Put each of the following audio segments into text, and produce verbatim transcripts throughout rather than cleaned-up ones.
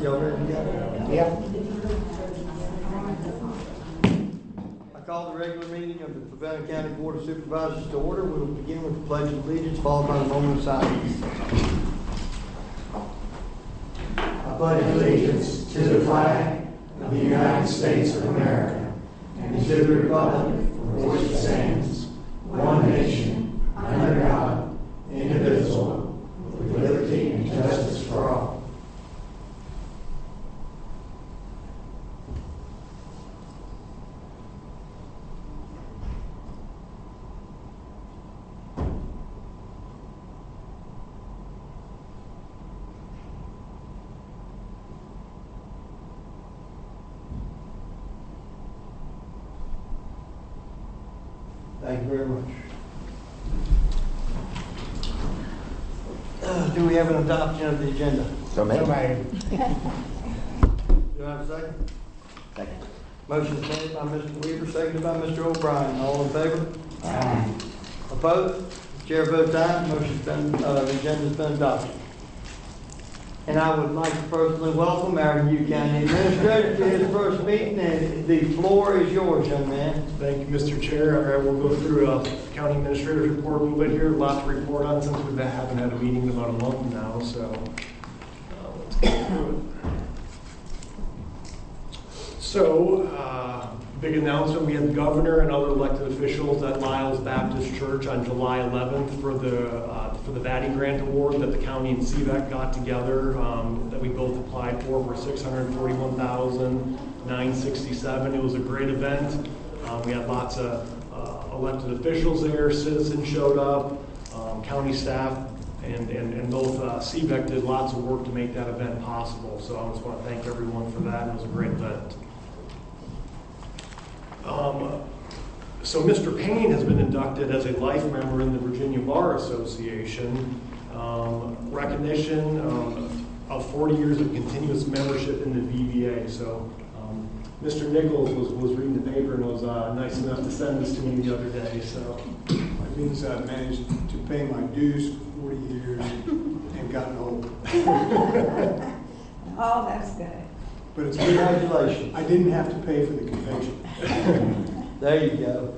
Y'all ready to go? Yeah. I call the regular meeting of the Savannah County Board of Supervisors to order. We will begin with the Pledge of Allegiance, followed by the moment of silence. I pledge allegiance to the flag of the United States of America and to the republic for which it stands, one nation, under God, indivisible, with liberty and justice for all. Thank you very much. Uh, do we have an adoption of the agenda? So made. Do I have a second? Second. Motion is made by Mister Weaver, seconded by Mister O'Brien. All in favor? Aye. Opposed? Chair votes aye. Motion's been, uh, the agenda's been adopted. And I would like to personally welcome our new county administrator to his first meeting, and the floor is yours, young man. Thank you, Mister Chair. All right, we'll go through a county administrator's report a little bit here. A lot to report on since we haven't had a meeting in about a month now, so uh, let's go through it. So, uh, big announcement, we had the governor and other elected officials at Lyles Baptist Church on July eleventh for the uh, for the V A D I Grant Award that the county and C V E C got together, um, that we both applied for for six hundred forty-one thousand nine hundred sixty-seven dollars. It was a great event. Um, we had lots of uh, elected officials there, citizens showed up, um, county staff, and, and, and both uh, C V E C did lots of work to make that event possible. So I just want to thank everyone for that. It was a great event. Um, so Mister Payne has been inducted as a life member in the Virginia Bar Association. Um, recognition um, of forty years of continuous membership in the V B A. So um, Mister Nichols was, was reading the paper and was uh, nice enough to send this to me the other day. So That means I've managed to pay my dues for forty years and gotten old. Oh, that's good. But it's Congratulations. I didn't have to pay for the convention. There you go.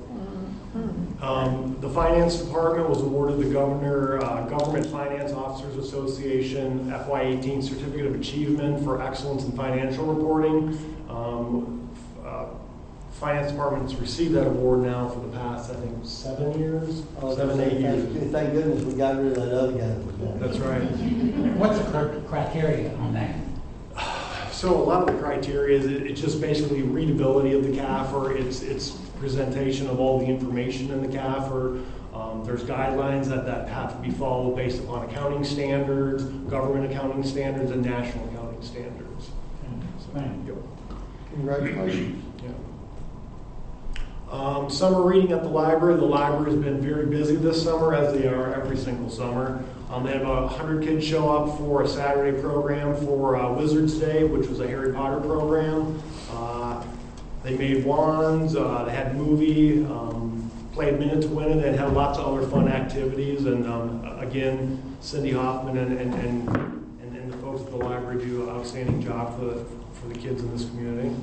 Um, the finance department was awarded the governor uh, Government Finance Officers Association F Y eighteen Certificate of Achievement for Excellence in Financial Reporting. Um, uh, finance department's received that award now for the past, I think, seven years, Oh, seven, eight years. Thank, thank goodness we got rid of that other guy that was doing it. That's right. What's the cr- criteria on that? So a lot of the criteria is it, it's just basically readability of the C A F R. It's it's presentation of all the information in the C A F R. Um, there's guidelines that, that have to be followed based upon accounting standards, government accounting standards, and national accounting standards. So, yep. Congratulations. Yeah. Um, summer reading at the library. The library has been very busy this summer, as they are every single summer. Um, they had about one hundred kids show up for a Saturday program for uh, Wizards Day, which was a Harry Potter program. Uh, they made wands, uh, they had a movie, um, played Minute to Win It, and had lots of other fun activities. And um, again, Cindy Hoffman and, and, and, and, and the folks at the library do an outstanding job for the, for the kids in this community.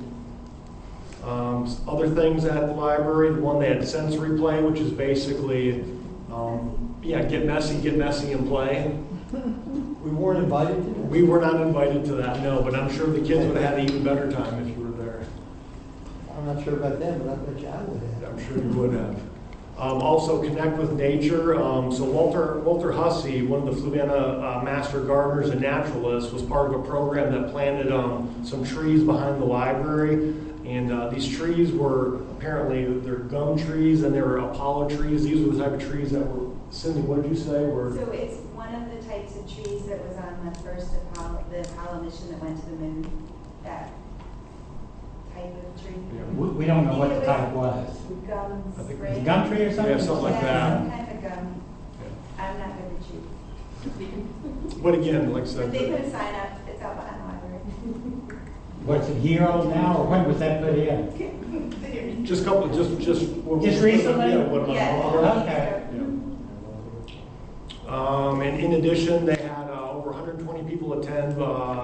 Um, other things at the library, the one they had sensory play, which is basically um, yeah, get messy, get messy and play. We weren't invited to that? We were not invited to that, no, but I'm sure the kids would have had an even better time if you were there. I'm not sure about that, but I bet you I would have. I'm sure you would have. Um, also, connect with nature. Um, so Walter Walter Hussey, one of the Fluvanna uh, master gardeners and naturalists, was part of a program that planted um, some trees behind the library. And uh, these trees were apparently, they're gum trees and they were Apollo trees. These were the type of trees that were, Cindy, what did you say? Were, So it's one of the types of trees that was on the first Apollo, the Apollo mission that went to the moon. That type of tree. Yeah. We, we don't know what the type was. Gum I think spray. Is it gum tree or something? Yeah, something like Yeah, that. some kind of gum. I'm not good at trees. But again, like I But said, they put a sign up, it's out behind the library. What's it, year old now, or when was that put in? just a couple, just just Just recently? Yeah, what about Yeah. Okay. Yeah. Um, and in addition, they had uh, over one hundred twenty people attend uh,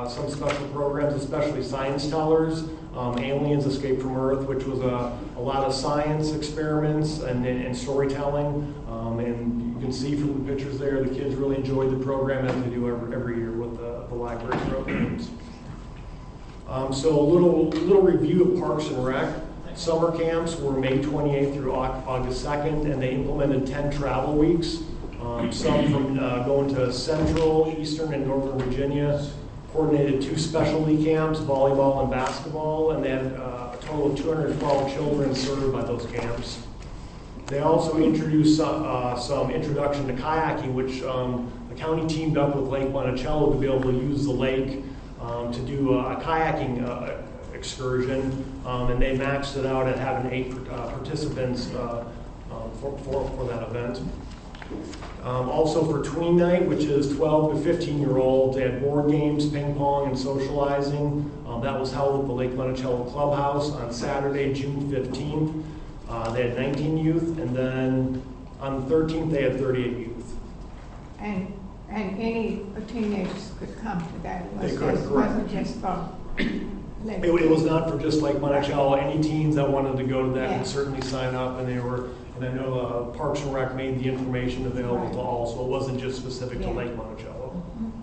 uh, some special programs, especially science tellers. Um, Aliens Escape from Earth, which was a, a lot of science experiments and, and storytelling. Um, and you can see from the pictures there, the kids really enjoyed the program as they do every, every year with the, the library programs. Um, so a little, little review of Parks and Rec. Summer camps were May twenty-eighth through August second, and they implemented ten travel weeks. Um, some from uh, going to Central, Eastern, and Northern Virginia. Coordinated two specialty camps, volleyball and basketball, and they had uh, a total of two hundred twelve children served by those camps. They also introduced some, uh, some introduction to kayaking, which um, the county teamed up with Lake Monticello to be able to use the lake um, to do a, a kayaking uh, excursion, um, and they maxed it out at having eight uh, participants uh, um, for, for, for that event. Um, also for tween night, which is twelve to fifteen year olds, they had board games, ping pong, and socializing. Um, that was held at the Lake Monticello Clubhouse on Saturday, June fifteenth. Uh, they had nineteen youth, and then on the thirteenth, they had thirty-eight youth. And and any teenagers could come to that. It was They could, just, correct. wasn't just for It, it was not for just Lake Monticello. Any teens that wanted to go to that Yeah. could certainly sign up, and they were. And I know uh, Parks and Rec made the information available Right. to all, so it wasn't just specific Yeah. to Lake Monticello.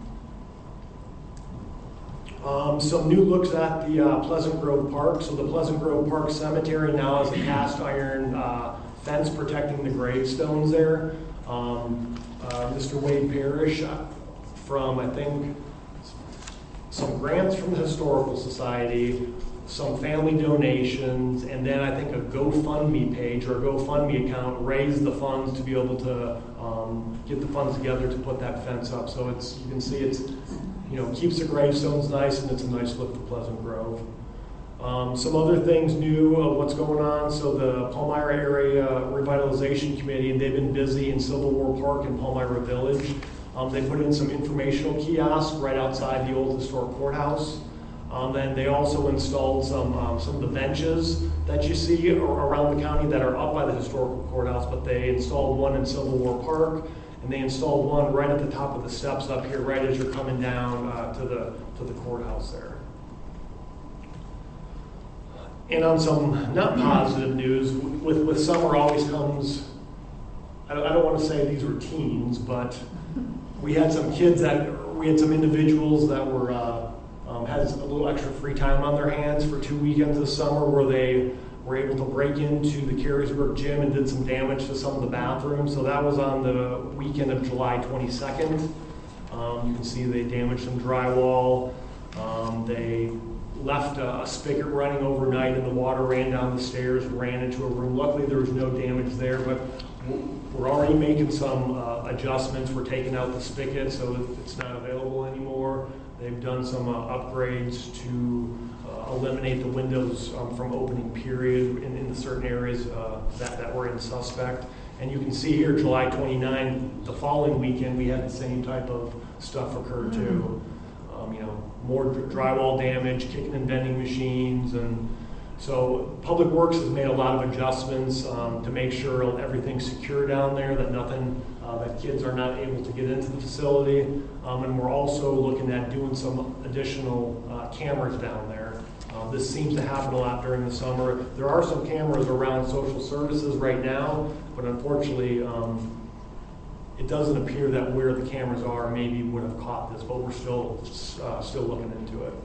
Um, some new looks at the uh, Pleasant Grove Park. So the Pleasant Grove Park Cemetery now has a cast iron uh, fence protecting the gravestones there. Um, uh, Mister Wade Parrish uh, from, I think, some grants from the Historical Society, some family donations, and then I think a GoFundMe page or a GoFundMe account raised the funds to be able to um, get the funds together to put that fence up. So it's, you can see it's, you know, keeps the gravestones nice, and it's a nice look to Pleasant Grove. Um, some other things new, uh, what's going on. So the Palmyra Area Revitalization Committee, they've been busy in Civil War Park and Palmyra Village. Um, they put in some informational kiosks right outside the old historic courthouse. Um, then they also installed some um, some of the benches that you see around the county that are up by the historical courthouse, but they installed one in Civil War Park, and they installed one right at the top of the steps up here, right as you're coming down uh, to the to the courthouse there. And on some not positive news, with with summer always comes. I don't, I don't want to say these were teens, but we had some kids that we had some individuals that were. Uh, Um, had a little extra free time on their hands for two weekends this summer where they were able to break into the Carysburg gym and did some damage to some of the bathrooms. So that was on the weekend of July twenty-second. Um, you can see they damaged some drywall. Um, they left a, a spigot running overnight and the water ran down the stairs and ran into a room. Luckily there was no damage there, but we're already making some uh, adjustments. We're taking out the spigot so it's not available anymore. They've done some uh, upgrades to uh, eliminate the windows um, from opening period in, in the certain areas uh, that, that were in suspect. And you can see here, July twenty-ninth, the following weekend, we had the same type of stuff occur too. Um, you know, more drywall damage, kicking and vending machines, and so Public Works has made a lot of adjustments um, to make sure everything's secure down there, that nothing, uh, that kids are not able to get into the facility. Um, and we're also looking at doing some additional uh, cameras down there. Uh, this seems to happen a lot during the summer. There are some cameras around social services right now, but unfortunately, um, it doesn't appear that where the cameras are maybe would have caught this, but we're still uh, still looking into it.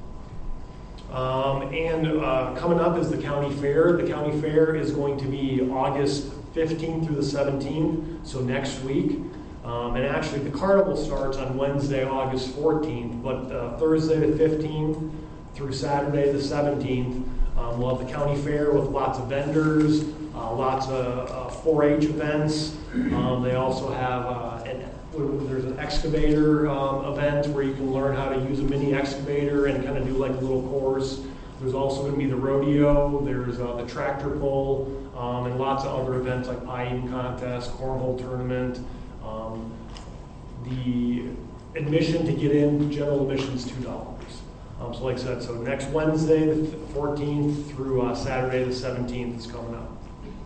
Um, and uh, coming up is the county fair. The county fair is going to be August fifteenth through the seventeenth, so next week. Um, and actually the carnival starts on Wednesday, August fourteenth, but uh, Thursday the fifteenth through Saturday the seventeenth, um, we'll have the county fair with lots of vendors, uh, lots of uh, four H events. Um, they also have uh, an There's an excavator um, event where you can learn how to use a mini excavator and kind of do like a little course. There's also going to be the rodeo, there's uh, the tractor pull, um, and lots of other events like pie eating contest, cornhole tournament. Um, the admission to get in, general admission is two dollars. Um, so like I said, so next Wednesday the fourteenth through uh, Saturday the seventeenth is coming up.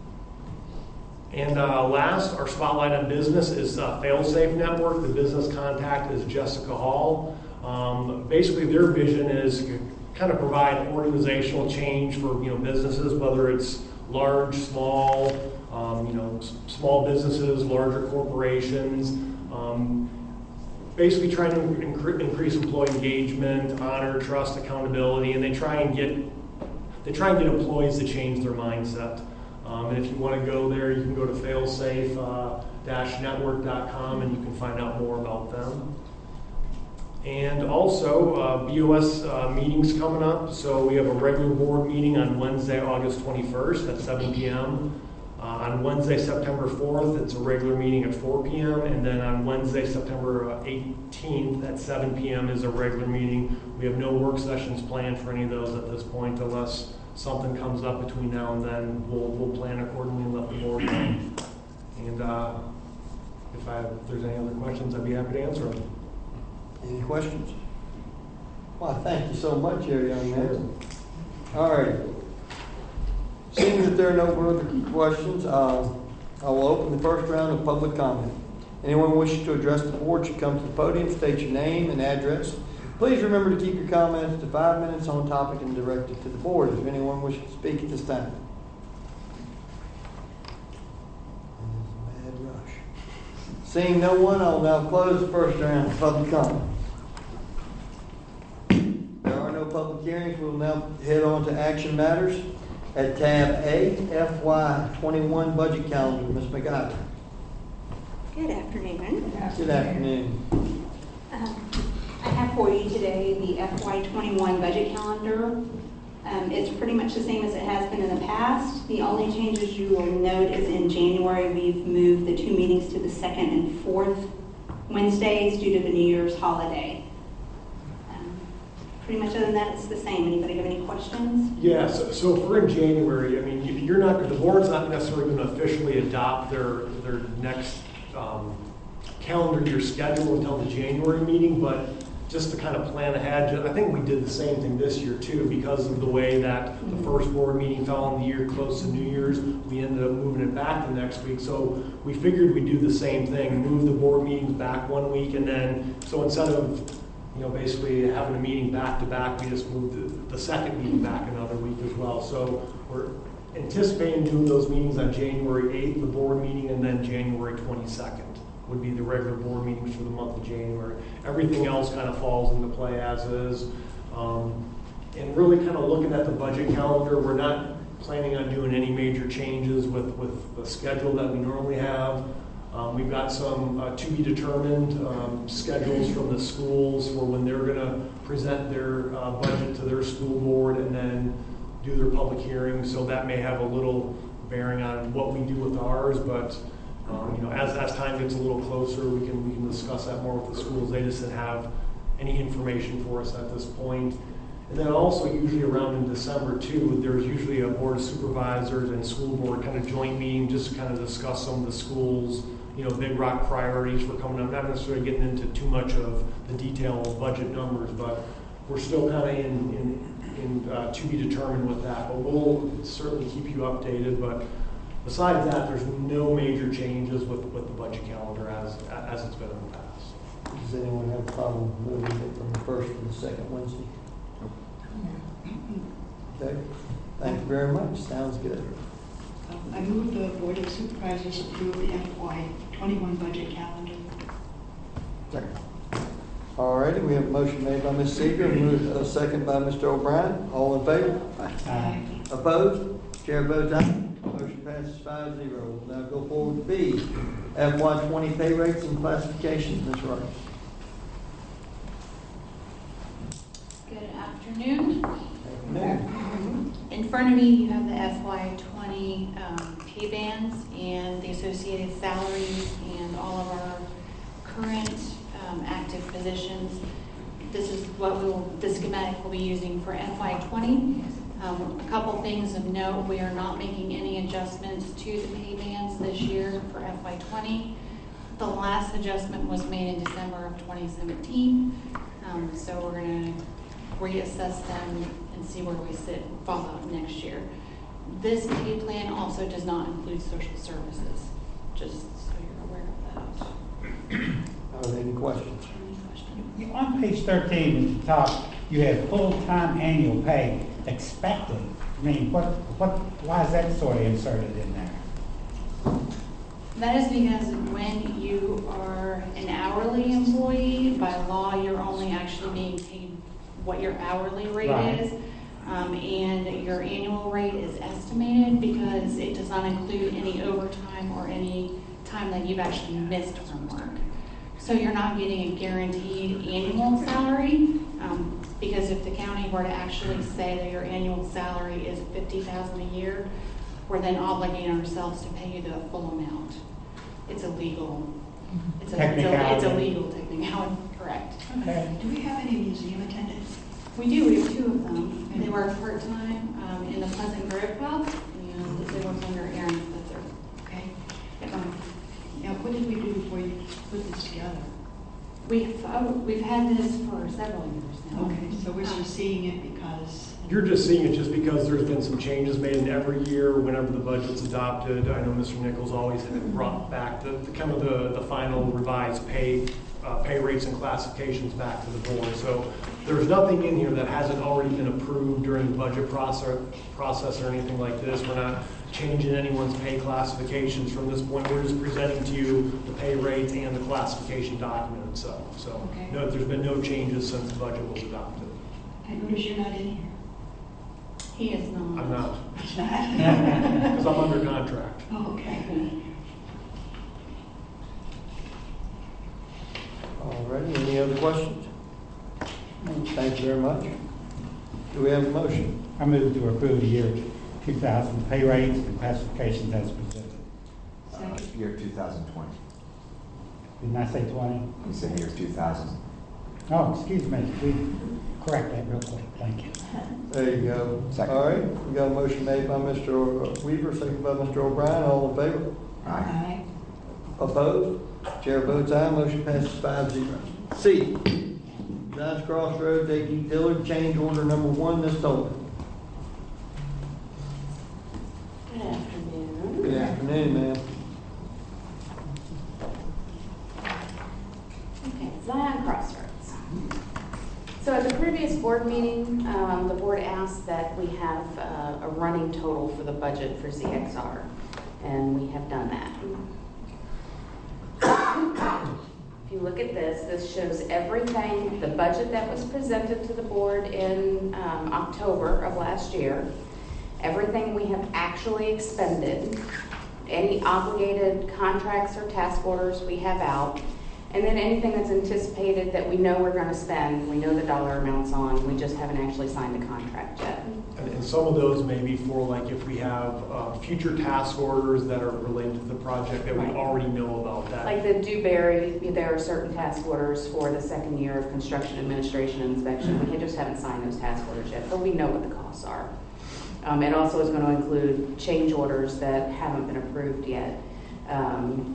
And uh, last, our spotlight on business is uh, Failsafe Network. The business contact is Jessica Hall. Um, basically, their vision is to kind of provide organizational change for, you know, businesses, whether it's large, small, um, you know, s- small businesses, larger corporations. Um, basically, trying to incre- increase employee engagement, honor, trust, accountability, and they try and get they try and get employees to change their mindset. Um, and if you want to go there, you can go to failsafe dash network dot com and you can find out more about them. And also, uh, B O S uh, meetings coming up. So we have a regular board meeting on Wednesday, August twenty-first at seven p.m. Uh, on Wednesday, September fourth, it's a regular meeting at four p.m. And then on Wednesday, September eighteenth at seven p.m. is a regular meeting. We have no work sessions planned for any of those at this point, unless something comes up between now and then. We'll, we'll plan accordingly and let the board know. And uh, if, I, if there's any other questions, I'd be happy to answer them. Any questions? Well, thank you so much, here, young man. All right. Seeing that there are no further questions, uh, I will open the first round of public comment. Anyone wishing to address the board should come to the podium, state your name and address. Please remember to keep your comments to five minutes on topic and direct it to the board. Is there anyone wishing to speak at this time? Mad rush. Seeing no one, I will now close the first round of public comment. There are no public hearings. We will now head on to action matters. At tab A, F Y twenty-one budget calendar, Miz McIver. Good afternoon. Good afternoon. Um, I have for you today the F Y twenty-one budget calendar. Um, it's pretty much the same as it has been in the past. The only changes you will note is in January we've moved the two meetings to the second and fourth Wednesdays due to the New Year's holiday. Um, pretty much other than that, it's the same. Anybody have any questions? Yeah, so, so if we're in January, I mean, you- you're not, the board's not necessarily going to officially adopt their, their next um, calendar year schedule until the January meeting, but just to kind of plan ahead, ju- I think we did the same thing this year too, because of the way that the first board meeting fell in the year close to New Year's, we ended up moving it back to next week. So we figured we'd do the same thing, move the board meetings back one week, and then, so instead of, you know, basically having a meeting back to back, we just moved the, the second meeting back another week as well. So we're anticipating doing those meetings on January eighth, the board meeting, and then January twenty-second would be the regular board meetings for the month of January. Everything else kind of falls into play as is. Um, and really kind of looking at the budget calendar, we're not planning on doing any major changes with, with the schedule that we normally have. Um, we've got some uh, to be determined um, schedules from the schools for when they're going to present their uh, budget to their school board and then do their public hearings. So that may have a little bearing on what we do with ours, but um, you know, as, as time gets a little closer, we can we can discuss that more with the schools. They just didn't have any information for us at this point. And then also usually around in December too, there's usually a board of supervisors and school board kind of joint meeting just to kind of discuss some of the schools, you know, big rock priorities for coming up. Not necessarily getting into too much of the detail of budget numbers, but we're still kind of in, in, in uh, to be determined with that. But we'll certainly keep you updated. But besides that, there's no major changes with, with the budget calendar as, as it's been in the past. Does anyone have a problem moving it from the first to the second Wednesday? Okay, thank you very much. Sounds good. Um, I move the Board of Supervisors approve the F Y twenty-one budget calendar. Second. All righty, we have a motion made by Miz Seeger, and moved, uh, second by Mister O'Brien. All in favor? Aye. Opposed? Chair votes aye. Motion passes five zero. We'll now go forward to B, F Y twenty pay rates and classifications. Miz Rice. Good afternoon. Afternoon. In front of me, you have the F Y twenty um, pay bands and the associated salaries and all of our current um, active positions. This is what we will, the schematic we'll be using for F Y twenty. Um, a couple things of note: we are not making any adjustments to the pay bands this year for F Y twenty. The last adjustment was made in December of twenty seventeen, um, so we're going to reassess them and see where we sit fall out next year. This pay plan also does not include social services, just so you're aware of that. Are there any questions? Any questions? On page thirteen, at the top, you have full-time annual pay expected. I mean, what, what, why is that sort of inserted in there? That is because when you are an hourly employee, by law, you're only actually being paid what your hourly rate Right. is. Um, and your annual rate is estimated because it does not include any overtime or any time that you've actually missed from work. So you're not getting a guaranteed annual salary, um, because if the county were to actually say that your annual salary is fifty thousand dollars a year, we're then obligating ourselves to pay you the full amount. It's illegal. It's a, it's a, it's a Technicality. legal technicality, correct. Okay. Do we have any museum attendants? We do, we have two of them. They work part-time um, in the Pleasant Grove Club, and they work under Aaron Spitzer. Okay. Um, Now, what did we do before you put this together? We've, oh, we've had this for several years now. Okay, so we're just seeing it because, You're just seeing it just because there's been some changes made in every year whenever the budget's adopted. I know Mister Nichols always had brought back the, the kind of the, the final revised pay, uh, pay rates and classifications back to the board. So there's nothing in here that hasn't already been approved during the budget process, process or anything like this. We're not changing anyone's pay classifications from this point. We're just presenting to you the pay rates and the classification document itself. So Okay. no, there's been no changes since the budget was adopted. I notice you're not in here. He is not. I'm not, It's not? because I'm under contract. Oh, okay. All righty, any other questions? Thank you very much. Do we have a motion? I move to approve the year two thousand pay rates and classifications as presented. Uh, Year two thousand twenty. Didn't I say twenty? You said year two thousand. Oh, excuse me. We correct that real quick. Thank you. There you go. Second. All right, we got a motion made by Mister Weaver, second by Mister O'Brien. All in favor? Aye. Aye. Opposed? Chair votes aye, motion passes five zero. C, Giants Crossroads, A G Dillard, change order number one, Miz Tolman. Good afternoon. Good afternoon, ma'am. Okay, Zion Crossroads. So at the previous board meeting, um, the board asked that we have uh, a running total for the budget for Z X R, and we have done that. If you look at this, this shows everything, the budget that was presented to the board in um, October of last year, everything we have actually expended, any obligated contracts or task orders we have out, and then anything that's anticipated that we know we're going to spend, we know the dollar amounts on, we just haven't actually signed a contract yet. And, and some of those may be for like if we have uh, future task orders that are related to the project that we Right. already know about that. Like the Dewberry, there are certain task orders for the second year of construction administration and inspection. We just haven't signed those task orders yet, but we know what the costs are. Um, it also is going to include change orders that haven't been approved yet. Um,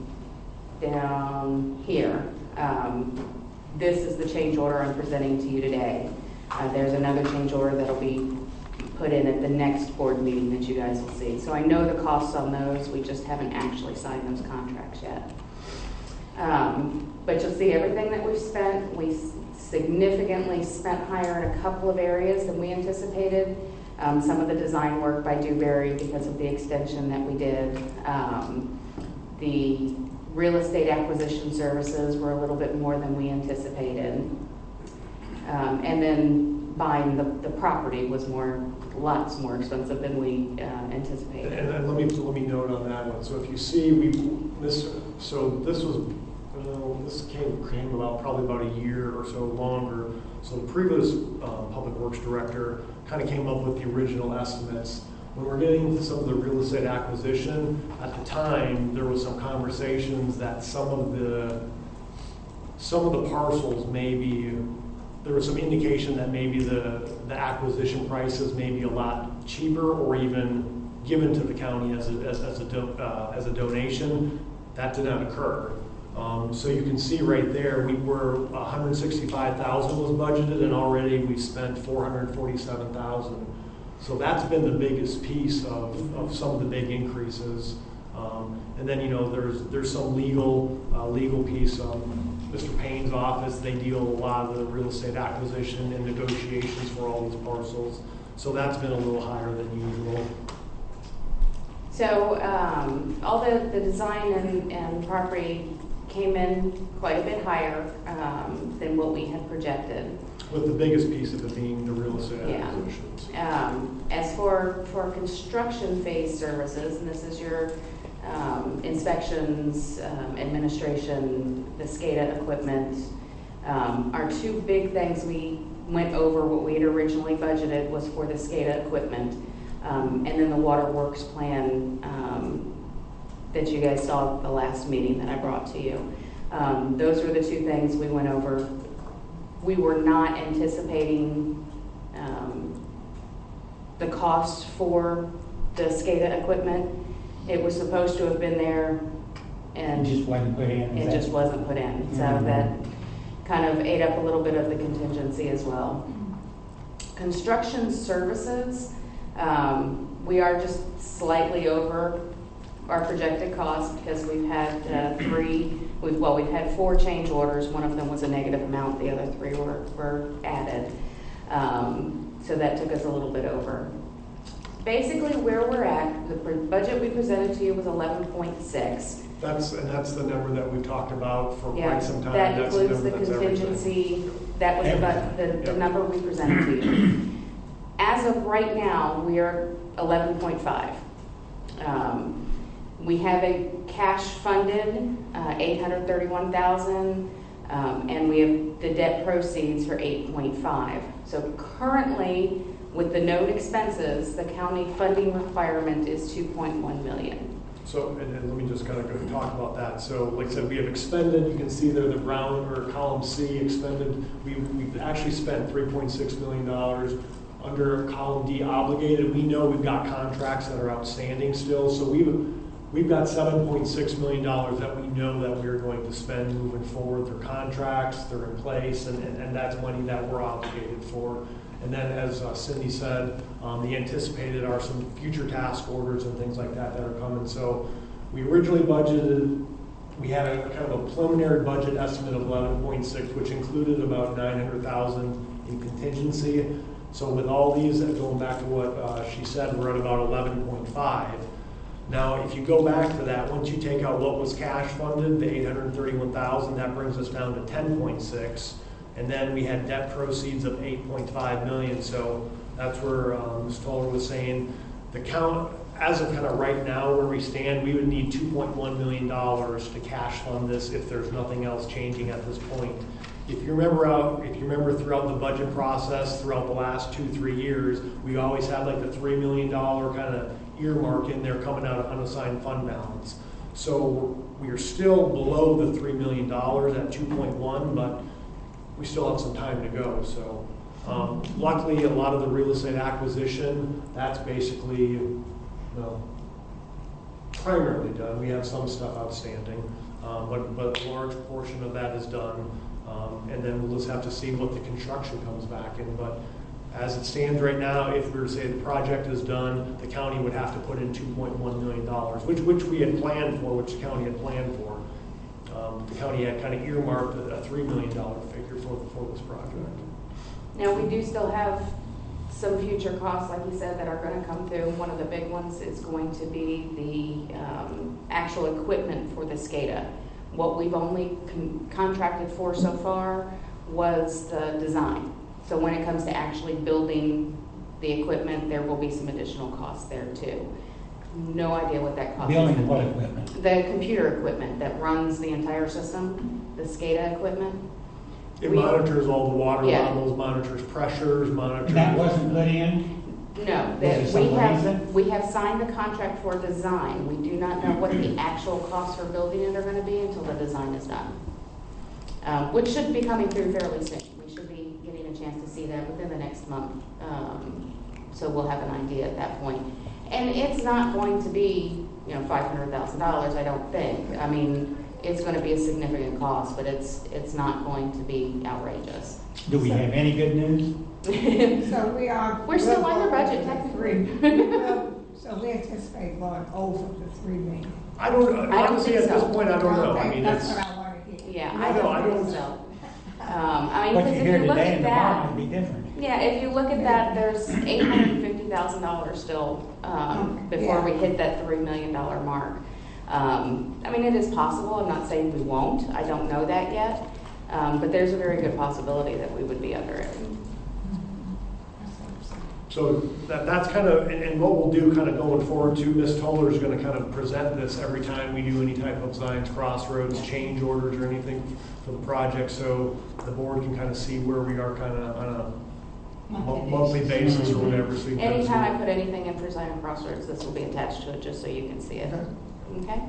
down here, um, this is the change order I'm presenting to you today. Uh, there's another change order that'll be put in at the next board meeting that you guys will see. So I know the costs on those, we just haven't actually signed those contracts yet. Um, but you'll see everything that we've spent. We significantly spent higher in a couple of areas than we anticipated. Um, some of the design work by Dewberry because of the extension that we did. Um, the real estate acquisition services were a little bit more than we anticipated. Um, and then buying the, the property was more, lots more expensive than we uh, anticipated. And, and let me let me note on that one. So if you see, we this so this was uh, this came came about probably about a year or so longer. So the previous uh, public works director kind of came up with the original estimates. When we're getting into some of the real estate acquisition, at the time there was some conversations that some of the some of the parcels maybe there was some indication that maybe the the acquisition prices may be a lot cheaper or even given to the county as a as, as a do, uh, as a donation. That did not occur. Um, so you can see right there, we were one hundred sixty-five thousand was budgeted, and already we spent four hundred forty-seven thousand. So that's been the biggest piece of, of some of the big increases. Um, and then, you know, there's there's some legal uh, legal piece. Um, Mister Payne's office, they deal a lot of the real estate acquisition and negotiations for all these parcels. So that's been a little higher than usual. So um, all the, the design and, and property came in quite a bit higher um, than what we had projected. With the biggest piece of it being the real estate Yeah. acquisitions. Um, as for, for construction phase services, and this is your um, inspections, um, administration, the SCADA equipment, um, our two big things we went over what we had originally budgeted was for the SCADA equipment, um, and then the waterworks plan um, that you guys saw at the last meeting that I brought to you. Um, those were the two things we went over. We were not anticipating um, the cost for the SCADA equipment. It was supposed to have been there, and It just wasn't put in. it just wasn't put in. So Mhm. that kind of ate up a little bit of the contingency as well. Construction services, um, we are just slightly over our projected cost because we've had uh, three, we've, well, we've had four change orders. One of them was a negative amount. The other three were, were added. Um, so that took us a little bit over. Basically, where we're at, the pr- budget we presented to you was eleven point six. That's, and that's the number that we've talked about for Yeah, quite some time. that That's includes the number, that's everything. contingency, that was about the, the Yep. number we presented to you. As of right now, we are eleven point five. Um, we have a cash funded, uh, eight hundred thirty-one thousand, um, and we have the debt proceeds for eight point five. So currently, with the note expenses, the county funding requirement is two point one million. So, and, and let me just kind of go talk about that. So, like I said, we have expended, you can see there the round or column C expended. We, we've actually spent three point six million dollars. Under column D obligated, we know we've got contracts that are outstanding still. So we've, we've got seven point six million dollars that we know that we're going to spend moving forward. They're contracts, they're in place, and, and, and that's money that we're obligated for. And then, as uh, Cindy said, um, the anticipated are some future task orders and things like that that are coming. So we originally budgeted, we had a kind of a preliminary budget estimate of eleven point six, which included about nine hundred thousand in contingency. So with all these, going back to what uh, she said, we're at about eleven point five. Now, if you go back to that, once you take out what was cash funded, the eight hundred thirty-one thousand, that brings us down to ten point six. And then we had debt proceeds of eight point five million. So that's where um, Miz Toller was saying the count, as of kind of right now where we stand, we would need two point one million dollars to cash fund this if there's nothing else changing at this point. If you remember out, if you remember throughout the budget process, throughout the last two, three years, we always had like the three million dollars kind of earmark in there coming out of unassigned fund balance. So we are still below the three million dollars at two point one, but we still have some time to go. So um, luckily, a lot of the real estate acquisition, that's basically, well, primarily done. We have some stuff outstanding, um, but, but a large portion of that is done. Um, and then we'll just have to see what the construction comes back in. But as it stands right now, if we were to say the project is done, the county would have to put in two point one million dollars, which, which we had planned for, which the county had planned for. Um, the county had kind of earmarked a, a three million dollars figure for, for this project. Now, we do still have some future costs, like you said, that are going to come through. One of the big ones is going to be the um, actual equipment for the SCADA. What we've only con- contracted for so far was the design. So when it comes to actually building the equipment, there will be some additional costs there too. No idea what that cost is. Building what equipment? The computer equipment that runs the entire system, the SCADA equipment. It We- monitors all the water Yeah. levels, monitors pressures, monitors. That wasn't put in? No, Was that there we some have, reason? we have signed the contract for design. We do not know what the actual costs for building it are gonna be until the design is done. Um, which should be coming through fairly soon. We should be getting a chance to see that within the next month. Um, so we'll have an idea at that point. And it's not going to be, you know, five hundred thousand dollars, I don't think. I mean, it's gonna be a significant cost, but it's, it's not going to be outrageous. Do we have any good news? So we are. We're still under budget, we're technically. three. So we anticipate going over the three million. I don't, I don't honestly, think at this so. point, I don't know. I Okay, mean, that's it's, what I want to Yeah, I I know, I don't don't- think so. Um, I mean, What because you if hear you look today at and tomorrow that, might be different. yeah, if you look at that, there's eight hundred fifty thousand dollars still, um, before we hit that three million dollar mark. Um, I mean, it is possible, I'm not saying we won't, I don't know that yet, um, but there's a very good possibility that we would be under it. So that, that's kind of, and, and what we'll do kind of going forward too, Miz Toller is going to kind of present this every time we do any type of Zions Crossroads change orders or anything for the project, so the board can kind of see where we are kind of on a mo- monthly basis or whatever. So you can kind of see Anytime I it. put anything in for Zion Crossroads, this will be attached to it, just so you can see it. Okay?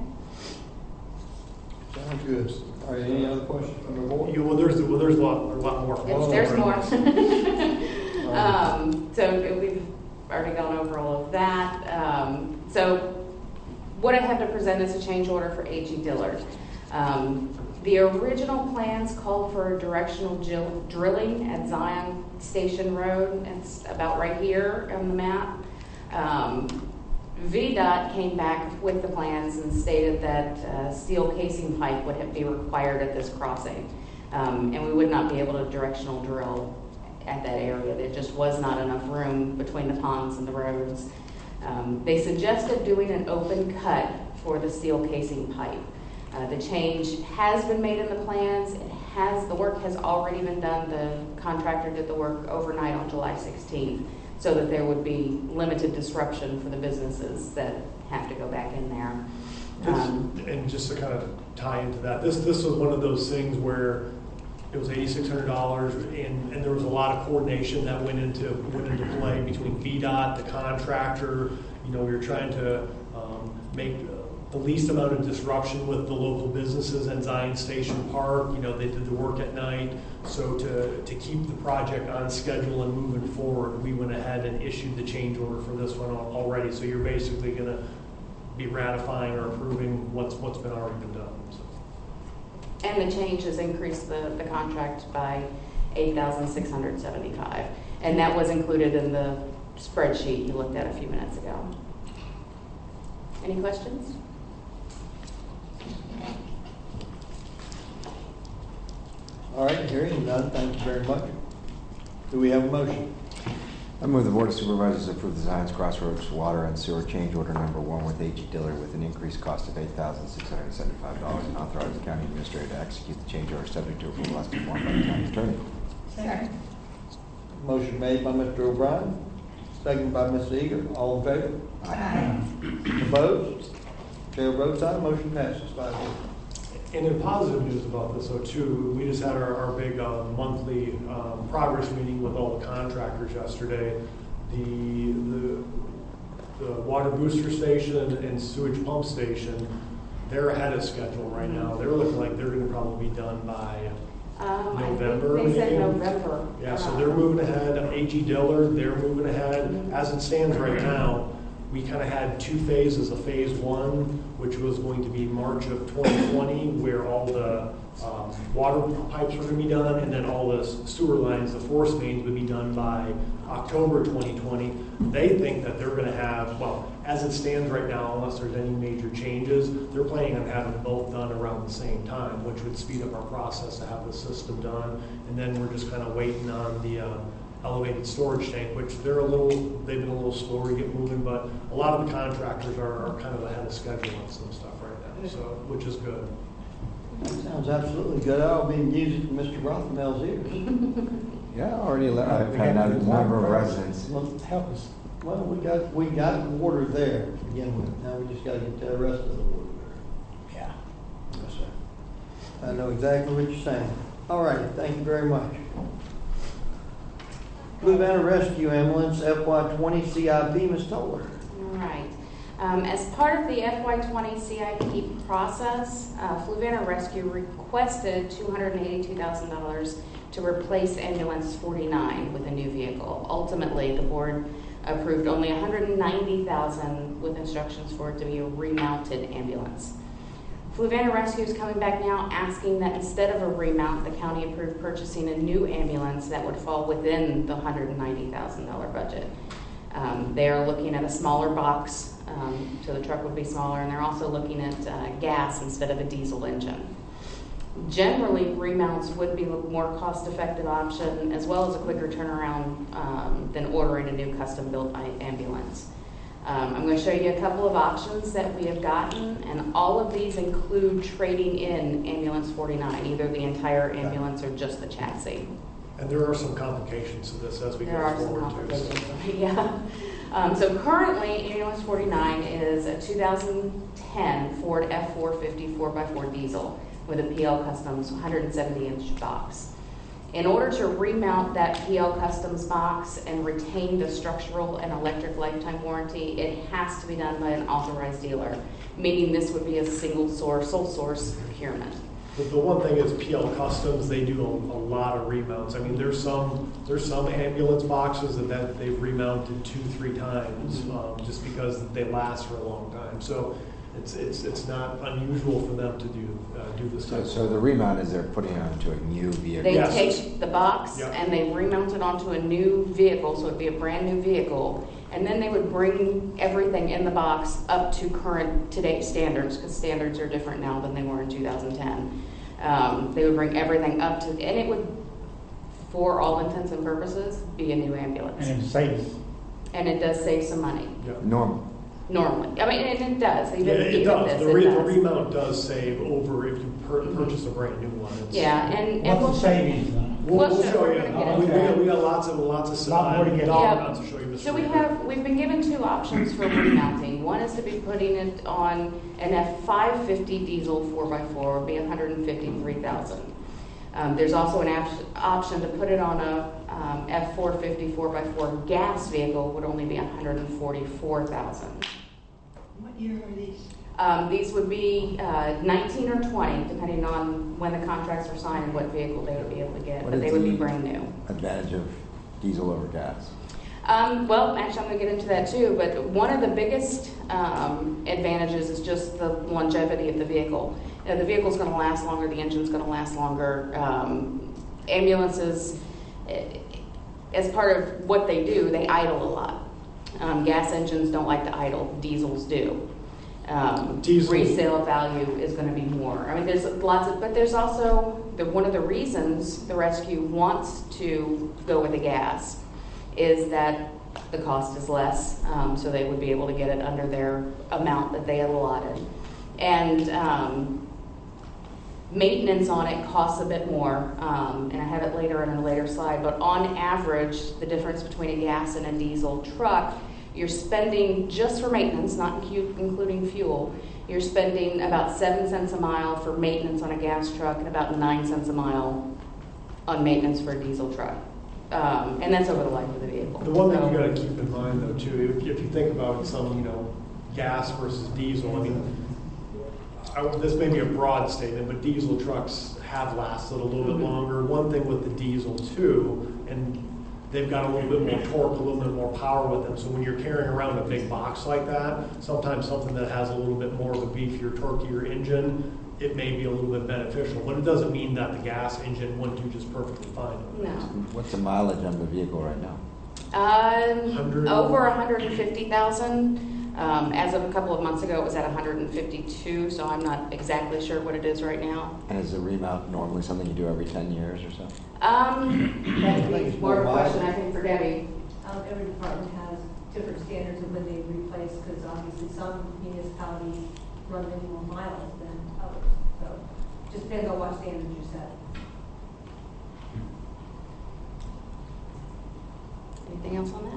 Sounds good. All right, any other questions from the board? You, well, there's, well, there's a lot, there's a lot more. Yes, there's more. Um, so we've already gone over all of that. Um, so what I have to present is a change order for A G Dillard. Um, the original plans called for directional drill, drilling at Zion Station Road. It's about right here on the map. Um, V DOT came back with the plans and stated that uh, steel casing pipe would have, be required at this crossing. Um, and we would not be able to directional drill at that area. There just was not enough room between the ponds and the roads. Um, they suggested doing an open cut for the steel casing pipe. Uh, the change has been made in the plans. It has, the work has already been done. The contractor did the work overnight on July sixteenth, so that there would be limited disruption for the businesses that have to go back in there. Um, This- and just to kind of tie into that, this this was one of those things where it was eighty-six hundred dollars, and, and there was a lot of coordination that went into went into play between V DOT, the contractor. You know, we were trying to um, make the least amount of disruption with the local businesses and Zion Station Park. You know, they did the work at night, so to to keep the project on schedule and moving forward, we went ahead and issued the change order for this one al- already. So you're basically going to be ratifying or approving what's what's been already been done. So. And the change has increased the, the contract by eight thousand six hundred seventy-five. And that was included in the spreadsheet you looked at a few minutes ago. Any questions? All right, hearing none, thank you very much. Do we have a motion? I move the Board of Supervisors approve the Zions Crossroads Water and Sewer Change Order Number One with A G Dillard with an increased cost of eight thousand six hundred seventy-five dollars and authorize the county administrator to execute the change order subject to approval as performed by the county attorney. Second. Motion made by Mister O'Brien, seconded by Miz Eager. All in favor? Aye. Opposed? Chair votes aye, motion passes five zero. And in positive news about this, though, too, we just had our, our big uh, monthly um, progress meeting with all the contractors yesterday. The, the, the water booster station and sewage pump station, they're ahead of schedule right now. They're looking like they're gonna probably be done by Um, November, I think they said maybe? November. Yeah, so Uh, they're moving ahead. A G Dillard, they're moving ahead. As it stands right now, we kind of had two phases. A phase one, which was going to be March of twenty twenty, where all the um, water pipes were going to be done, and then all the sewer lines, the force mains, would be done by October twenty twenty. They think that they're going to have, well, as it stands right now, unless there's any major changes, they're planning on having both done around the same time, which would speed up our process to have the system done. And then we're just kind of waiting on the uh, elevated storage tank, which they're a little, they've been a little slower to get moving, but a lot of the contractors are, are kind of ahead of schedule on some stuff right now, so, which is good. That sounds absolutely good. I'll be music to Mister Rothenmel's ears. Yeah, already, le- I've had a number of residents. Well, Help us. well, we got, we got water there to begin with. Now we just gotta get the rest of the water there. Yeah. Yes, sir. I know exactly what you're saying. All right, thank you very much. Fluvanna Rescue Ambulance F Y twenty C I P, Miz Toller. All right. Um, as part of the F Y twenty C I P process, uh, Fluvanna Rescue requested two hundred eighty-two thousand dollars to replace ambulance forty-nine with a new vehicle. Ultimately, the board approved only one hundred ninety thousand dollars with instructions for it to be a remounted ambulance. Fluvanna Rescue is coming back now asking that instead of a remount, the county approve purchasing a new ambulance that would fall within the one hundred ninety thousand dollars budget. Um, they are looking at a smaller box, um, so the truck would be smaller, and they're also looking at uh, gas instead of a diesel engine. Generally, remounts would be a more cost-effective option, as well as a quicker turnaround um, than ordering a new custom-built ambulance. Um, I'm going to show you a couple of options that we have gotten, and all of these include trading in ambulance forty-nine, either the entire ambulance or just the chassis. And there are some complications to this as we There go are some forward too. complications, yeah. Um, so currently, ambulance forty-nine is a two thousand ten Ford F four fifty four by four diesel with a P L Customs one hundred seventy inch box. In order to remount that P L Customs box and retain the structural and electric lifetime warranty, it has to be done by an authorized dealer, meaning this would be a single source, sole source procurement. But the one thing is P L Customs, they do a, a lot of remounts. I mean, there's some there's some ambulance boxes that, that they've remounted two, three times um, just because they last for a long time. So it's it's it's not unusual for them to do uh, do this type So, of so the remount is they're putting it onto a new vehicle? They Yes. take the box Yeah. and they remount it onto a new vehicle, so it'd be a brand new vehicle, and then they would bring everything in the box up to current today's standards, because standards are different now than they were in two thousand ten. Um, they would bring everything up to, and it would, for all intents and purposes, be a new ambulance. And it saves. And it does save some money, Yeah. Normal. normally. I mean, and it does, even, Yeah, it even does. this, The, it re- the does. remount does save over if you per- purchase a brand new one. It's, Yeah, and, and we'll What's the show savings on We'll, We'll we'll show- show we're you. gonna get Uh, we, into we, that. got, we got lots of lots of Lot more to get dollar Yeah. amounts to show you. Mister So we Reed. have, we've been given two options for remounting. One is to be putting it on an F five fifty diesel four by four, would be one hundred fifty-three thousand dollars. Um, there's also an op- option to put it on a um, F four fifty four by four gas vehicle, would only be one hundred forty-four thousand dollars. What year are these? Um, these would be uh, nineteen or twenty, depending on when the contracts are signed and what vehicle they would be able to get, What but they is would be the brand new. Advantage of diesel over gas? Um, well, actually, I'm going to get into that too, but one of the biggest um, advantages is just the longevity of the vehicle. You know, the vehicle's going to last longer, the engine's going to last longer. Um, ambulances, eh, as part of what they do, they idle a lot. Um, gas engines don't like to idle, diesels do. Um, Diesel. Resale value is going to be more. I mean, there's lots of, but there's also the, one of the reasons the rescue wants to go with a gas is that the cost is less, um, so they would be able to get it under their amount that they have allotted. And um, maintenance on it costs a bit more, um, and I have it later in a later slide, but on average, the difference between a gas and a diesel truck, you're spending, just for maintenance, not incu- including fuel, you're spending about seven cents a mile for maintenance on a gas truck and about nine cents a mile on maintenance for a diesel truck. Um, and that's over the life of the vehicle. The one thing So- you got to keep in mind, though, too, if, if you think about some, you know, gas versus diesel, I mean, I, this may be a broad statement, but diesel trucks have lasted a little bit longer. One thing with the diesel, too, and they've got a little bit more torque, a little bit more power with them. So when you're carrying around a big box like that, sometimes something that has a little bit more of a beefier, torqueier engine, it may be a little bit beneficial. But it doesn't mean that the gas engine wouldn't do just perfectly fine. No. What's the mileage on the vehicle right now? Um, Hundred- over one hundred fifty thousand. Um, as of a couple of months ago, it was at one hundred fifty-two, so I'm not exactly sure what it is right now. And is the remount normally something you do every ten years or so? Um, that would be more of a question, I think, for Debbie. Um, every department has different standards of when they replace, because obviously some municipalities run many more miles than others. So just depends on what standards you set. Anything else on that?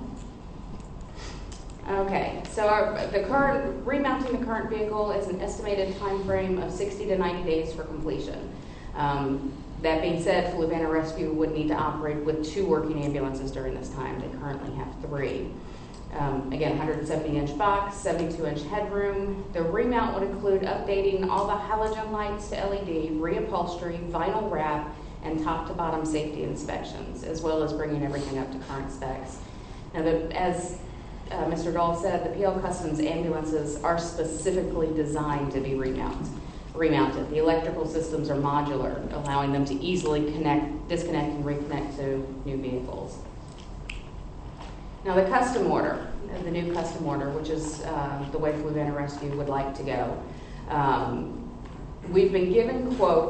Okay, so our, the current, remounting the current vehicle is an estimated time frame of sixty to ninety days for completion. Um, that being said, Fluvanna Rescue would need to operate with two working ambulances during this time. They currently have three. Um, again, one hundred seventy inch box, seventy-two inch headroom. The remount would include updating all the halogen lights to L E D, reupholstery, vinyl wrap, and top to bottom safety inspections, as well as bringing everything up to current specs. Now, the, as uh, Mister Dahl said, the P L Customs ambulances are specifically designed to be remounted. remounted. The electrical systems are modular, allowing them to easily connect, disconnect, and reconnect to new vehicles. Now, the custom order, uh, the new custom order, which is uh, the way Fluvanna Rescue would like to go. Um, we've been given quotes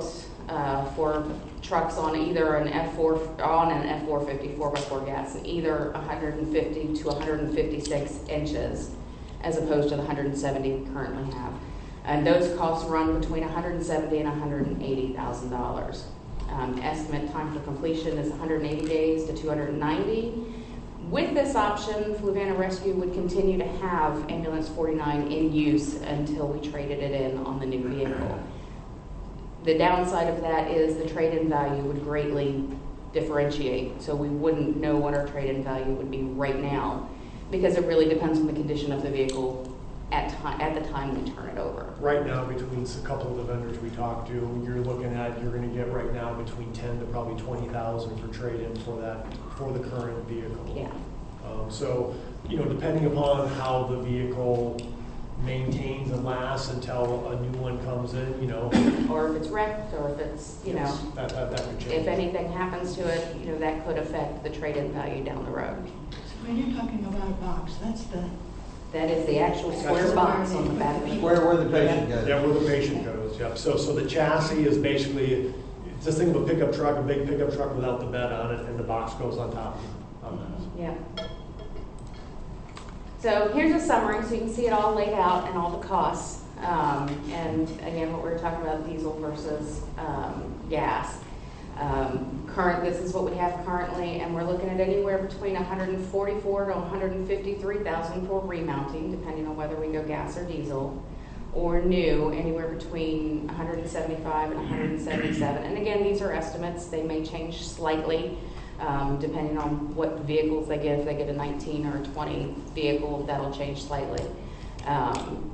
uh, for trucks on either an F four, on an F four fifty four by four gas, in either one hundred fifty to one hundred fifty-six inches, as opposed to the one hundred seventy we currently have. And those costs run between one hundred seventy thousand dollars and one hundred eighty thousand dollars. Um, estimate time for completion is one hundred eighty days to two hundred ninety. With this option, Fluvanna Rescue would continue to have Ambulance forty-nine in use until we traded it in on the new vehicle. The downside of that is the trade-in value would greatly differentiate, so we wouldn't know what our trade-in value would be right now, because it really depends on the condition of the vehicle at time, at the time we turn it over. Right now, between a couple of the vendors we talked to, you're looking at, you're gonna get right now between ten to probably twenty thousand for trade-in for that, for the current vehicle. Yeah. Um, so, you know, depending upon how the vehicle maintains and lasts until a new one comes in, you know. Or if it's wrecked, or if it's, you yes, know, that, that, that could change. if anything happens to it, you know, that could affect the trade-in value down the road. So when you're talking about a box, that's the, That is the actual That's square the- box on the back of the Where, where the patient goes. Yeah, where the patient goes, yep. So, so the chassis is basically, it's this thing of a pickup truck, a big pickup truck without the bed on it, and the box goes on top of that. Yeah. So here's a summary, so you can see it all laid out and all the costs. Um, and again, what we were talking about, diesel versus um, gas. Um, current, this is what we have currently, and we're looking at anywhere between one hundred forty-four to one hundred fifty-three thousand for remounting, depending on whether we go gas or diesel, or new, anywhere between one hundred seventy-five and one hundred seventy-seven. And again, these are estimates; they may change slightly. Um, depending on what vehicles they get. If they get a nineteen or a twenty vehicle, that'll change slightly. Um,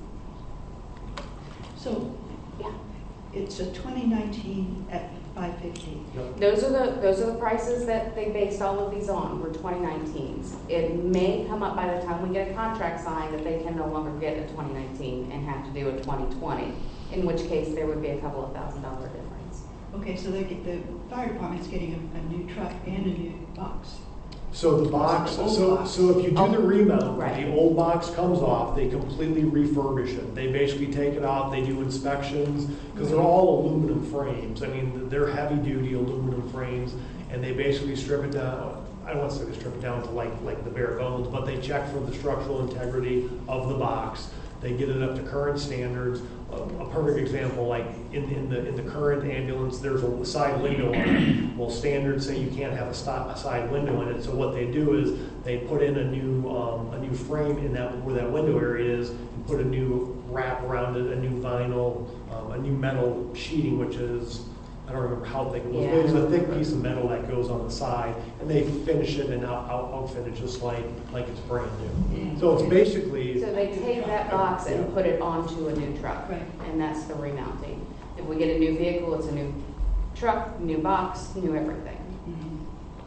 so yeah, it's a twenty nineteen at five fifty. Yep. those are the those are the prices that they based all of these on. Were twenty nineteens. It may come up by the time we get a contract signed that they can no longer get a twenty nineteen and have to do a twenty twenty. In which case, there would be a couple of thousand dollar difference. Okay, so they get, the fire department's getting a, a new truck and a new box. So the box, Old so, box. so if you do the remount, Right. the old box comes off, they completely refurbish it. They basically take it out, they do inspections, because they're all aluminum frames. I mean, they're heavy duty aluminum frames, and they basically strip it down. I don't want to say they strip it down to like, like the bare bones, but they check for the structural integrity of the box. They get it up to current standards. A, a perfect example, like in, in the in the current ambulance, there's a side window on it. Well, standards say you can't have a, stop, a side window in it. So what they do is they put in a new um, a new frame in that where that window area is, and put a new wrap around it, a new vinyl, um, a new metal sheeting, which is, I don't remember how thick it was, Yeah. but it's a thick piece of metal that goes on the side, and they finish it and out, out, outfit it just like like it's brand new. So it's basically. So they take that box and put it onto a new truck, Right. and that's the remounting. If we get a new vehicle, it's a new truck, new box, new everything. Mm-hmm.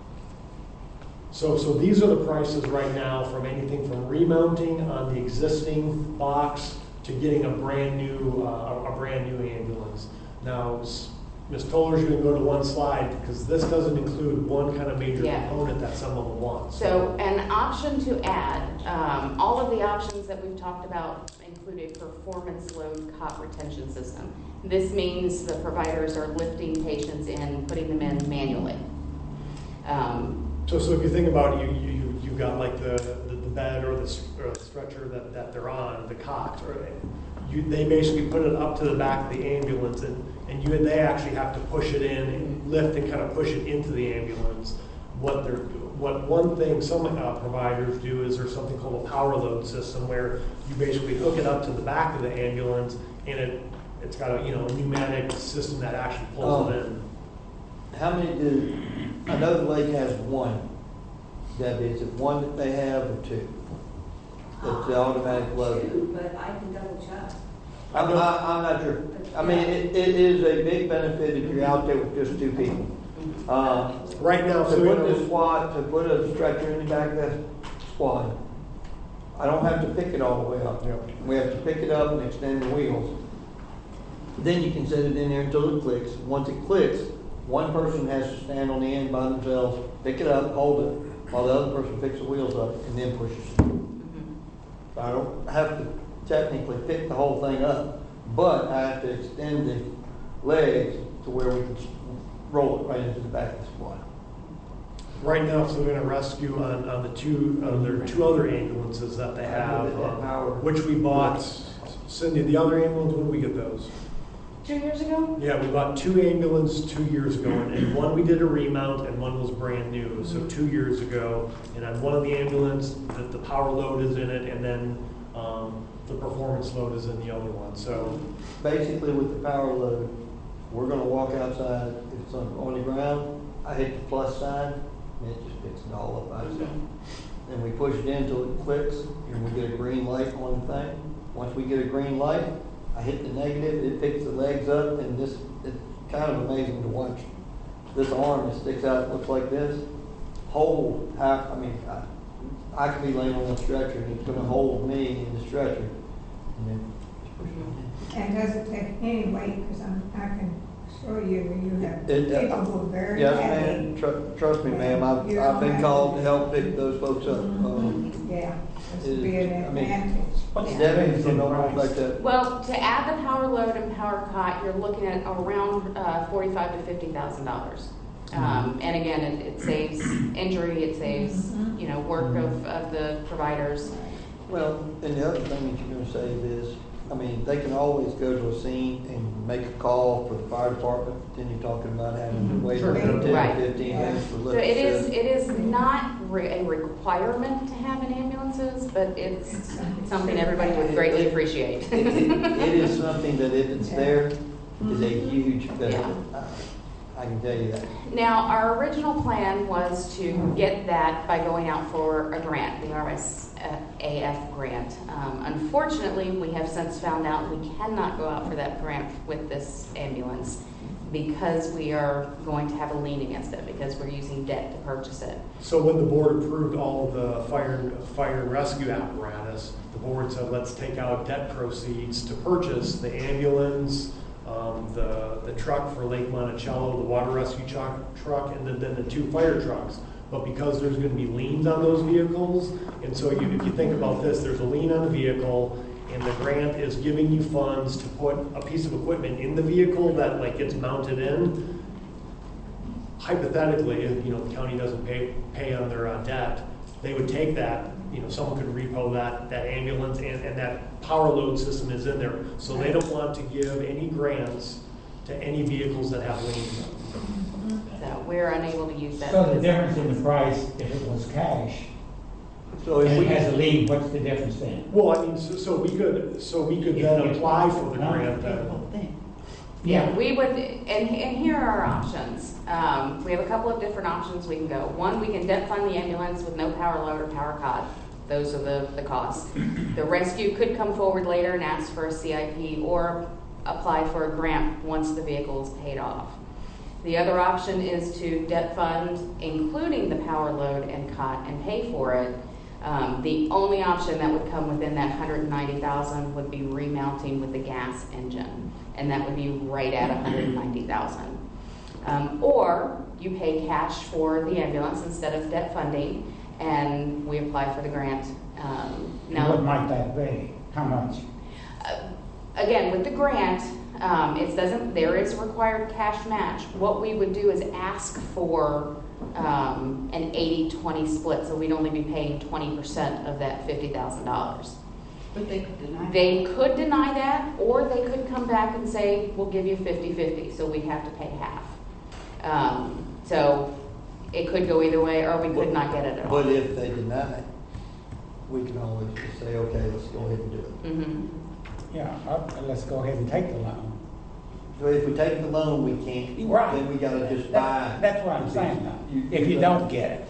So, so these are the prices right now from anything from remounting on the existing box to getting a brand new, uh, a brand new ambulance. Now, s- Miz Toller's going to go to one slide because this doesn't include one kind of major Yeah. component that some of them want. So an option to add, um, all of the options that we've talked about include a performance load cot retention system. This means the providers are lifting patients in, putting them in manually. Um, So, so if you think about it, you, you, you've got like the, the, the bed or the, s- or the stretcher that, that they're on, the cot, or you, they basically put it up to the back of the ambulance and, and you, they actually have to push it in and lift and kind of push it into the ambulance. What they're, what one thing some uh, providers do is there's something called a power load system where you basically hook it up to the back of the ambulance and it, it's got a, you know, a pneumatic system that actually pulls Oh. it in. How many do, I know the lake has one, Debbie, is it one that they have or two? That's the automatic load. Two, but I can double check. I'm, I- I'm not sure. I mean, it, it is a big benefit if you're out there with just two people. Uh, Right now, To so we put don't- the squad, to put a stretcher in the back of that squad, I don't have to pick it all the way up. Yep. We have to pick it up and extend the wheels. Then you can set it in there until it clicks. Once it clicks, one person has to stand on the end by themselves, pick it up, hold it, while the other person picks the wheels up and then pushes it. So I don't have to technically pick the whole thing up, but I have to extend the legs to where we can roll it right into the back of the squad. Right now, if they're gonna rescue on, on the two, uh, there are two other ambulances that they have, um, which we bought. Cindy, the other ambulance, when did we get those? Two years ago? Yeah, we bought two ambulances two years ago, and- and one we did a remount, and one was brand new, so two years ago. And on one of the ambulance, the, the power load is in it, and then, um, the performance load is in the other one, so. Basically with the power load, we're gonna walk outside, if it's on, on the ground, I hit the plus sign, and it just picks it all up by itself. Then we push it in until it clicks, and we get a green light on the thing. Once we get a green light, I hit the negative, it picks the legs up, and this, it's kind of amazing to watch. This arm that sticks out, looks like this, hold half, I mean, I, I could be laying on a stretcher, and it's gonna hold me in the stretcher, and then just push it in. And does it take any weight, because I'm, I can assure you that you have It- it- people who are very Yes, heavy. ma'am, Tru- trust me, ma'am, I've, You I've don't been have called to- to help pick those folks up. Um, Yeah, this it- would be an I mean, advantage. What's the Debbie, difference you in know, price? like that. Well, to add the power load and power cot, you're looking at around uh, forty-five to fifty thousand dollars. Um, and again, it, it saves injury, it saves, you know, work of, of the providers. Well, and the other thing that you're gonna save is, I mean, they can always go to a scene and make a call for the fire department, then you're talking about having to wait Sure. ten, Right. fifteen minutes for So lift. it is, assist. it is not re- a requirement to have an ambulances, but it's it's something everybody would greatly appreciate. It it is something that if it's there, is a huge benefit. Yeah. I can tell you that. Now, our original plan was to get that by going out for a grant, the R S A F grant. Um, unfortunately, we have since found out we cannot go out for that grant with this ambulance because we are going to have a lien against it because we're using debt to purchase it. So when the board approved all of the fire, fire and rescue apparatus, the board said, let's take out debt proceeds to purchase the ambulance, um, the, the truck for Lake Monticello, the water rescue truck, truck, and then, then the two fire trucks. But because there's gonna be liens on those vehicles, and so you, if you think about this, there's a lien on the vehicle, and the grant is giving you funds to put a piece of equipment in the vehicle that like gets mounted in. Hypothetically, if, you know, the county doesn't pay, pay on their uh, debt, they would take that, you know, someone could repo that, that ambulance, and, and that power load system is in there. So they don't want to give any grants to any vehicles that have liens. So we're unable to use that. So the difference in the price, if it was cash, So if and we it has a lien, what's the difference then? Well, I mean, so, so we could, so we could then apply for the grant then. Yeah, we would, and, and here are our options. Um, we have a couple of different options we can go. One, we can debt fund the ambulance with no power load or power cot. Those are the, the costs. The rescue could come forward later and ask for a C I P or apply for a grant once the vehicle is paid off. The other option is to debt fund, including the power load and cot, and pay for it. Um, the only option that would come within that one hundred ninety thousand dollars would be remounting with the gas engine, and that would be right at one hundred ninety thousand dollars. Um, or you pay cash for the ambulance instead of debt funding, and we apply for the grant. Um, now, What might that be? How much? uh, again, with the grant, um, it doesn't. There is a required cash match. What we would do is ask for um, an eighty twenty split, so we'd only be paying twenty percent of that fifty thousand dollars. But they could deny. They could deny that, or they could come back and say, we'll give you fifty fifty, so we'd have to pay half. Um, so it could go either way, or we could not get it at all. But if they deny, we can always just say, okay, let's go ahead and do it. Mm-hmm. Yeah, uh, let's go ahead and take the loan. So if we take the loan, we can't, Right. then we gotta just buy. That- That's what I'm saying now. You- If you don't get it.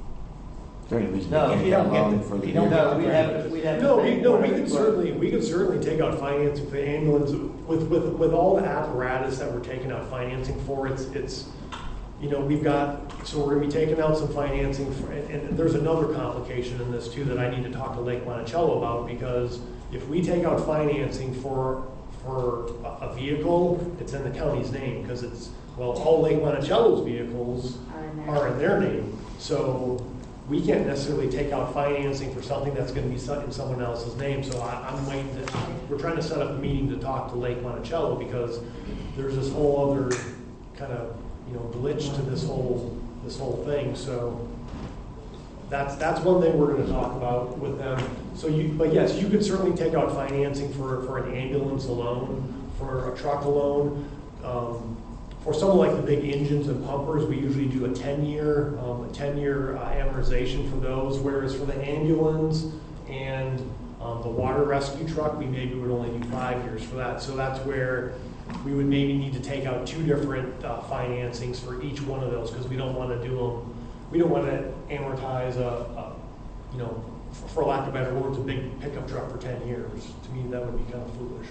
Is there any reason No. to If get you a don't get loan the- for if the you don't No, get we'd have to, we'd have to. No, pay we, no, for we it, could but- certainly, we could certainly take out financing for the ambulance with, with, with all the apparatus that we're taking out financing for. It's, it's, you know, we've got, so we're gonna be taking out some financing for, and, and there's another complication in this too that I need to talk to Lake Monticello about, because if we take out financing for, for a, a vehicle, it's in the county's name, because it's, well, all Lake Monticello's vehicles Are in there. are in their name. So we can't necessarily take out financing for something that's gonna be set in someone else's name. So I, I'm waiting to, we're trying to set up a meeting to talk to Lake Monticello, because there's this whole other kind of, you know, glitch to this whole, this whole thing. So that's, that's one thing we're gonna talk about with them. So you, but yes, you could certainly take out financing for, for an ambulance alone, for a truck alone. Um, For someone like the big engines and pumpers, we usually do a ten-year, um, a ten-year uh, amortization for those, whereas for the ambulance and um, the water rescue truck, we maybe would only do five years for that. So that's where we would maybe need to take out two different uh, financings for each one of those, because we don't want to do them, we don't want to amortize a, a, you know, for, for lack of better words, a big pickup truck for ten years. To me, that would be kind of foolish.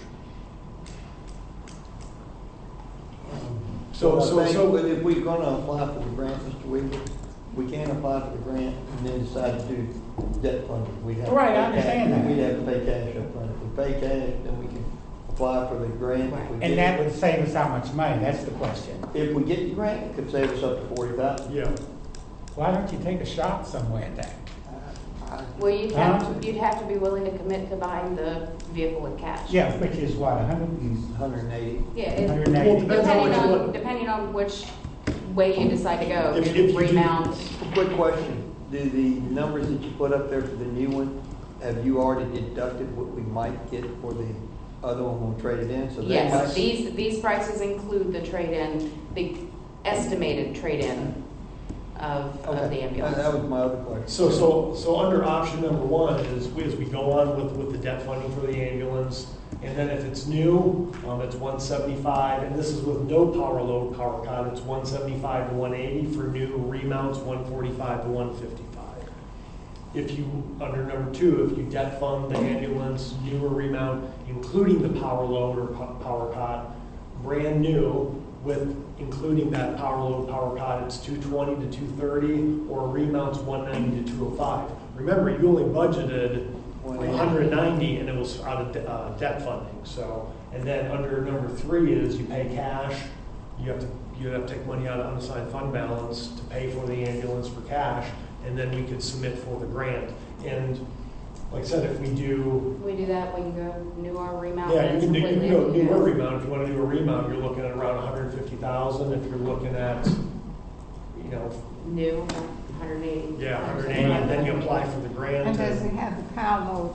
So, I so, think so. if we're gonna apply for the grant, Mister Weaver, we can't apply for the grant and then decide to do debt funding. We'd have to Right, I pay understand cash. that. We'd have to pay cash up front. If we pay cash, then we can apply for the grant. If we And get- that would save us how much money? That's the question. If we get the grant, it could save us up to forty thousand. Yeah. Why don't you take a shot somewhere at that? Well, you'd have to, you'd have to be willing to commit to buying the vehicle with cash. Yeah, which is what, a hundred and, Hundred and eighty. Yeah, it- hundred and Well, eighty? depends on depending what you on, want. depending on which way you decide to go. If- If if you you do- remount, Quick question, do the numbers that you put up there for the new one, have you already deducted what we might get for the other one when we trade it in? So they yes, might- these, these prices include the trade-in, the estimated trade-in of, of Okay, the ambulance. That was my other question. So, so, so under option number one is, we- as we go on with, with the debt funding for the ambulance, and then if it's new, um, it's one seventy-five, and this is with no power load, power cut, it's one seventy-five to one eighty, for new remounts, one forty-five to one fifty-five. If you, under number two, if you debt fund the ambulance, newer remount, including the power load or po- power cot, brand new, with including that power load, power cot, it's two twenty to two thirty, or remounts one ninety to two oh five. Remember, you only budgeted one hundred ninety, and it was out of de- uh, debt funding. So, and then under number three is you pay cash. You have to you have to take money out of unassigned fund balance to pay for the ambulance for cash, and then we could submit for the grant. And like I said, if we do, We do that, we can go newer remount. yeah, you that's can do, you can completely go up to you. newer remount. If you want to do a remount, you're looking at around one hundred fifty thousand. If you're looking at, you know, New, one hundred eighty. yeah, one hundred eighty, and then you apply for the grant. And does and- it have the power load?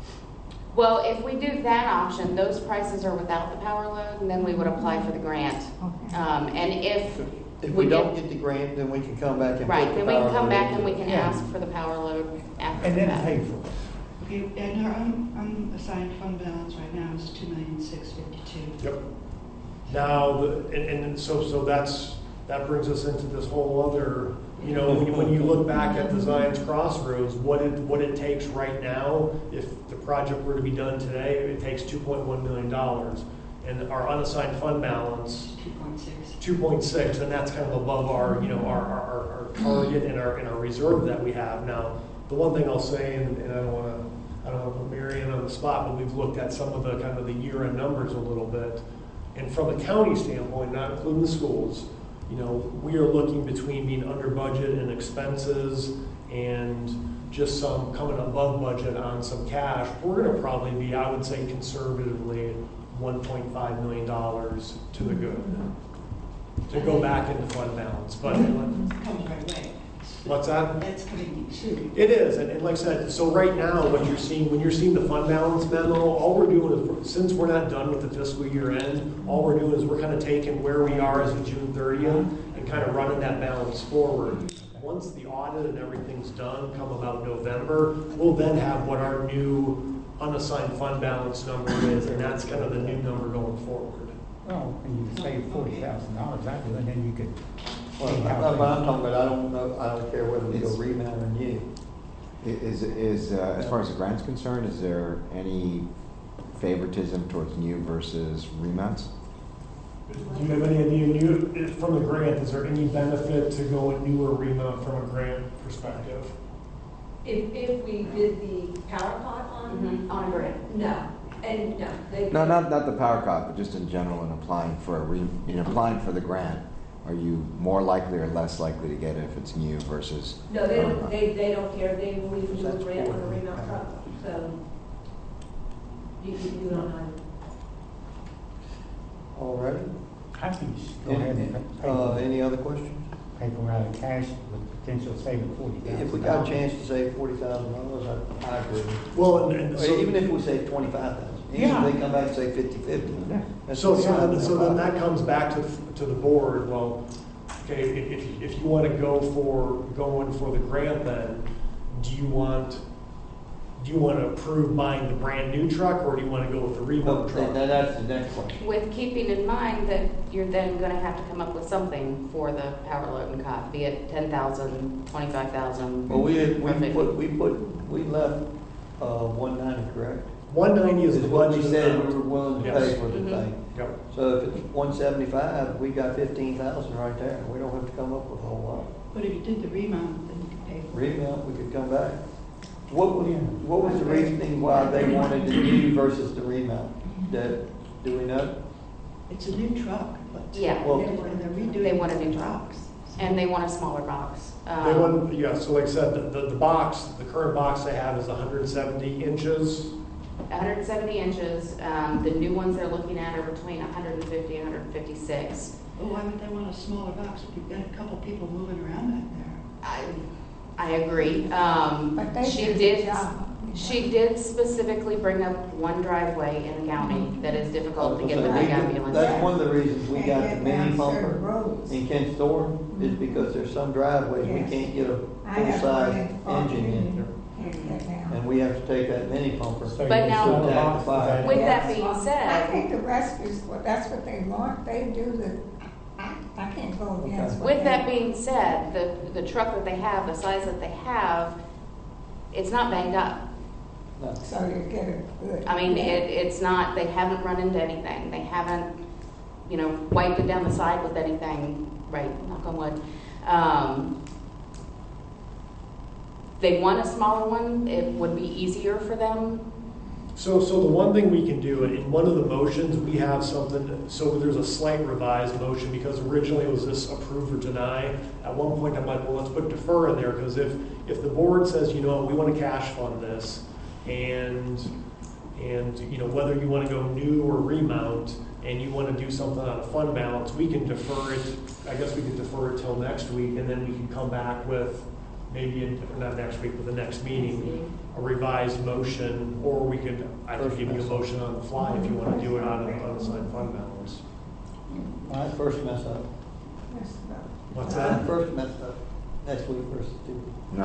Well, if we do that option, those prices are without the power load, and then we would apply for the grant. Okay. Um, and if, If we we don't get- get the grant, then we can come back and put right, the then we can power come load back in. and we can Yeah. ask for the power load after And the then fact. pay for it. Okay, and our un- unassigned fund balance right now is two million six fifty-two. Yep. Now, the, and, and so, so that's, that brings us into this whole other, you know, when you, when you look back at the Zion's Crossroads, what it, what it takes right now, if the project were to be done today, it takes two point one million dollars. And our unassigned fund balance, two point six. two point six, and that's kind of above our, you know, our, our, our- our target and our, and our reserve that we have. Now, the one thing I'll say, and, and I don't wanna, I don't wanna put Mary Ann on the spot, but we've looked at some of the, kind of the year-end numbers a little bit. And from a county standpoint, not including the schools, you know, we are looking between being under budget in expenses and just some coming above budget on some cash. We're gonna probably be, I would say conservatively, one point five million dollars to the good, to go back into fund balance. But Comes right away. what's that? That's coming soon. It is, and, and like I said, so right now, what you're seeing, when you're seeing the fund balance memo, all we're doing is, since we're not done with the fiscal year end, all we're doing is we're kind of taking where we are as of June thirtieth and kind of running that balance forward. Once the audit and everything's done, come about November, we'll then have what our new unassigned fund balance number is, and that's kind of the new number going forward. Well, and you save forty thousand dollars, I do, and then you could. Well, see but how I'm things- talking about, I don't know, I don't care whether we go It's- remount or new. I- Is, is, uh, as far as the grant's concerned, is there any favoritism towards new versus remounts? Do you have any idea, new, if- from the grant, is there any benefit to go with newer remount from a grant perspective? If, if we did the power pot on? Mhm, on a grant. No, and no. they- No, not, not the power cop, but just in general in applying for a re, in applying for the grant, are you more likely or less likely to get it if it's new versus? No, they don't, they, they don't care, they will even do a That's grant on a cool. remount truck, so you can do it on All righty. I, You should go ahead and pay Uh, for- any other questions? pay for out of cash with potential saving forty thousand dollars. If we got a chance to save forty thousand dollars, I, I agree. Well, and, and Or so. even if we save twenty-five thousand, even Yeah. if they come back and say fifty-fifty. that's So, so then, twenty-five. so then that comes back to, the- to the board, well, okay, if, if, if you want to go for, going for the grant then, do you want, do you want to approve buying the brand new truck, or do you want to go with the No, remote that- truck? that's the next question. With keeping in mind that you're then gonna have to come up with something for the power loading cot, be it ten thousand, twenty-five thousand. Well, we, we put, we put, we left, uh, one ninety, correct? One ninety is the what we budget said amount. we were willing to Yes. pay for the Mhm. thing. Yep. So if it's one seventy-five, we got fifteen thousand right there. We don't have to come up with a whole lot. But if you did the remount, then you could pay for it. Remount, we could come back. What was, what was the reasoning why they wanted the new versus the remount? That, do we know? It's a new truck, but. Yeah. Well- And they're redoing. They want a new the truck. box. And they want a smaller box. They Um, want, yeah, so like I said, the, the, the box, the current box they have is hundred and seventy inches. one hundred seventy inches, um, the new ones they're looking at are between one hundred fifty and one hundred fifty-six. Well, why would they want a smaller box if you've got a couple people moving around back there? I, I agree. Um, But they she did a did, good job. she did specifically bring up one driveway in the county that is difficult to get the So big we- ambulance. That's one of the reasons we Can't got get the mini down certain pumper roads. in Kent's Store, is because there's some driveways, we Yes. can't get a I have one full-size in Farmington. engine in. Can't get down. And we have to take that mini pumper. So But you now- sell the Attack the box, fire. is With that- that being I said, think the rest is, well, that's what they want. They do the, I, I can't go against what with that they- being said, the, the truck that they have, the size that they have, it's not banged up. No. So you get a good. I mean, it, it's not, they haven't run into anything. They haven't, you know, wiped it down the side with anything, right, knock on wood. Um, they want a smaller one, it would be easier for them. So, so the one thing we can do, in one of the motions, we have something, so there's a slight revised motion, because originally it was this approve or deny. At one point, I'm like, well, let's put defer in there, because if, if the board says, you know, we want to cash fund this, and, and, you know, whether you want to go new or remount, and you want to do something on a fund balance, we can defer it, I guess we could defer it till next week, and then we can come back with, maybe, in, not next week, but the next meeting, a revised motion, or we could, I could give you a motion on the fly if you want to do it on an unassigned fund balance. All right, first mess up. Yes, about- What's Uh, that? First mess up. Next week versus Tuesday. No,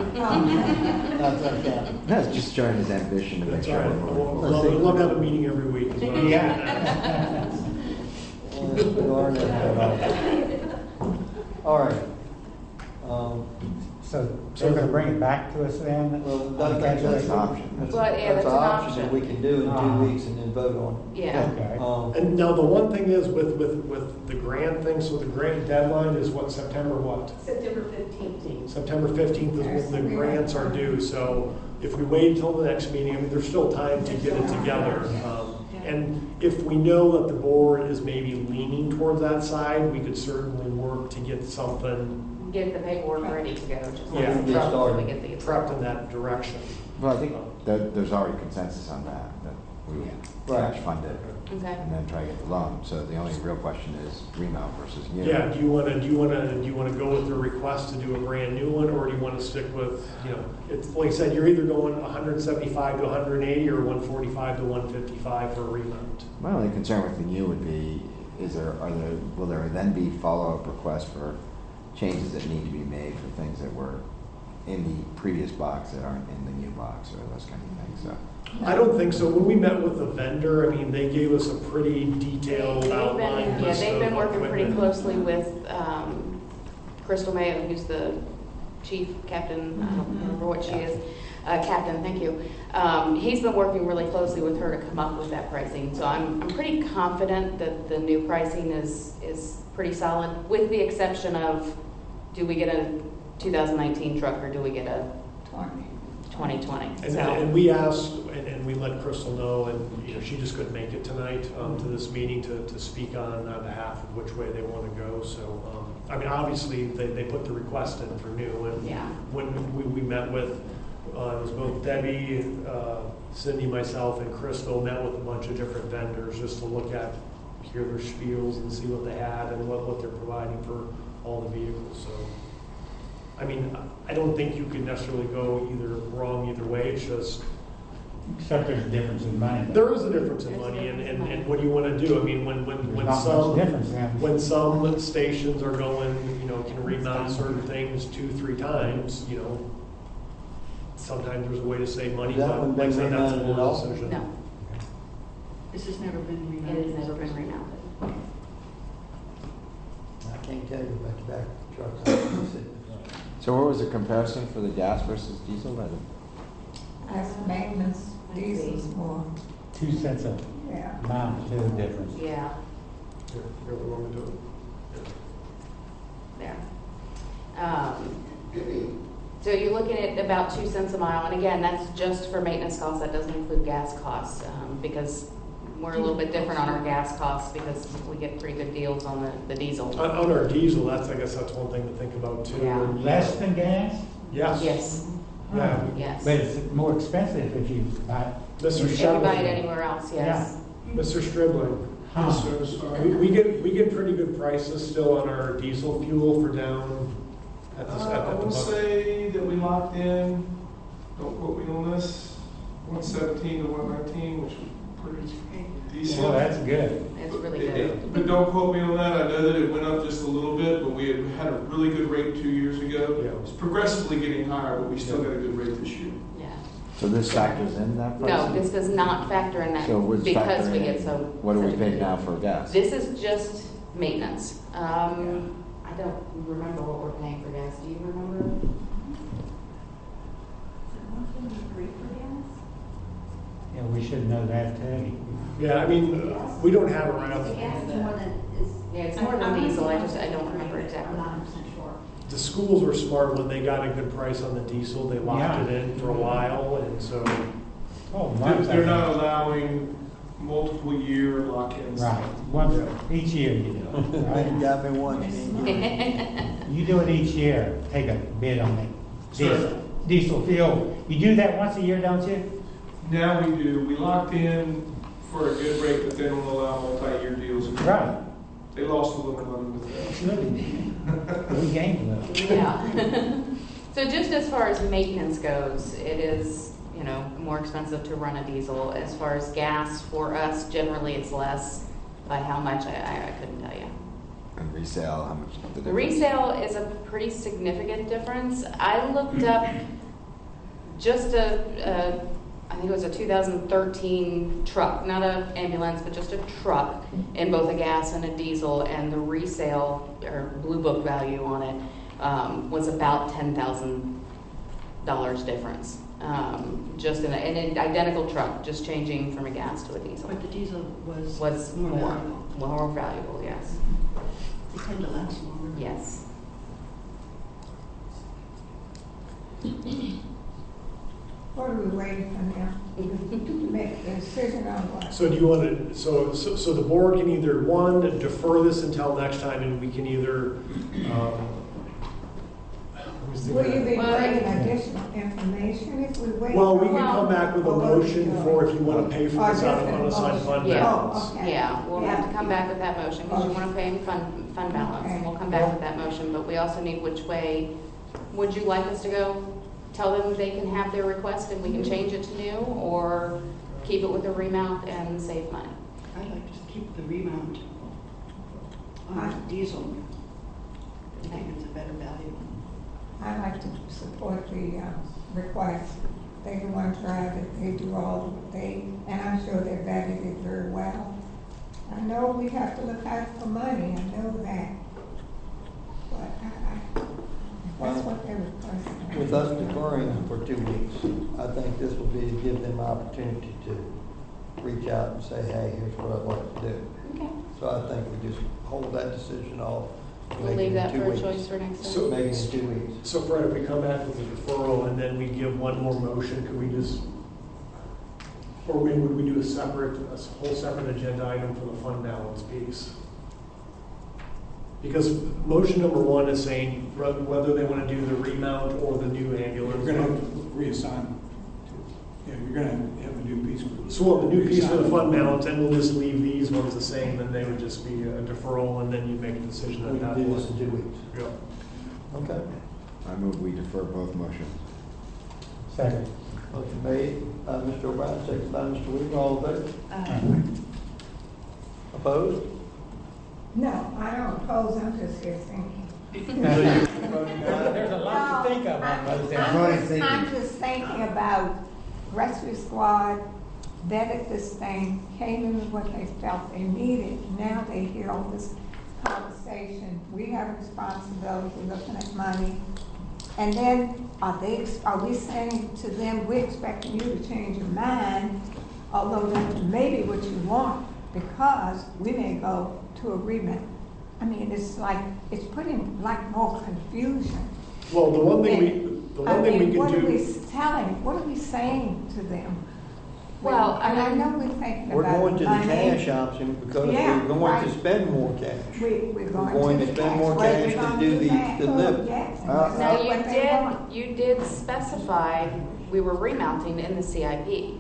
Not that count. that's just showing his ambition to make That's sure. all right. we're- We'll- We'd love, we'd love to have a meeting every week. is what I'm Yeah. Well, we learned that. All right. Um, So they're gonna bring it back to us then? Well, on that, that, that's an option. That's, Well, yeah, that's that's an an option that option. we can do in Uh-huh. two weeks and then vote on. Yeah. Okay. Um, And now the one thing is with, with, with the grant thing, so the grant deadline is what, September what? September fifteenth. September fifteenth is when the grants are due, so if we wait until the next meeting, I mean, there's still time to get it together. Um, And if we know that the board is maybe leaning towards that side, we could certainly work to get something, Get the paperwork ready to go, just yeah, until get started. we get the prepped in that direction. Well, I think that there's already consensus on that, that we would Right. cash fund it Okay. and then try to get the loan. So the only real question is remount versus new. Yeah, do you wanna, do you wanna, do you wanna go with the request to do a brand new one, or do you wanna stick with, you know, it's, like I said, you're either going one seventy-five to one eighty or one forty-five to one fifty-five for a remount. My only concern with the new would be, is there, are there, will there then be follow-up requests for changes that need to be made for things that were in the previous box that aren't in the new box or those kind of things, so. I don't think so. When we met with the vendor, I mean, they gave us a pretty detailed They've outline been, yeah, list they've been of working pretty equipment. closely with um, Crystal Mayo, who's the chief captain, I don't remember what she is, uh, captain, thank you. Um, He's been working really closely with her to come up with that pricing, so I'm, I'm pretty confident that the new pricing is, is pretty solid, with the exception of, do we get a two thousand nineteen truck or do we get a Twenty. twenty twenty? And, and we asked, and, and we let Crystal know, and, you know, she just couldn't make it tonight, um, to this meeting to, to speak on, on behalf of which way they want to go, so, um, I mean, obviously, they, they put the request in for new, and Yeah. when we, we met with, uh, it was both Debbie, uh, Cindy, myself, and Crystal, met with a bunch of different vendors just to look at hear their spiels and see what they had and what, what they're providing for all the vehicles, so. I mean, I don't think you could necessarily go either wrong either way, it's just, Except there's a difference in money. there is a difference in There's a money, and, difference in and, money. and what do you wanna do? I mean, when, when, There's when not some, much difference then. when some stations are going, you know, can remount certain things two, three times, you know, sometimes there's a way to save money, Has that but one like I been said, that's a remounted at board all? decision. No, This has never been it remounted. has never been remounted. I can't tell you about the back trucks. I don't see. So what was the comparison for the gas versus diesel? I don't- That's maintenance, diesel's more, Two cents a yeah. mile to the difference. Yeah, Here, here we want to do it. there. Um, So you're looking at about two cents a mile, and again, that's just for maintenance costs, that doesn't include gas costs, um, because we're a little bit different on our gas costs because we get pretty good deals on the, the diesel. On, on our diesel, that's, I guess that's one thing to think about too. Yeah. And Less than gas? Yes. Yes, Yeah. yes. But it's more expensive if you buy. Mister If you buy it Stribling, anywhere else, yes. Mister Stribling, Huh. So sorry. we, we get, we get pretty good prices still on our diesel fuel for down at the, Uh, at I the. will buck- say that we locked in, don't quote me on this, one seventeen to one nineteen, which was pretty decent. Well, that's good. It's really It- good. it- But don't quote me on that, I know that it went up just a little bit, but we had had a really good rate two years ago. Yeah. It's progressively getting higher, but we still got a good rate this year. Yeah. So this factors in that price? No, this does not factor in that So what's because we factoring get in? so. What are we such a paying good now deal. for gas? This is just maintenance. Um, I don't remember what we're paying for gas. Do you remember? Yeah, we should know that too. Yeah, I mean, we don't have it right off. The gas is more than, is. Yeah, it's more than diesel. I just, I don't remember I'm exactly. not one hundred percent sure. The schools were smart when they got a good price on the diesel, they locked Yeah. it in for a while, and so. Oh, They're, months. they're not allowing multiple year lock-ins. Right, once, each year you do it, You right? got me once, didn't you? You do it each year, take a bid on it. Sure. Diesel, diesel fuel. You do that once a year, don't you? Now we do, we locked in for a good rate, but they don't allow multi-year deals. Right. They lost a little bit of money with that. Really? We gained a little. Yeah. So just as far as maintenance goes, it is, you know, more expensive to run a diesel. As far as gas, for us, generally it's less. By how much, I, I I couldn't tell you. And resale, how much? the The difference? resale is a pretty significant difference. I looked up just a, a I think it was a two thousand thirteen truck, not an ambulance, but just a truck in both a gas and a diesel, and the resale or blue book value on it um, was about ten thousand dollars difference. Um, just in, a, in an identical truck, just changing from a gas to a diesel. But the diesel was. Was more more, valuable. more valuable, yes. They tend to last longer. Yes. What are we waiting for now? To make a decision on what? So do you want to, so, so, so the board can either, one, defer this until next time, and we can either, um, let me see Will you what- be Well, bringing I- additional information if we wait? Well, we for- can come back with a Or what are we motion doing? for if you want to pay for Or this out of different unassigned motion. fund Yeah. balance. Oh, okay. Yeah, we'll have to Yeah. come back with that motion because you want to pay in fund, fund balance, and we'll come back with that motion, but we also need which way, would you like us to go? Tell them they can have their request and we can change it to new, or keep it with a remount and save money? I'd like to keep the remount on diesel. I think it's a better value. I like to support the uh, request. They the ones drive it, they do all, they, and I'm sure they vetted it very well. I know we have to look out for money, I know that. But I, I, that's what they requested. With us deferring for two weeks, I think this will be to give them opportunity to reach out and say, hey, here's what I'd like to do. Okay. So I think we just hold that decision off. We'll make it leave in that two for a weeks. choice for next So- time. Make it in two weeks. So Fred, if we come back with a deferral and then we give one more motion, could we just, or we- would we do a separate, a whole separate agenda item for the fund balance piece? Because motion number one is saying whether they want to do the remount or the new ambulance. We're gonna have to reassign. Yeah, you're gonna have a new piece for. So we'll have a new piece for the fund balance, and we'll just leave these ones the same, and they would just be a deferral, and then you make a decision We at that can do point. this in two weeks. Yeah. Okay. I move we defer both motions. Second. Motion made by Mister O'Brien, second by Mister Weaver, all in favor? Opposed? No, I don't oppose, I'm just here thinking. There's a lot to think of on those I'm Everybody's just- thinking. I'm just thinking about rescue squad, vetted this thing, came in with what they felt they needed. Now they hear all this conversation. We have a responsibility, looking at money. And then are they, are we saying to them, we're expecting you to change your mind, although that may be what you want, because we may go to agreement. I mean, it's like, it's putting like more confusion. Well, the one thing we, And, the I one thing we mean, can what are do. we telling, what are we saying to them? Well, I And I mean, know we're thinking We're about going to the money. cash option because Yeah, we're going right. to spend more cash. We, we're We're going, going to to the spend cash. more What cash we're to gonna do the- that? the Oh, lift. yes, and Uh, that's now you what they want. did, you did specify we were remounting in the C I P.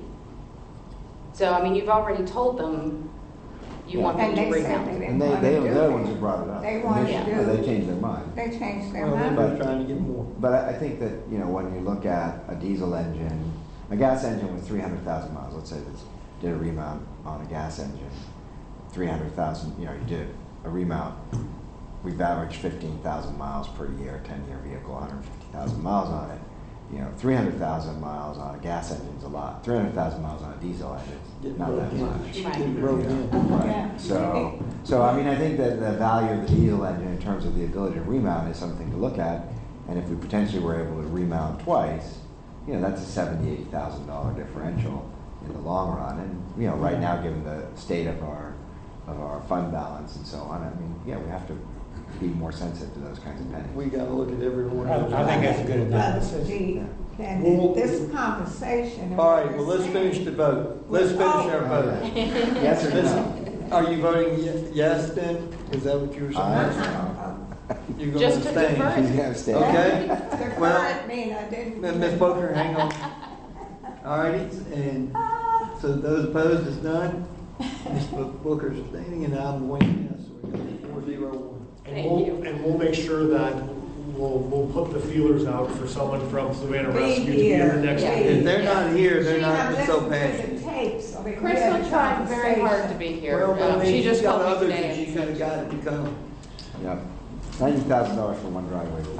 So, I mean, you've already told them you want them And to they said they remount. didn't And they, want they to were do the it. ones who brought it up. They wanted to Initially, do it. They changed their mind. They changed their Well, they're mind. just trying to get more. But I I think that, you know, when you look at a diesel engine, a gas engine with three hundred thousand miles, let's say this, did a remount on a gas engine, three hundred thousand, you know, you did a remount. We've averaged fifteen thousand miles per year, ten-year vehicle, one hundred fifty thousand miles on it. You know, three hundred thousand miles on a gas engine's a lot. three hundred thousand miles on a diesel engine's not that much. Right. Getting broke in. Yeah. Right, so, so I mean, I think that the value of the diesel engine in terms of the ability to remount is something to look at. And if we potentially were able to remount twice, you know, that's a seventy-eight thousand dollar differential in the long run. And, you know, right now, given the state of our, of our fund balance and so on, I mean, yeah, we have to be more sensitive to those kinds of pennies. We gotta look at every one I of those. I think that's a good But analysis. the, then Well- this conversation. and All what right, well, they're let's finish saying- the vote. Let's finish our vote. Yes or no? Listen, are you voting ye- yes then? Is that what you were saying? Uh-uh. You're gonna Just to abstain. defer. He's gonna stay. Okay. Deferred Well, mean I didn't. Miz Booker, hang on. All righty, and so those opposed is none. Miz Booker's abstaining, and I'm voting yes, so we got four zero one. And Thank we'll, you. and we'll make sure that we'll, we'll put the feelers out for someone from Savannah Be Rescue to be in here. the next Yeah. If meeting. they're not here, they're She not have so listened to the passionate. tapes, so they can hear Crystal the tried very hard to conversation. be here. Well, but I Um, mean, She she's just got called me others today. that she and could have said- got to come. Yep. Ninety thousand dollars for one driveway is a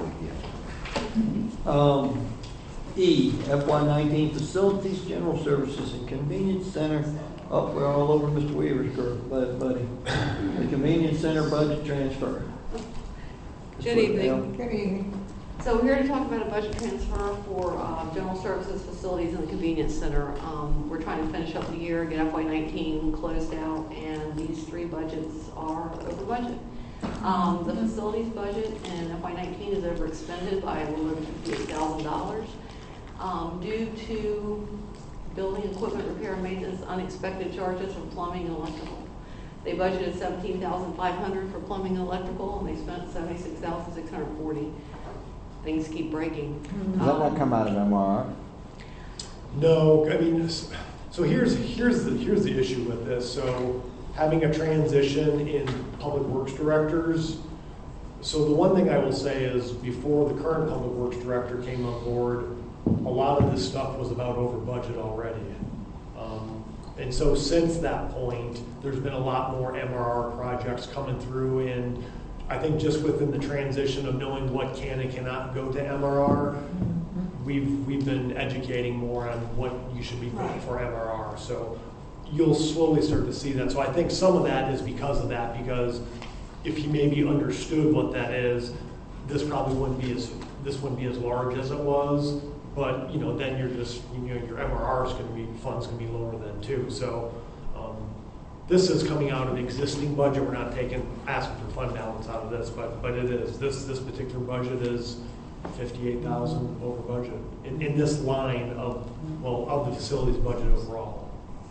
big deal. Um, E, F Y nineteen facilities, general services and convenience center. Oh, we're all over Mister Weaver's curve, bud- buddy. The convenience center budget transfer. Good evening. Good evening. So we're here to talk about a budget transfer for uh, general services, facilities, and the convenience center. Um, We're trying to finish up the year, get F Y nineteen closed out, and these three budgets are over budget. Um, The facilities budget in F Y nineteen is over expended by a little over fifty-eight thousand dollars um, due to building equipment repair and maintenance, unexpected charges for plumbing and electrical. They budgeted seventeen thousand five hundred dollars for plumbing and electrical, and they spent seventy-six thousand six hundred forty dollars. Things keep breaking. Does that not come out of M R R? No, I mean, s- so here's, here's the, here's the issue with this. So having a transition in public works directors. So the one thing I will say is before the current public works director came on board, a lot of this stuff was about over budget already. Um, And so since that point, there's been a lot more M R R projects coming through, and I think just within the transition of knowing what can and cannot go to M R R, we've, we've been educating more on what you should be putting for M R R. So you'll slowly start to see that. So I think some of that is because of that, because if you maybe understood what that is, this probably wouldn't be as, this wouldn't be as large as it was. But, you know, then you're just, you know, your M R R is going to be, funds going to be lower then too. So um, this is coming out of the existing budget. We're not taking, asking for fund balance out of this, but, but it is. This, this particular budget is fifty-eight thousand over budget in, in this line of, well, of the facilities budget overall.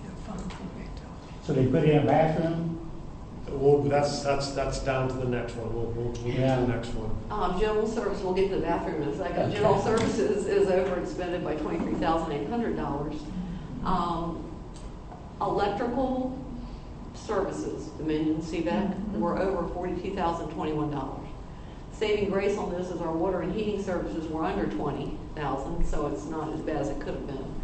So they put in a bathroom? Well, that's, that's, that's down to the next one. We'll, we'll, we'll get Yeah. to the next one. Um, General service, we'll get to the bathroom in a second. Okay. General services is over expended by twenty-three thousand eight hundred dollars. Um, electrical services, Dominion C V E C, were over forty-two thousand twenty-one dollars. Saving grace on this is our water and heating services were under twenty thousand, so it's not as bad as it could have been.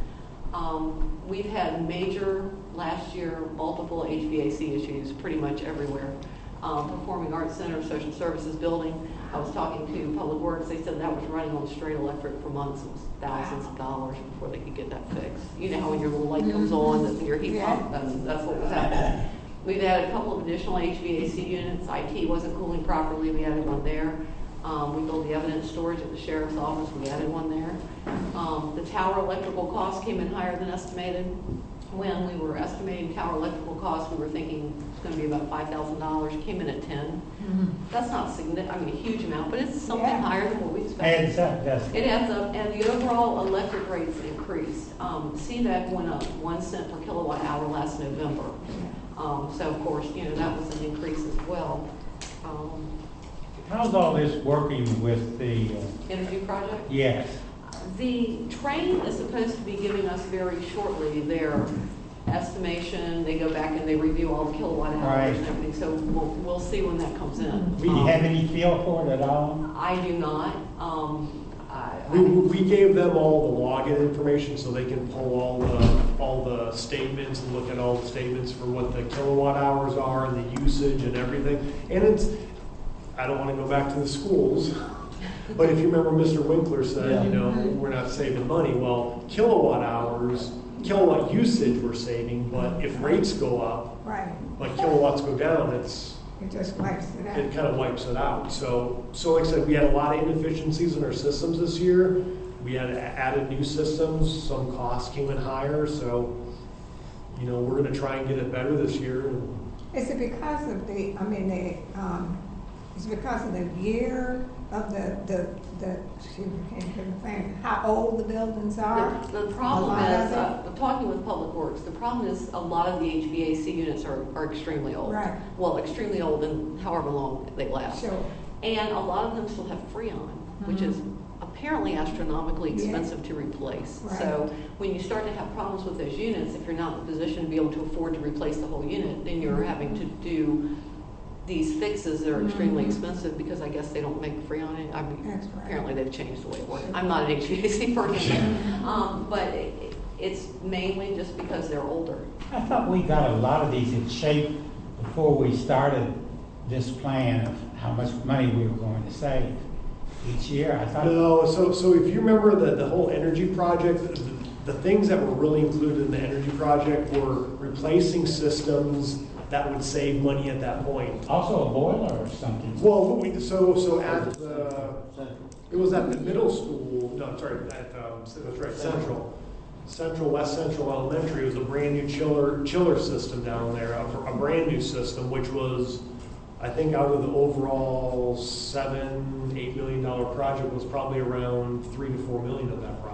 Um, we've had major, last year, multiple H V A C issues pretty much everywhere. Um, Performing Arts Center, Social Services Building, I was talking to Public Works, they said that was running on straight electric for months. It was thousands of dollars before they could get that fixed. You know how when your little light comes on, that your heat pump, that's, that's what was happening. We've added a couple of additional H V A C units. I T wasn't cooling properly, we added one there. Um, we built the evidence storage at the sheriff's office, we added one there. Um, the tower electrical costs came in higher than estimated. When we were estimating tower electrical costs, we were thinking it's going to be about five thousand dollars, came in at ten. Mm-hmm. That's not significant, I mean, a huge amount, but it's something Yeah. higher than what we expected. Adds up, doesn't it? It adds up, and the overall electric rates increased. Um, C V E C went up one cent per kilowatt hour last November. Um, so of course, you know, that was an increase as well. Um, How's all this working with the, uh, Energy project? yes, The train is supposed to be giving us very shortly their estimation. They go back and they review all the kilowatt hours Right. and everything, so we'll, we'll see when that comes in. do you Um, have any feel for it at all? I do not. Um, I, We, I, we gave them all the login information so they can pull all the, all the statements and look at all the statements for what the kilowatt hours are and the usage and everything. And it's, I don't want to go back to the schools, but if you remember Mister Winkler said, you know, we're not saving money. Well, kilowatt hours, kilowatt usage we're saving, but if rates go up, Right, like kilowatts go down, it's, it just wipes it out. it kind of wipes it out. So, so like I said, we had a lot of inefficiencies in our systems this year. We had added new systems, some costs came in higher, so, you know, we're gonna try and get it better this year. Is it because of the, I mean, the, um, is it because of the year of the, the, the, shoot, I can't even think, how old the buildings are? The, the problem A lot of is, it? uh, talking with Public Works, the problem is a lot of the H V A C units are, are extremely old. Right. Well, extremely old and however long they last. Sure. And a lot of them still have Freon, which is apparently astronomically Yeah. expensive to replace. Right. So when you start to have problems with those units, if you're not in a position to be able to afford to replace the whole unit, then you're having to do these fixes that are extremely Mhm. expensive because I guess they don't make Freon. in- I mean, That's right. apparently they've changed the way it works. I'm not an H V A C person, um, but it, it's mainly just because they're older. I thought we got a lot of these in shape before we started this plan of how much money we were going to save each year. I thought. No, so, so if you remember the, the whole energy project, the, the things that were really included in the energy project were replacing systems that would save money at that point. Also a boiler or something. Well, we, so, so at the, it was at the middle school, no, sorry, at, um, that's right, Central. Central, West Central Elementary, it was a brand new chiller, chiller system down there, a, a brand new system, which was, I think out of the overall seven, eight million dollar project was probably around three to four million of that project.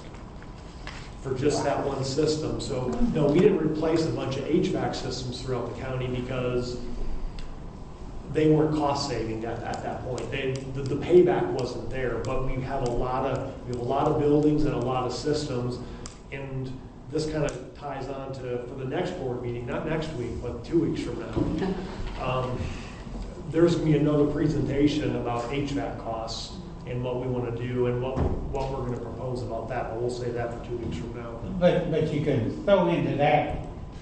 For just that one system. So, no, we didn't replace a bunch of H V A C systems throughout the county because they weren't cost saving at, at that point. They, the, the payback wasn't there, but we have a lot of, we have a lot of buildings and a lot of systems. And this kind of ties on to, for the next board meeting, not next week, but two weeks from now. Um, there's gonna be another presentation about H V A C costs and what we want to do and what, what we're going to propose about that, but we'll say that for two weeks from now. But, but you can throw into that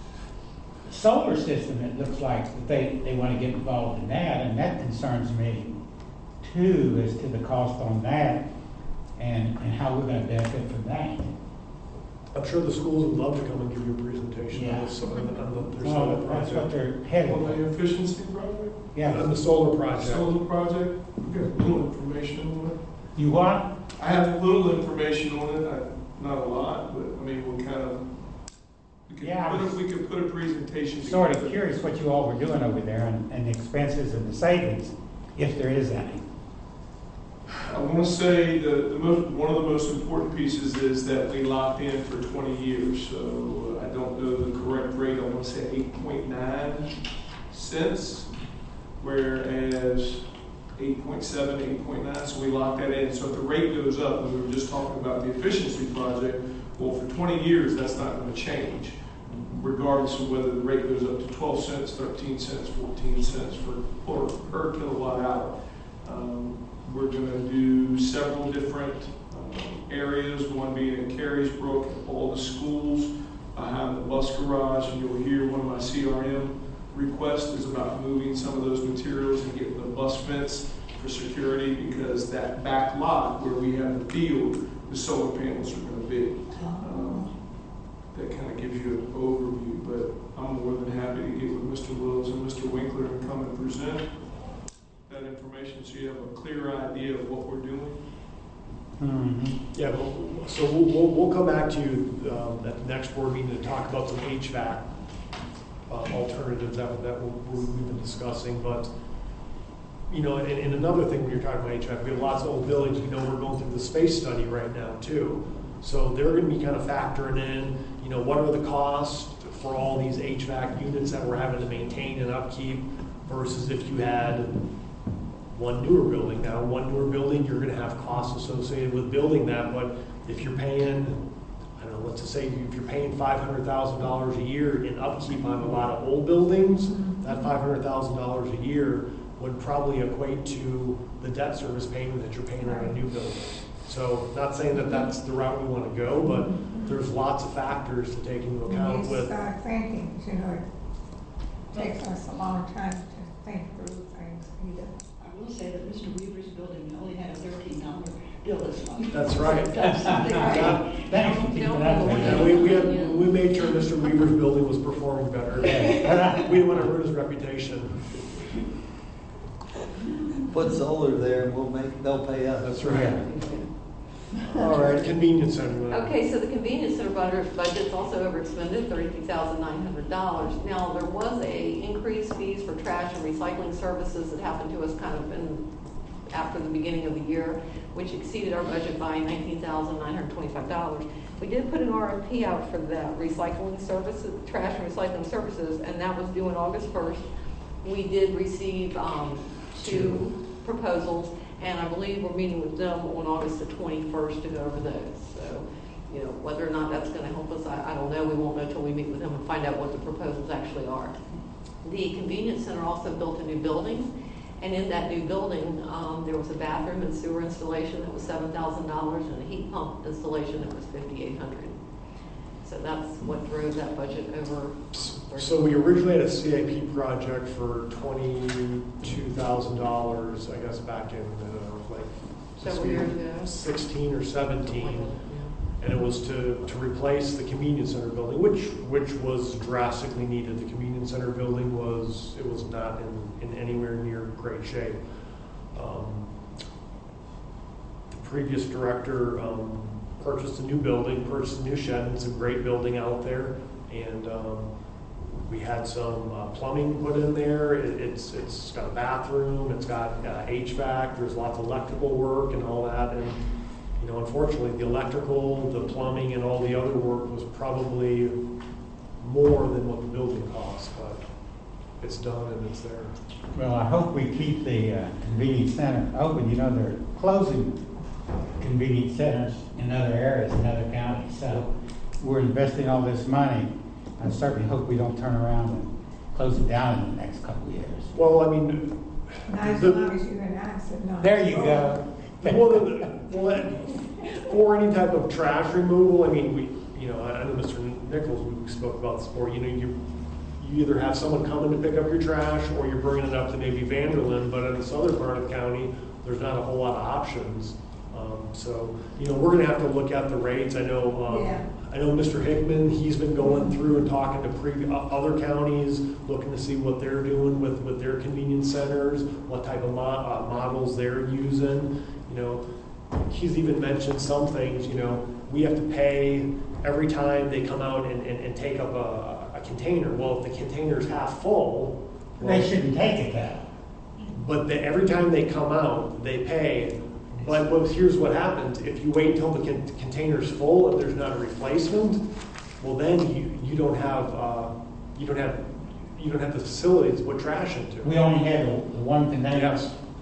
solar system, it looks like that they, they want to get involved in that, and that concerns me too, as to the cost on that and, and how we're going to benefit from that. I'm sure the schools would love to come and give you a presentation Yeah. on the, on the, on the, their Well, solar that's what project. they're headed On for. the efficiency project, Yeah. On the solar project. solar project, we got little information on it. You what? I have little information on it, I, not a lot, but I mean, we'll kind of, we could Yeah, I put a, was we could put a presentation together. Sort of curious what you all were doing over there and, and the expenses and the savings, if there is any. I want to say the, the most, one of the most important pieces is that we locked in for twenty years, so I don't know the correct rate, I want to say eight point nine cents, whereas eight point seven, eight point nine, so we locked that in. So if the rate goes up, we were just talking about the efficiency project, Well, for twenty years, that's not going to change, regardless of whether the rate goes up to twelve cents, thirteen cents, fourteen cents for, or per kilowatt hour. Um, we're going to do several different um, areas, one being in Carysbrook, all the schools, behind the bus garage, and you'll hear one of my C R M requests is about moving some of those materials and getting the bus fence for security, because that back lot where we have the field, the solar panels are going to be. Um, that kind of gives you an overview, but I'm more than happy to get with Mister Wills and Mister Winkler and come and present that information so you have a clear idea of what we're doing. Mm-hmm. Yeah, well, so we'll, we'll, we'll come back to you um, at the next board meeting to talk about some H V A C uh, alternatives that, that we'll, we've been discussing. But, you know, and, and another thing when you're talking about H V A C, we have lots of old buildings. We know we're going through the space study right now, too. So they're going to be kind of factoring in, you know, what are the costs for all these H V A C units that we're having to maintain and upkeep versus if you had one newer building. Now, one newer building, you're going to have costs associated with building that, but if you're paying, I don't know, let's just say if you're paying five hundred thousand dollars a year in upkeep on a lot of old buildings, that five hundred thousand dollars a year would probably equate to the debt service payment that you're paying on a new building. So, not saying that that's the route we want to go, but there's lots of factors to take into account When you with. start thinking, you know, it takes us a long time to think through things either. I will say that Mister Weaver's building only had a thirteen dollar bill this month. That's right. That's something right. Thanks for keeping that. Yeah, we, we, had, we made sure Mister Weaver's building was performing better. We didn't want to hurt his reputation. Put solar there and we'll make, they'll pay us. That's right. All right, convenience center. Okay, so the convenience center budget, budget's also overexpended, thirty-two thousand nine hundred dollars. Now, there was a increased fees for trash and recycling services that happened to us kind of in, after the beginning of the year, which exceeded our budget by nineteen thousand nine hundred twenty-five dollars. We did put an R F P out for that recycling services, trash and recycling services, and that was due on August first. We did receive um, two proposals, and I believe we're meeting with them on August the twenty-first to go over those. So, you know, whether or not that's going to help us, I, I don't know. We won't know until we meet with them and find out what the proposals actually are. The convenience center also built a new building, and in that new building, um, there was a bathroom and sewer installation that was seven thousand dollars and a heat pump installation that was fifty-eight hundred dollars. So that's what drove that budget over. So we originally had a C I P project for twenty-two thousand dollars, I guess, back in uh, like Several years ago. sixteen or seventeen. And it was to, to replace the convenience center building, which which was drastically needed. The convenience center building was, it was not in, in anywhere near great shape. Um, the previous director um, purchased a new building, purchased a new shed, and it's a great building out there. And um, we had some uh, plumbing put in there. It, it's it's got a bathroom, it's got uh, H V A C, there's lots of electrical work and all that. And you know, unfortunately, the electrical, the plumbing, and all the other work was probably more than what the building cost, but it's done and it's there. Well, I hope we keep the uh, convenience center open. You know, they're closing convenience centers in other areas, in other counties. So we're investing all this money. I certainly hope we don't turn around and close it down in the next couple of years. Well, I mean, Not as the- long as you and I said no. There you go. well, the, well, that- for any type of trash removal, I mean, we, you know, I know Mister Nichols, we spoke about this before. You know, you you either have someone coming to pick up your trash, or you're bringing it up to maybe Vanderlyn. But in the southern part of the county, there's not a whole lot of options. Um, so, you know, we're going to have to look at the rates. I know, um, Yeah. I know Mister Hickman. He's been going through and talking to pre- uh, other counties, looking to see what they're doing with, with their convenience centers, what type of mo- uh, models they're using. You know, he's even mentioned some things. You know, we have to pay every time they come out and, and, and take up a, a container. Well, if the container's half full, well, They shouldn't take it though. but the, every time they come out, they pay. But what, here's what happens. If you wait until the con- container's full and there's not a replacement, well then you, you don't have uh, you don't have you don't have the facilities to put trash into. We only had the one container. Yes.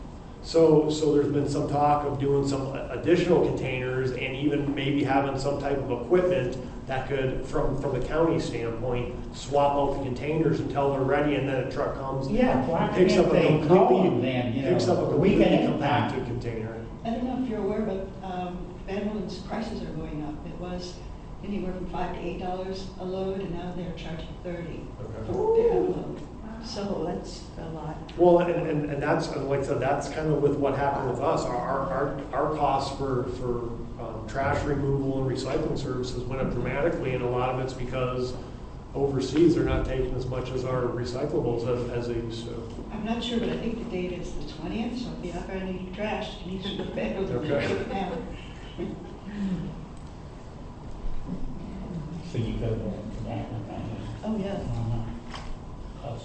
So, so there's been some talk of doing some additional containers and even maybe having some type of equipment that could, from, from the county standpoint, swap out the containers until they're ready and then a truck comes. Yeah, why and picks can't up a they call completely, them then, you know, picks up a a completely week ahead of compacted time? container. I don't know if you're aware, but um, Van Willen's prices are going up. It was anywhere from five to eight dollars a load, and now they're charging thirty Okay. for a pickup load. So that's a lot. Well, and, and, and that's, and like I said, that's kind of with what happened with us. Our, our, our costs for, for um, trash removal and recycling services went up dramatically, and a lot of it's because overseas they're not taking as much as our recyclables as, as they used to. I'm not sure, but I think the date is the twentieth, so if you have any trash, you need to look back over Okay. it now. So you go there to that one, Oh, yeah. uh-huh. Closer.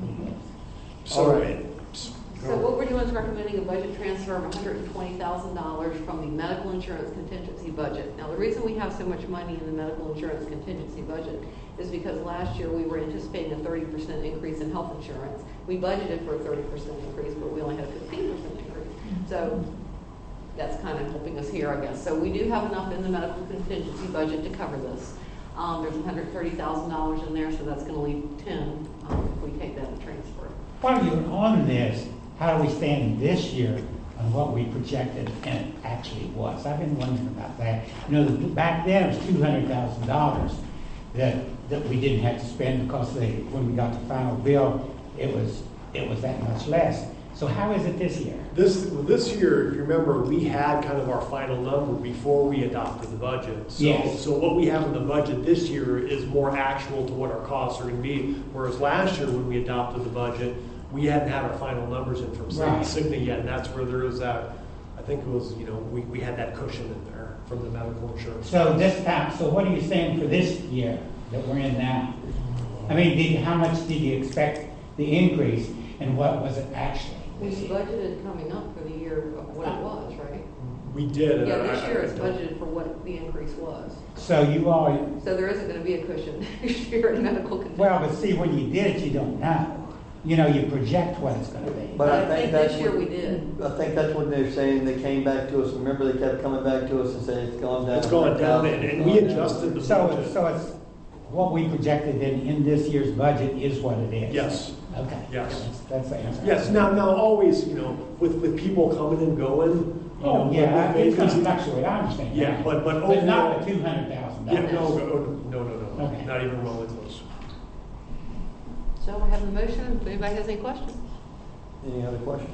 So, All right. it- So what we're doing is recommending a budget transfer of one hundred twenty thousand dollars from the medical insurance contingency budget. Now, the reason we have so much money in the medical insurance contingency budget is because last year we were anticipating a thirty percent increase in health insurance. We budgeted for a thirty percent increase, but we only had a fifteen percent increase. So that's kind of helping us here, I guess. So we do have enough in the medical contingency budget to cover this. Um, there's one hundred thirty thousand dollars in there, so that's going to leave ten um, if we take that and transfer it. While you're on this, how do we stand this year on what we projected and it actually was? I've been wondering about that. You know, the- back then it was two hundred thousand dollars that, that we didn't have to spend because they, when we got the final bill, it was, it was that much less. So how is it this year? This, this year, if you remember, we had kind of our final number before we adopted the budget. So, Yes. so what we have in the budget this year is more actual to what our costs are going to be. Whereas last year, when we adopted the budget, we hadn't had our final numbers in from Right. Cigna yet, and that's where there was that, I think it was, you know, we, we had that cushion in there from the medical insurance. So this time, so what are you saying for this year that we're in now? I mean, did, how much did you expect the increase and what was it actually? We budgeted coming up for the year of what it was, right? We did. and Yeah, I- this I- year I is don't- budgeted for what the increase was. So you all, So there isn't gonna be a cushion next year in medical contingency. well, but see, when you did it, you don't know. You know, you project what it's gonna be. But I I think think that's this year what- we did. I think that's what they're saying, they came back to us, remember they kept coming back to us and saying it's gone down. It's gone down, and, and we It's gone down. adjusted the So, budget. so it's, what we projected in, in this year's budget is what it is? Yes. Okay. Yes. That's- That's the answer. Yes, now, now, always, you know, with, with people coming and going, you Oh, know. yeah, with it's gonna vacancies- fluctuate, I understand. Yeah, that. but- but But not overall- the two hundred thousand Yeah, no, dollars. no, no, no, no, Okay. not even remotely close. So I have the motion. If anybody has any questions? Any other questions?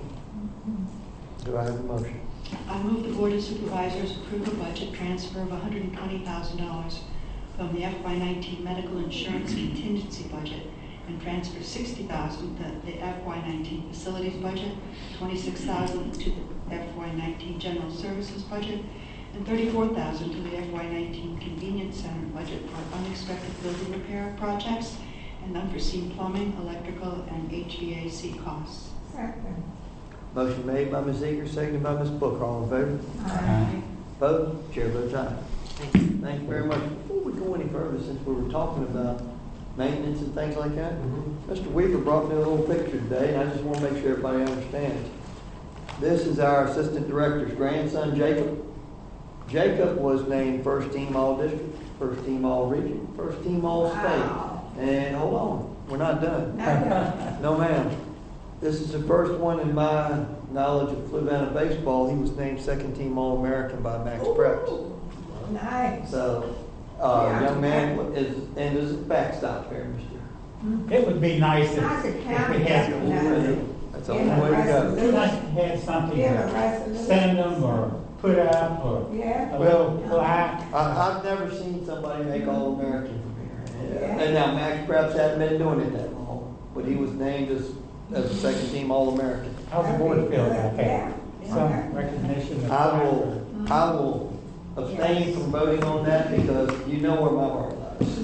Do I have a motion? I move the Board of Supervisors approve a budget transfer of one hundred twenty thousand dollars from the F Y nineteen medical insurance contingency budget and transfer sixty thousand dollars to the F Y nineteen facilities budget, twenty-six thousand dollars to the F Y nineteen general services budget, and thirty-four thousand dollars to the F Y nineteen convenience center budget for unexpected building repair projects and unforeseen plumbing, electrical, and H V A C costs. Second. Motion made by Miz Eager, seconded by Miz Booker, all in favor? Aye. Vote, chair votes aye. Thank you. Thank you very much. Before we go any further, since we were talking about maintenance and things like that, Mister Weaver brought me a little picture today, and I just want to make sure everybody understands. This is our assistant director's grandson, Jacob. Jacob was named first team all district, first team all region, first team all state. Wow. And hold on, we're not done. Not done. No, ma'am. This is the first one in my knowledge of Fluvanna baseball. He was named second team all American by Max Preps. Ooh, nice. So, uh, Yeah. young man is, and there's a backstop here, Mister It would be nice if, Nice if to count we it. had, That's the Yeah, only way to it'd go. be nice to have something Yeah, to resolution. send them or put up or Yeah. a little plaque. I, I've never seen somebody make all American from here. Yeah. And now Max Preps hadn't been doing it that long, but he was named as, as a second team all American. How's the board feel about Yeah. that? Some recognition of. I will, I will abstain from voting on that because you know where my heart lies.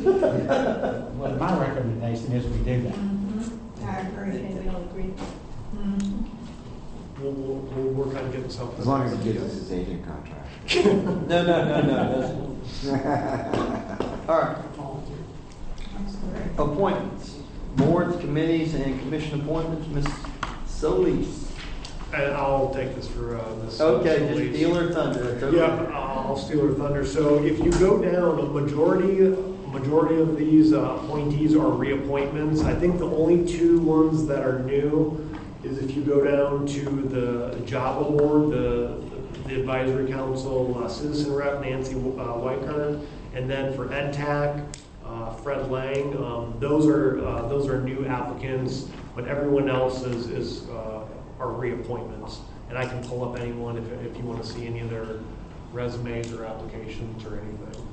Well, my recommendation is we do that. Mhm. I agree. And we all agree. Mhm. We'll, we'll, we'll work on getting something. As long as he gives us his agent contract. No, no, no, no, that's, all right. That's great. Appointments, boards, committees, and commission appointments, Miz Solis. And I'll take this for, uh, this. uh, Okay, just lease. steal her thunder, that's okay. Yeah, I'll steal her thunder. So if you go down, a majority, majority of these uh, appointees are reappointments. I think the only two ones that are new is if you go down to the job award, the, the advisory council uh, citizen rep Nancy uh, Weicker, and then for Ed TAC, uh, Fred Lang. Um, those are uh, those are new applicants, but everyone else is is uh, are reappointments. And I can pull up anyone if if you want to see any of their resumes or applications or anything.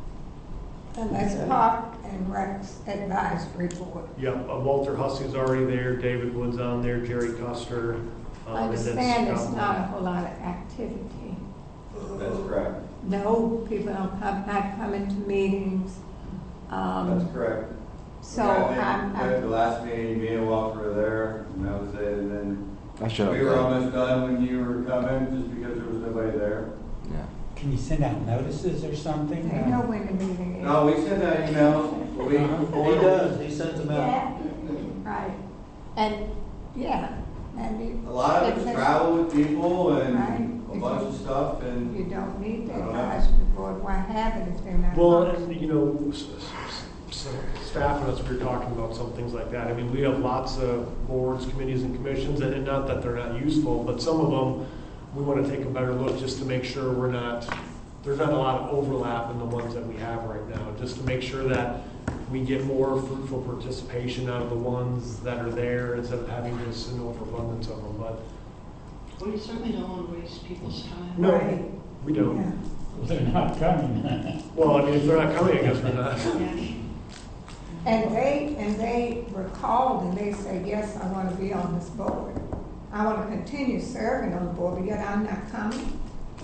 And that's Park and Recs Advisory Board. Yep, uh, Walter Hussey's already there, David Wood's on there, Jerry Custer. Um, I and then understand there's Scott not a Moore. whole lot of activity. That's correct. No, people don't come, not coming to meetings. Um, That's correct. So I think I'm, at the I'm, last meeting, me and Walter were there, and that was it, and then I showed up we were there. almost done when you were coming, just because there was nobody there. Yeah. Can you send out notices or something? they know when the meeting is. No, we sent out emails a week He before. does, he sends them out. Yeah, right. And, yeah, and you. A lot of it's travel with people Right. and a bunch of stuff, and You don't need the I don't know. advisory board, why have it if they're not? Well, functioning? and you know, s- s- s- staff and us, we were talking about some things like that. I mean, we have lots of boards, committees, and commissions, and and not that they're not useful, but some of them, we want to take a better look just to make sure we're not, there's not a lot of overlap in the ones that we have right now, just to make sure that we get more fruitful participation out of the ones that are there instead of having just an overabundance of them, but Well, you certainly don't want to waste people's time. no, Right. we Yeah. don't. They're not coming. Well, I mean, if they're not coming, I guess we're not. Yeah. And they, and they were called and they said, yes, I want to be on this board. I want to continue serving on the board, but yet I'm not coming.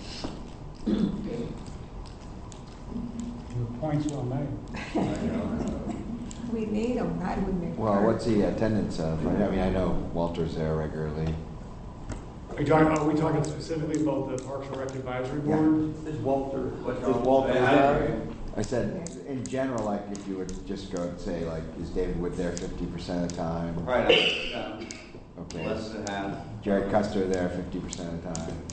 Your point's well made. We need them, I wouldn't. Well, what's the attendance of? I mean, I know Walter's there regularly. Are you talking, are we talking specifically about the Parks and Rec Advisory Board? Is Walter, What's is wrong? Walter I- I- there? I said, in general, like, if you would just go and say, like, is David Wood there fifty percent of the time? Right, now, Okay. less than half. Jared Custer there fifty percent of the time?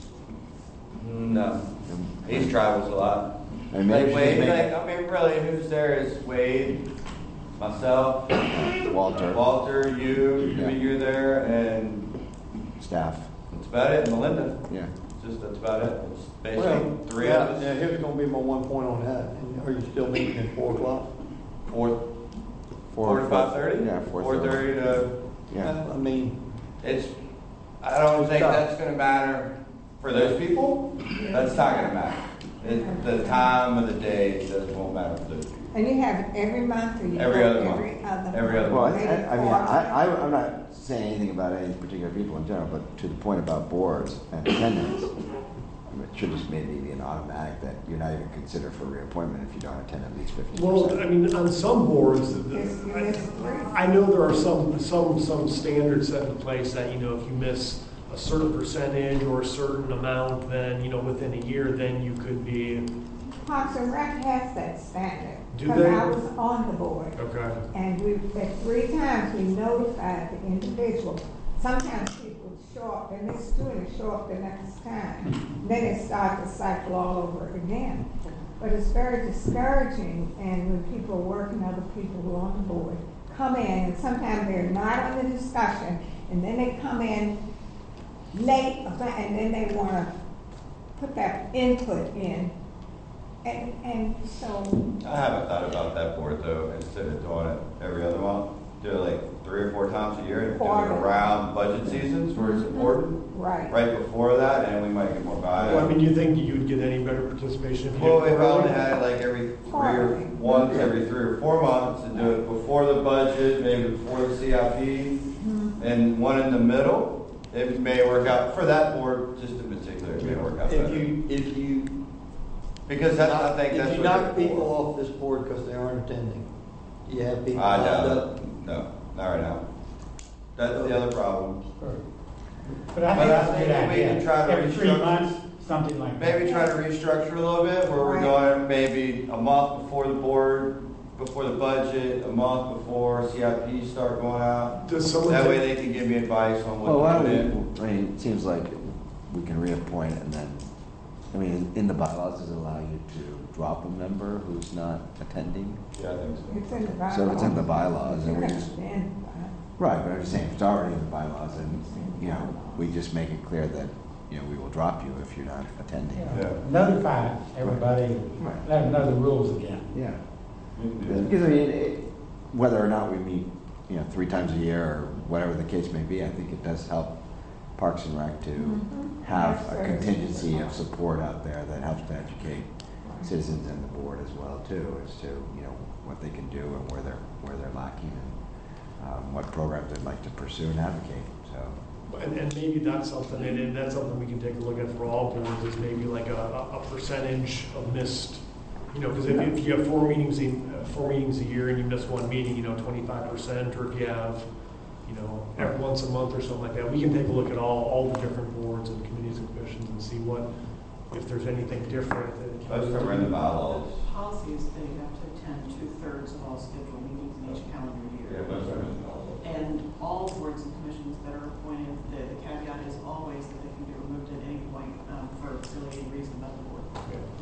No, he travels a lot. And Like maybe Wade, she's like, I mean, really, who's there is Wade, myself, making Walter, Walter, you, I Yeah. mean, you're there, and staff, that's about it, and Melinda. yeah. Just, that's about it. It's Well, basically three yeah, of yeah, us. here's gonna be my one point on that. And Are you still meeting at four o'clock? Four, four to five thirty? Yeah, four Four thirty to, Yeah. I mean, it's, I don't think tough. that's gonna matter for those people. That's not gonna matter. It, the time of the day, does won't matter for those people. And you have it every month or you? Every go other month. Every other. Every other Well, I, Maybe I I mean, four. I, I, I'm not saying anything about any particular people in general, but to the point about boards and attendance, I mean, it should just maybe be an automatic that you're not even considered for reappointment if you don't attend at least fifty percent. Well, I mean, on some boards, the- Yes, you I- miss three. I know there are some, some, some standards set in place that, you know, if you miss a certain percentage or a certain amount, then, you know, within a year, then you could be, Parks and Rec has that standard. Do Because they? I was on the board. okay. And we, at three times, we notified the individual. Sometimes people would show up, and they students show up the next time. Then they start the cycle all over again. But it's very discouraging, and when people are working, other people who are on the board come in, and sometimes they're not on the discussion, and then they come in late, and then they want to put that input in. And, and so, I haven't thought about that board though, instead of doing it every other month. Do it like three or four times a year, and do it Quarter. around budget seasons where it's important. right. Right before that, and we might get more Well, I buy-in. mean, do you think you would get any better participation if you did Well, if I quarterly? only had it like every three or, once every three or four months, and do it before the budget, maybe before the C I P, and one in the middle, it may work out, for that board, just in particular, it may work out if better. you, if you, Because that's, I think that's if you what knock they're people for. off this board because they aren't attending, you have people I lined up. doubt, no, not right now. That's the other problem. But I But think I that's a think good we can idea. try to Every three restructure- months, something like that. Maybe try to restructure a little bit, where we're Right. going maybe a month before the board, before the budget, a month before C I Ps start going out. Does someone That way think- they can give me advice on Well, what why to don't do. we, I mean, it seems like we can reappoint and then, I mean, in the bylaws, does it allow you to drop a member who's not attending? Yeah, I think so. It's in the bylaws. So if it's in the bylaws, then we It's just, in the bylaws. right, but I'm just saying, if it's already in the bylaws, then, you know, we just make it clear that, you know, we will drop you if you're not attending. Yeah. Notify everybody, Right. let them know the rules again. Yeah. You can do it. Because, I mean, it, whether or not we meet, you know, three times a year or whatever the case may be, I think it does help Parks and Rec to Mhm. have Yes, a sir. contingency of support out there that helps to educate citizens and the board as well too, as to, you know, what they can do and where they're, where they're lacking and um, what programs they'd like to pursue and advocate, so. And, and maybe that's something, and and that's something we can take a look at for all boards, is maybe like a, a a percentage of missed, you know, because if, if you have four meetings, in- uh, four meetings a year and you miss one meeting, you know, twenty-five percent, or if you have, you know, every once a month or something like that, we can take a look at all, all the different boards and committees and commissions and see what, if there's anything different that. Most of them are in the bylaws. Policy is that you have to attend two-thirds of all scheduled meetings in each calendar Yeah, year. most of them are in the bylaws. And all boards and commissions that are appointed, the the caveat is always that they can be removed at any point um, for really any reason about the board.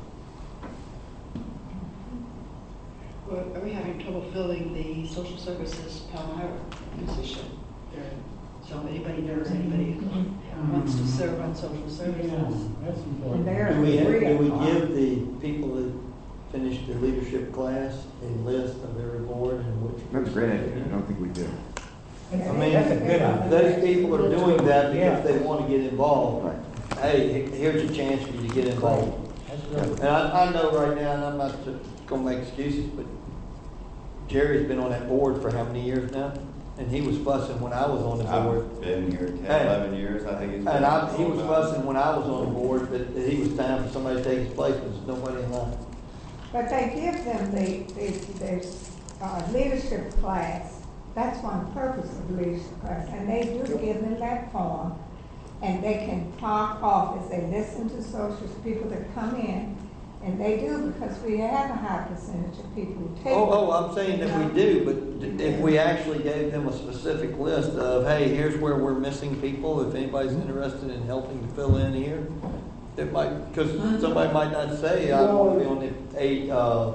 Well, are we having trouble filling the social services Palmyra position? So if anybody knows anybody who wants to serve on social Yeah, services. that's And important. there Do we, are three do we of give them. the people that finished the leadership class a list of every board and which? That's a great idea, I don't think we do. I mean, That's a good idea. those people are doing that Yeah. because they want to get involved. Right. Hey, he- here's your chance for you to get involved. That's really And I, I know right now, and I'm not just gonna make excuses, but Jerry's been on that board for how many years now? And he was fussing when I was on the board. I've been here ten, Hey. eleven years, I think it's been. And I, he was fussing when I was on the board, that that he was time for somebody to take his place, but there's nobody in line. But they give them the, the, the uh, leadership class. That's one purpose of leadership class, and they do give them that form. And they can talk off as they listen to social people that come in, and they do because we have a high percentage of people who take. Oh, oh, I'm saying that we do, but if we actually gave them a specific list of, hey, here's where we're missing people, if anybody's interested in helping to fill in here, it might, because somebody might not say, I want to be on the eight, uh,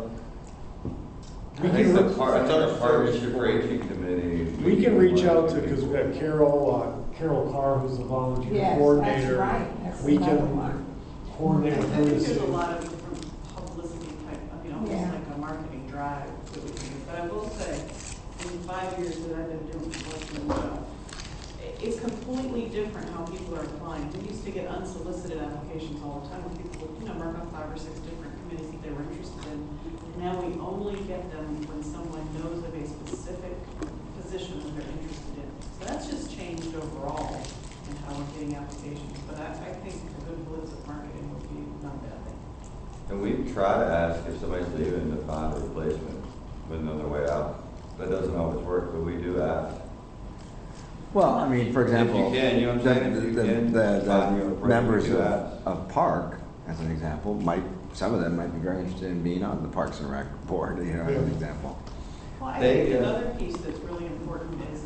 I think the par, I think the partnership raging committee. We can reach out to, because we have Carol, uh, Carol Carr, who's the volunteer Yes, that's coordinator. right. That's We another can one. coordinate I with her think to there's see. a lot of different publicity type, of, you know, Yeah. almost like a marketing drive that we can do. But I will say, in five years that I've been doing enforcement stuff, i- it's completely different how people are applying. We used to get unsolicited applications all the time, where people would, you know, mark on five or six different committees that they were interested in. Now we only get them when someone knows of a specific position that they're interested in. So that's just changed overall in how we're getting applications. But I, I think a good blitz of marketing would be not a bad thing. And we try to ask if somebody's leaving to find a replacement with another way out. That doesn't always work, but we do ask. Well, I mean, for If you example. can, you know what I'm saying? If the- you the- can, The, find your the appropriate members to of, ask. of Park, as an example, might, some of them might be very interested in being on the Parks and Rec board, you know, as an example. Well, I They, think uh, another piece that's really important is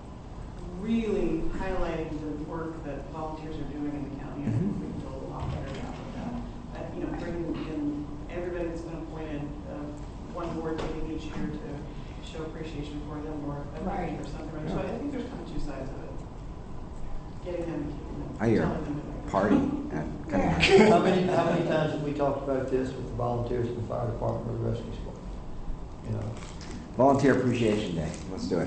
really highlighting the work that volunteers are doing in the county. I think we can do a lot better job of that. Uh, you know, bringing in everybody that's been appointed, uh, one board meeting each year to show appreciation for them or a Right. meeting or something. Right? So I think there's kind of two sides of it. Getting them, keeping them, I hear telling them. that- party at, Yeah. how many, how many times have we talked about this with the volunteers in the fire department or the rescue squad? You know, Volunteer Appreciation Day, let's do it.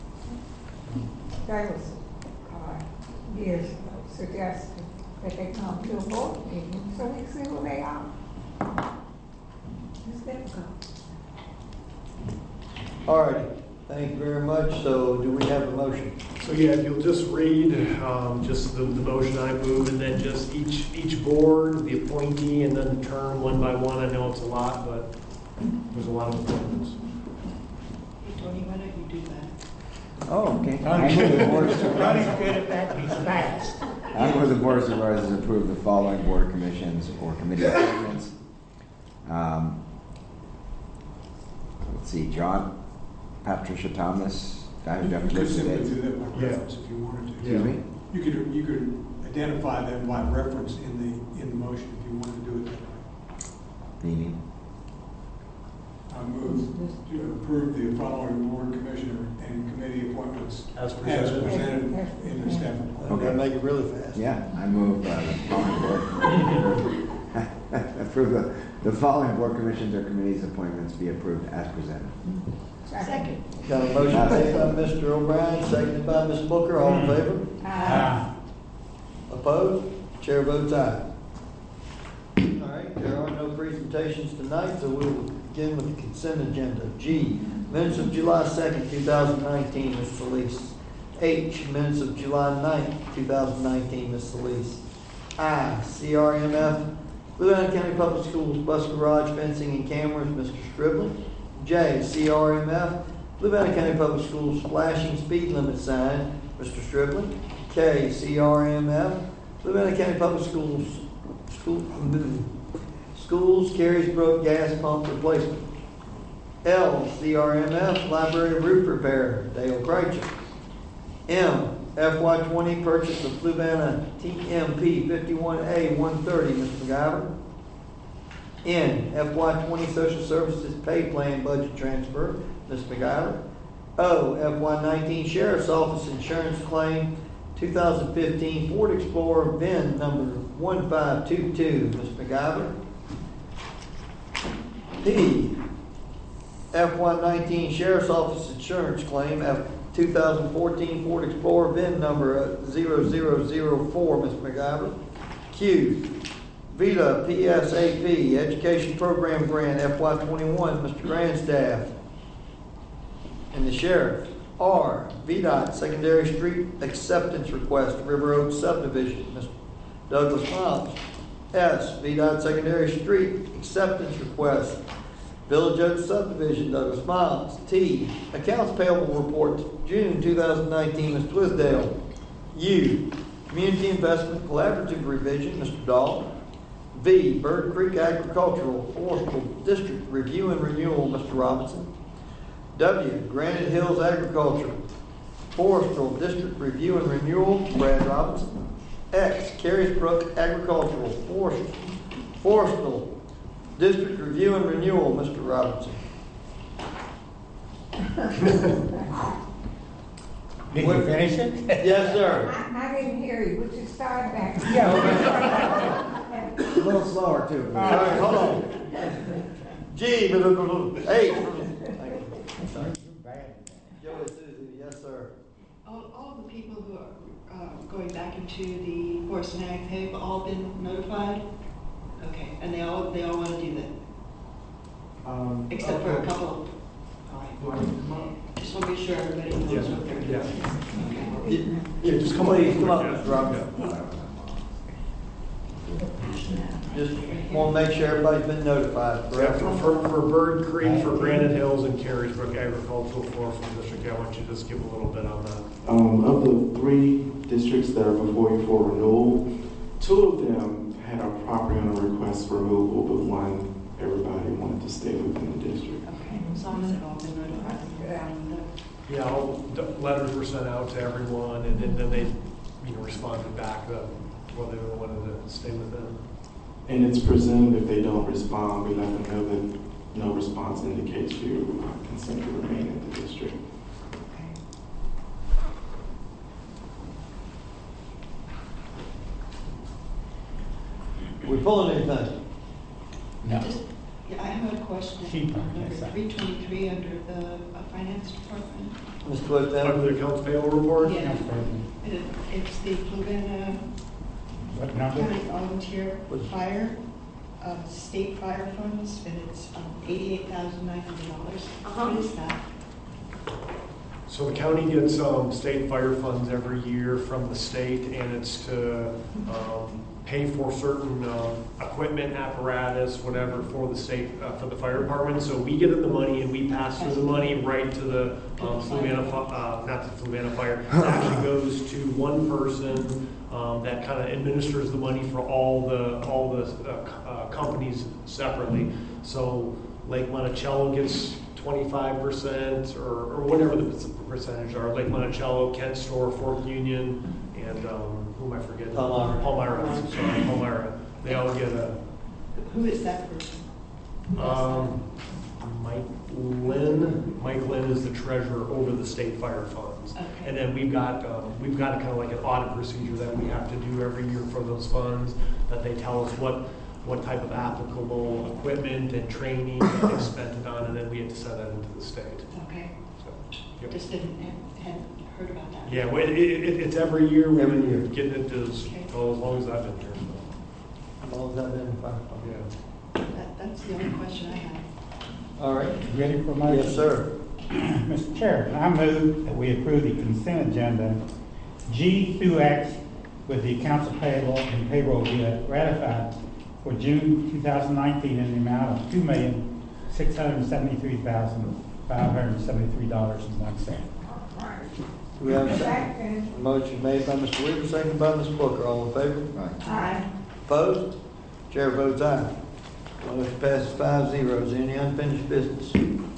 That was, uh, years ago, suggested that they come to a board meeting so we see who they are. It's difficult. all righty, thank you very much. So do we have a motion? So yeah, if you'll just read, um, just the, the motion I move, and then just each, each board, the appointee, and then the term one by one. I know it's a lot, but there's a lot of appointments. Hey, Tony, why don't you do that? Oh, okay. I Ronnie's move the good Board of Ronnie's Supervisors- good at that, he's fast. I move the Board of Supervisors approve the following board of commissions or committee appointments. Um, let's let's see, John, Patricia Thomas, guy who You got could listed simply as. do that by Yeah. reference if you wanted to. Excuse me? You could, you could identify them by reference in the, in the motion if you wanted to do it that way. Meaning? I move to approve the following board commissioner and committee appointments As as presented. presented in the staff report. Okay, make it really fast. Yeah, I move uh, the following board, approve the, the following board commissions or committees appointments be approved as presented. Second. Got a motion made by Mister O'Brien, seconded by Miz Booker, all in favor? Ah, Opposed? Chair votes aye. All right, there are no presentations tonight, so we'll begin with the consent agenda. G, minutes of July second, two thousand nineteen, Miz Solis. H, minutes of July ninth, two thousand nineteen, Miz Solis. I, C R M F, Louisiana County Public Schools bus garage fencing and cameras, Mister Stribling. J, C R M F, Louisiana County Public Schools flashing speed limit sign, Mister Stribling. K, C R M F, Louisiana County Public Schools, school, schools Carysbrook gas pump replacement. L, C R M F, library roof repair, Dale Kreitzer. M, F Y twenty purchase of Fluvanna T M P fifty-one A one thirty, Mister McGyver. N, F Y twenty social services pay plan budget transfer, Miz McGyver. O, F Y nineteen sheriff's office insurance claim, two thousand fifteen Ford Explorer V I N number one five two two, Miz McGyver. P, F Y nineteen sheriff's office insurance claim, F two thousand fourteen Ford Explorer V I N number zero zero zero four, Miz McGyver. Q, VITA P S A P Education Program Grant F Y twenty-one, Mister Grandstaff and the Sheriff. R, V DOT Secondary Street Acceptance Request, River Oaks Subdivision, Mister Douglas Miles. S, V DOT Secondary Street Acceptance Request, Village Oaks Subdivision, Douglas Miles. T, Accounts Payable Report, June two thousand nineteen, Miz Twisdale. U, Community Investment Collaborative Revision, Mister Dahl. V, Bird Creek Agricultural Forestal District Review and Renewal, Mister Robinson. W, Granite Hills Agriculture Forestal District Review and Renewal, Brad Robinson. X, Carysbrook Agricultural Forest, Forestal District Review and Renewal, Mister Robinson. did you finish it? Yes, sir. I, I didn't hear you, would you start back? Yeah. A little slower too. All right, hold on. G, blah, blah, blah, blah. H. Sorry. Joey Susie, yes, sir. All, all the people who are uh, going back into the Forest and Ag have all been notified? Okay, and they all, they all want to do that? Um, Except for a okay. couple. All right. Just want to be sure everybody knows Yes, what they're yeah. doing. Yeah, just come on. Please, come up, Mister Robinson. Just want to make sure everybody's been notified, Yeah, correct? for, for, for Bird Creek, for Granite Hills, and Carysbrook Agricultural Forestry District, I want you to just give a little bit on that. Um, of the three districts that are before you for renewal, two of them had a property owner request for removal, but one, everybody wanted to stay within the district. Okay, as long as they've all been notified. Yeah, all the letters were sent out to everyone, and then, then they, you know, responded back that whether they wanted to stay with them. And it's presumed if they don't respond, we let them know that no response indicates you consent to remain in the district. We pulling anything? No. Just, yeah, I have a question. Sheep on Number that side. three twenty-three under the uh, finance department. Mister Twisdale? Under the accounts payable report? Yeah. Council President. It, it's the Fluvanna What number? County Volunteer Fire, uh, state fire funds, and it's um, eighty-eight thousand nine hundred dollars. Uh-huh. What is that? So the county gets um, state fire funds every year from the state, and it's to um, pay for certain um, equipment, apparatus, whatever, for the state, uh, for the fire department. So we get the money and we pass through the money right to the um, Fluvanna, uh, not the Fluvanna Fire. It actually goes to one person um, that kind of administers the money for all the all the uh, uh, companies separately. So Lake Monticello gets twenty-five percent or, or whatever the percentage are, Lake Monticello, Kent Store, Fort Union, and, um, who am I forgetting? Palmyra. Palmyra, sorry, Palmyra. They all get a, Who is that person? um, Mike Lynn, Mike Lynn is the treasurer over the state fire funds. Okay. And then we've got, um, we've got kind of like an audit procedure that we have to do every year for those funds, that they tell us what, what type of applicable equipment and training they've spent it on, and then we have to send that into the state. Okay. So, yep. Just didn't, hadn't heard about that. Yeah, well, it, it, it's every year. We've Every been year. Getting it as, Okay. oh, as long as I've been here. As long as I've been in fire. So, yeah. That, that's the only question I have. All right. Ready for motion? Yes, sir. Mister Chair, I move that we approve the consent agenda G through X with the accounts payable and payroll bill ratified for June two thousand nineteen in the amount of two million, six hundred seventy-three thousand, five hundred seventy-three dollars and one cent. Do we have a second? Motion made by Mister Weaver, second by Mister Booker. All in favor? Aye. Opposed? Chair votes aye. Motion passes five zero. Is there any unfinished business?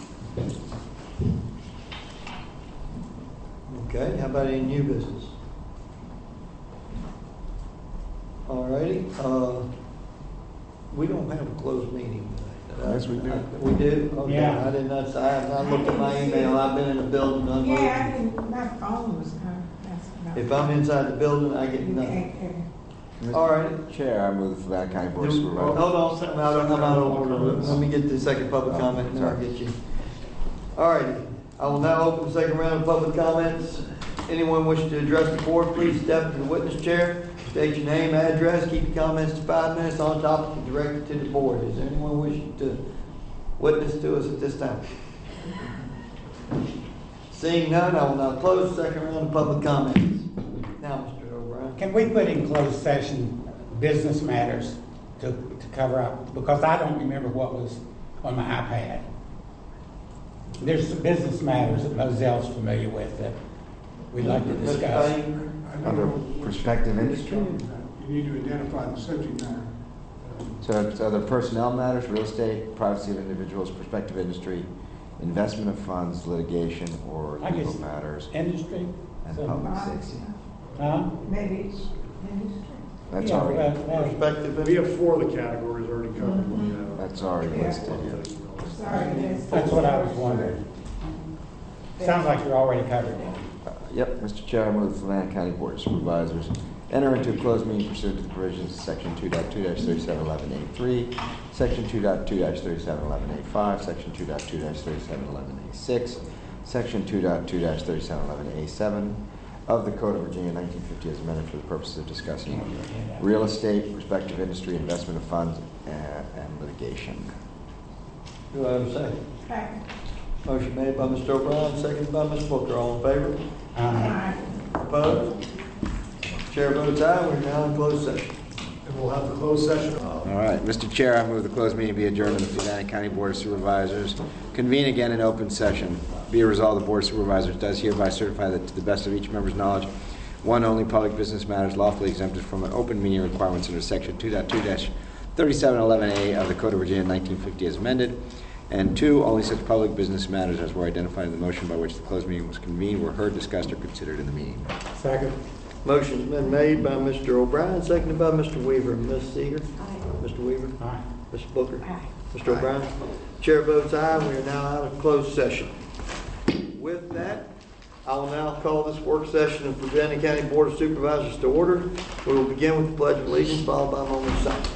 Okay, how about any new business? All righty, uh, we don't have a closed meeting today. Yes, we do. We do? Okay, Yeah. I did not, I have not looked at my email. I've been in the building unloading. Yeah, I didn't, my phone was kind of messing up. If I'm inside the building, I get You nothing. can't get it. All right. Chair, I move the Savannah County Board of Do- Supervisors. Hold on, I'm out, I'm out of order. Let me get the second public comment, and then I'll get you. All right, I will now open the second round of public comments. Anyone wishing to address the board, please step to the witness chair, state your name, address, keep your comments to five minutes on topic and direct it to the board. Is there anyone wishing to witness to us at this time? Seeing none, I will now close the second round of public comments. Now, Mister O'Brien. Can we put in closed session business matters to, to cover up? Because I don't remember what was on my iPad. There's some business matters that Mosell's familiar with that we'd like to Mister discuss. Payne? Under prospective industry? You need to identify the subject matter. So it's other personnel matters, real estate, privacy of individuals, prospective industry, investment of funds, litigation, or I guess legal matters, Industry? and So- public safety. Huh? Maybe it's industry. That's Yeah, already, well, well, Perspective. We have four of the categories already covered. Yeah. that's already Yeah. listed, yeah. Sorry, that's. That's what I was wondering. Sounds like you're already covered it. Uh, Yep, Mister Chair, I move the Savannah County Board of Supervisors enter into a closed meeting pursuant to the provisions of Section two point two dash thirty-seven eleven A three, Section two point two dash thirty-seven eleven A five, Section two point two dash thirty-seven eleven A six, Section two point two dash thirty-seven eleven A seven of the Code of Virginia nineteen fifty as amended for the purposes of discussing real estate, prospective industry, investment of funds, uh, and litigation. Do I have a second? Second. Motion made by Mister O'Brien, seconded by Miz Booker. All in favor? Uh, Opposed? Chair votes aye. We're now in closed session. And we'll have the closed session. All right, Mister Chair, I move the closed meeting be adjourned in the Savannah County Board of Supervisors. Convene again in open session. Be it resolved, the Board of Supervisors does hereby certify that to the best of each member's knowledge, one, only public business matters lawfully exempted from an open meeting requirements under Section two point two dash thirty-seven eleven A of the Code of Virginia nineteen fifty as amended. And two, only such public business matters as were identified in the motion by which the closed meeting was convened were heard, discussed, or considered in the meeting. Second. Motion's been made by Mister O'Brien, seconded by Mister Weaver. Miz Seeger? Aye. Mister Weaver? Aye. Mister Booker? Aye. Mister O'Brien? Chair votes aye. We are now out of closed session. With that, I will now call this work session of the Savannah County Board of Supervisors to order. We will begin with the Pledge of Allegiance, followed by a moment of silence.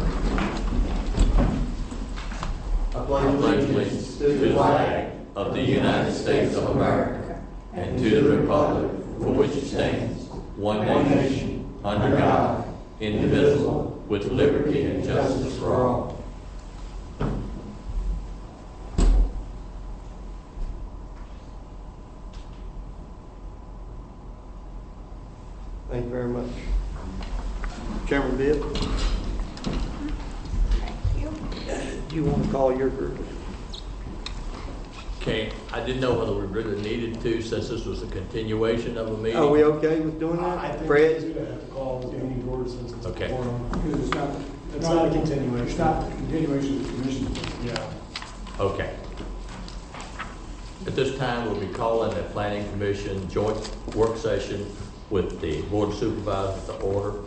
I pledge allegiance to the flag of the United States of America and to the republic for which it stands, one nation, under God, indivisible, with liberty and justice for all. Thank you very much. Chairman Bibb? Do you want to call your group? Okay, I didn't know whether we really needed to, since this was a continuation of a meeting. Are we okay with doing I that? think Fred? we have to call the meeting to order since it's a Okay. quorum. Because it's not, It's not a continuation. it's not a continuation of the commission. Yeah. Okay. At this time, we'll be calling the Planning Commission joint work session with the Board of Supervisors to order.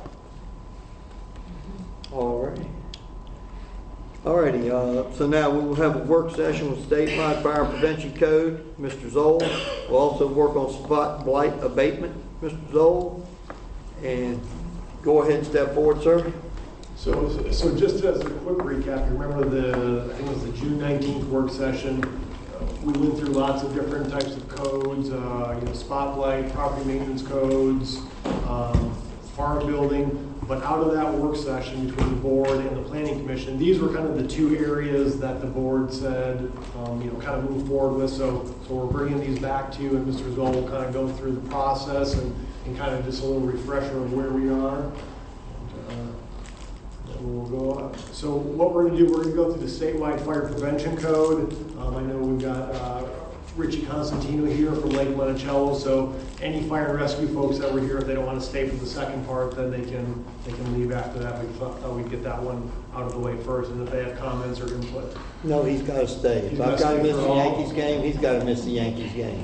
All right. All righty, uh, so now we will have a work session with statewide fire prevention code. Mister Zoll will also work on spot blight abatement. Mister Zoll, and go ahead and step forward, sir. So, so just as a quick recap, you remember the, I think it was the June nineteenth work session. Uh, We went through lots of different types of codes, uh, you know, spotlight, property maintenance codes, um, farm building. But out of that work session between the board and the planning commission, these were kind of the two areas that the board said, um, you know, kind of move forward with. So, so we're bringing these back to you, and Mister Zoll will kind of go through the process and, and kind of just a little refresher of where we are. And, uh, We'll go up. So what we're going to do, we're going to go through the statewide fire prevention code. Um, I know we've got uh, Richie Constantino here from Lake Monticello. So any fire and rescue folks that were here, if they don't want to stay for the second part, then they can they can leave after that. We thought uh, we'd get that one out of the way first, and if they have comments or input. No, he's got to stay. If I've got to miss the Yankees game, he's got to miss the Yankees game.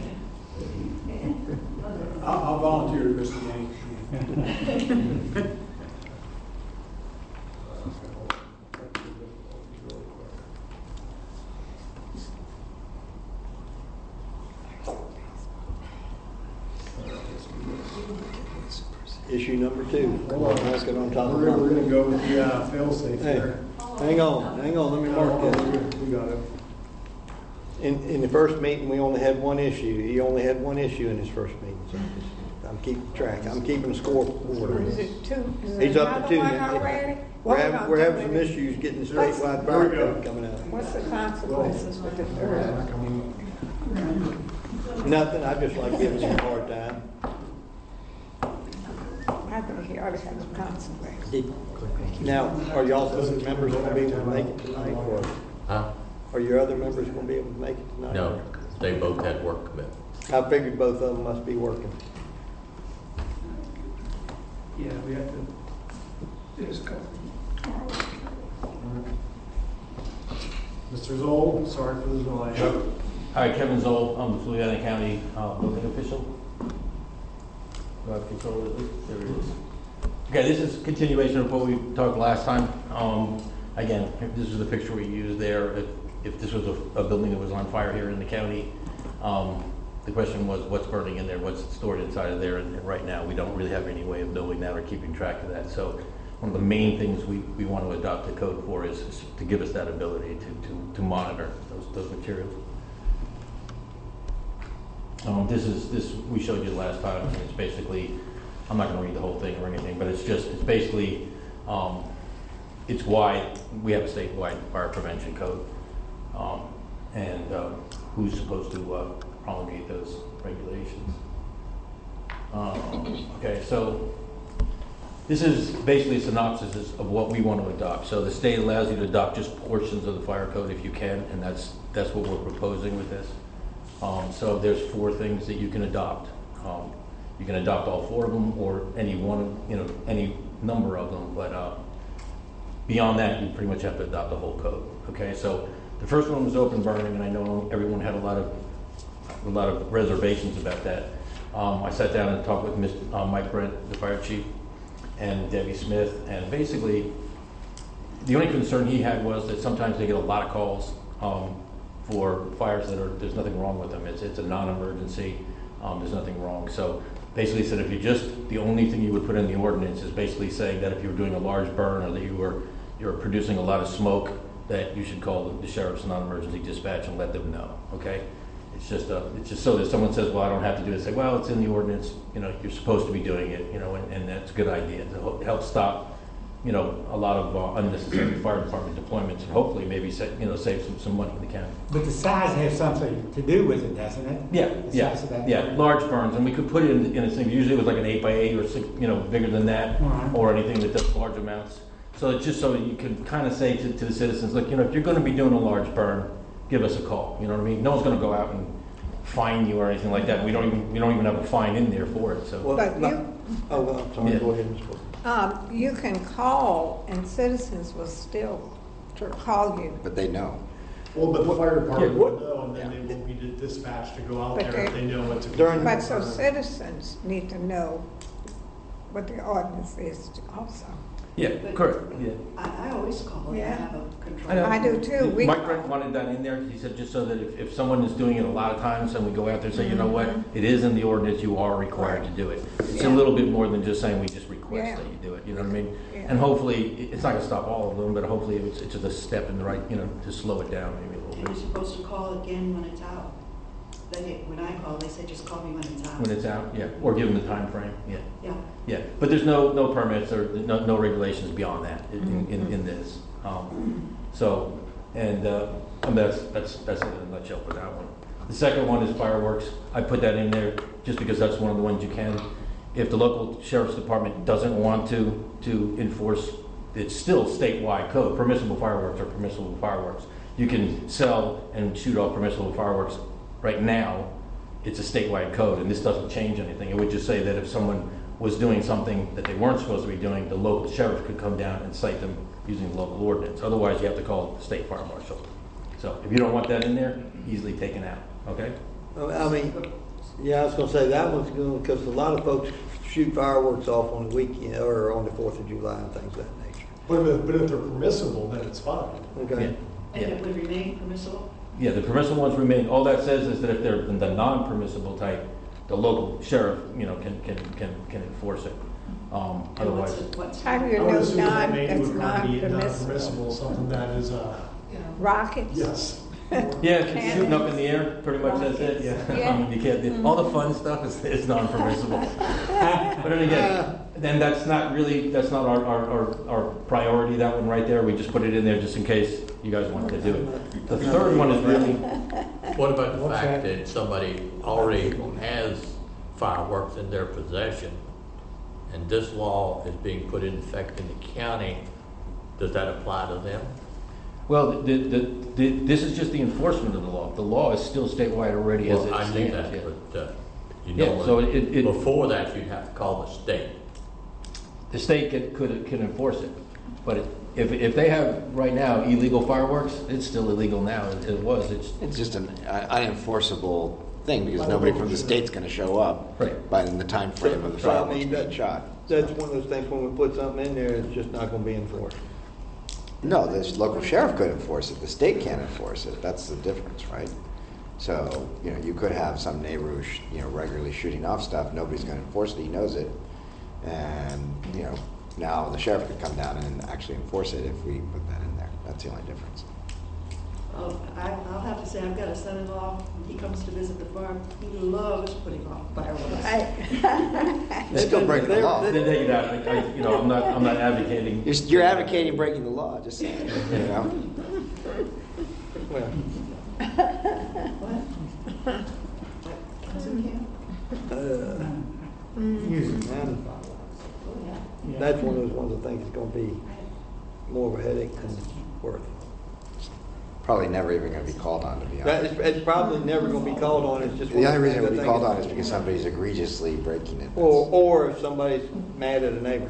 I'll, I'll volunteer to miss the Yankees. Issue number two. Hold on. Let's get on top of We're, it. we're going to go with the uh, fail-safe Hey, here. hang on, hang on, let me mark this. We got it. In, in the first meeting, we only had one issue. He only had one issue in his first meeting. So just- I'm keeping track. I'm keeping a score order. Is it two? Is He's there up to two. another one already? We're What we having, gonna we're do having some with it? issues getting the What's- statewide There we fire go. code coming out. What's the consequences with the third? Nothing, I just like giving him a hard time. I think he ought to have some consequences. Now, are y'all other members going to be able to make it tonight, or Huh? are your other members going to be able to make it tonight? No, they both had work commitments. I figured both of them must be working. Yeah, we have to do this couple. Mister Zoll, sorry for the delay. Hi, Kevin Zoll, I'm the Fluvanna County uh, building official. Do I have control of it? There it is. Okay, this is a continuation of what we talked last time. Um, again, this is the picture we used there. If, if this was a, a building that was on fire here in the county, um, the question was what's burning in there, what's stored inside of there, and, and right now we don't really have any way of knowing that or keeping track of that. So one of the main things we, we want to adopt the code for is, is to give us that ability to, to, to monitor those, those materials. Um, this is, this, we showed you last time, and it's basically, I'm not gonna read the whole thing or anything, but it's just, it's basically, um, it's why we have a statewide fire prevention code. Um, and, uh, who's supposed to, uh, promulgate those regulations. Um, okay, so, this is basically a synopsis of what we want to adopt. So the state allows you to adopt just portions of the fire code if you can, and that's, that's what we're proposing with this. Um, so there's four things that you can adopt. Um, you can adopt all four of them, or any one, you know, any number of them. But uh, beyond that, you pretty much have to adopt the whole code. Okay. So the first one was open burning, and I know everyone had a lot of a lot of reservations about that. Um, I sat down and talked with Mister Uh, Mike Brent, the fire chief, and Debbie Smith, and basically, the only concern he had was that sometimes they get a lot of calls. Um, for fires that are, there's nothing wrong with them. It's, it's a non-emergency, um, there's nothing wrong. So basically said if you just, the only thing you would put in the ordinance is basically saying that if you were doing a large burn or that you were, you're producing a lot of smoke, that you should call the sheriff's non-emergency dispatch and let them know, okay? It's just a, it's just so that someone says, well, I don't have to do it, say, well, it's in the ordinance, you know, you're supposed to be doing it, you know, and, and that's a good idea to help stop, you know, a lot of uh, unnecessary fire department deployments, and hopefully maybe sa you know save some, some money in the county. But the size has something to do with it, doesn't it? Yeah, The yeah, size of that yeah. burn. Large burns, and we could put it in, in a thing. Usually it was like an eight by eight or six, you know, bigger than that, Right. or anything that does large amounts. So it's just so that you can kind of say to, to the citizens, look, you know, if you're going to be doing a large burn, give us a call. You know what I mean? No one's going to go out and fine you or anything like that. We don't even we don't even have a fine in there for it. So. Well, But not- you- oh, well, I'm sorry, Yeah. go ahead, Miz Ford. Um, you can call and citizens will still to call you. But they know. Well, but the fire department Yeah. will know, and then they will be dispatched to go out But there if they- they know it's a. During- But so citizens need to know what the ordinance is also. Yeah, correct, yeah. I, I always call it, I Yeah. have a control. I know. I do too. We- Mike Brent wanted that in there, he said, just so that if, if someone is doing it a lot of times, and we go out there and say, you know what, it is in the ordinance, you are required to do it. It's a Yeah. little bit more than just saying we just request Yeah. that you do it, you know what I mean? Yeah. And hopefully, it- it's not gonna stop all of them, but hopefully it's, it's just a step in the right, you know, to slow it down maybe a little And bit. you're supposed to call again when it's out. They, when I call, they say just call me when it's out. When it's out, yeah, or give them the time frame. Yeah. Yeah. Yeah, but there's no, no permits or no, no regulations beyond that in, in, in this. Um, So, and, uh, and that's, that's, that's it in a nutshell for that one. The second one is fireworks. I put that in there just because that's one of the ones you can. If the local sheriff's department doesn't want to, to enforce, it's still statewide code. Permissible fireworks are permissible fireworks. You can sell and shoot off permissible fireworks right now. It's a statewide code, and this doesn't change anything. It would just say that if someone was doing something that they weren't supposed to be doing, the local sheriff could come down and cite them using the local ordinance. Otherwise, you have to call the state fire marshal. So if you don't want that in there, easily taken out, okay? I mean, yeah, I was gonna say, that one's good, because a lot of folks shoot fireworks off on the weekend, or on the Fourth of July and things of that nature. But if, but if they're permissible, then it's fine. Okay. And it would remain permissible? Yeah, the permissible ones remain. All that says is that if they're in the non-permissible type, the local sheriff, you know, can, can, can, can enforce it. Um, And what's otherwise. it- what's- How do you I would know assume that non, maybe that's would probably be non-permissible? non-permissible, something that is, uh, Rockets? yes. Yeah, if it's shooting up in the air, pretty much that's it, yeah. Yeah. I mean, you can't, all the fun stuff is, is non-permissible. But then again, then that's not really, that's not our, our, our, our priority, that one right there. We just put it in there just in case you guys want to do it. The third one is really, What about the What's fact that? that somebody already has fireworks in their possession, and this law is being put in effect in the county? Does that apply to them? well, the, the, the, this is just the enforcement of the law. The law is still statewide already as Well, it I stands. knew that, yeah. but, uh, you Yeah, know, so it- it- before that, you'd have to call the state. The state could, could, can enforce it. But it- if, if they have right now illegal fireworks, it's still illegal now, as it was, it's, It's just an uh, unenforceable thing because nobody from the state's going to show up Right. by in the time frame of the So, I fireworks mean, being that- shot. That's one of those things, when we put something in there, it's just not gonna be enforced. No, the local sheriff could enforce it. The state can't enforce it. That's the difference, right? So, you know, you could have some neighbor who's, you know, regularly shooting off stuff. Nobody's going to enforce it. He knows it. And, you know, now the sheriff could come down and actually enforce it if we put that in there. That's the only difference. Oh, I, I'll have to say, I've got a son-in-law, when he comes to visit the farm, he loves putting off fireworks. You're still breaking the law. then take it out. I, I, you know, I'm not, I'm not advocating. You're, you're advocating breaking the law, just saying, you know? Well, What? Cousin Cam? uh, using them, that's one of those ones I think is gonna be more of a headache than worth. Probably never even going to be called on, to be That honest. is, it's probably never gonna be called on, it's just. one The of only reason it things would I be think called on is- is because somebody's egregiously breaking it. Or, or if somebody's mad at a neighbor.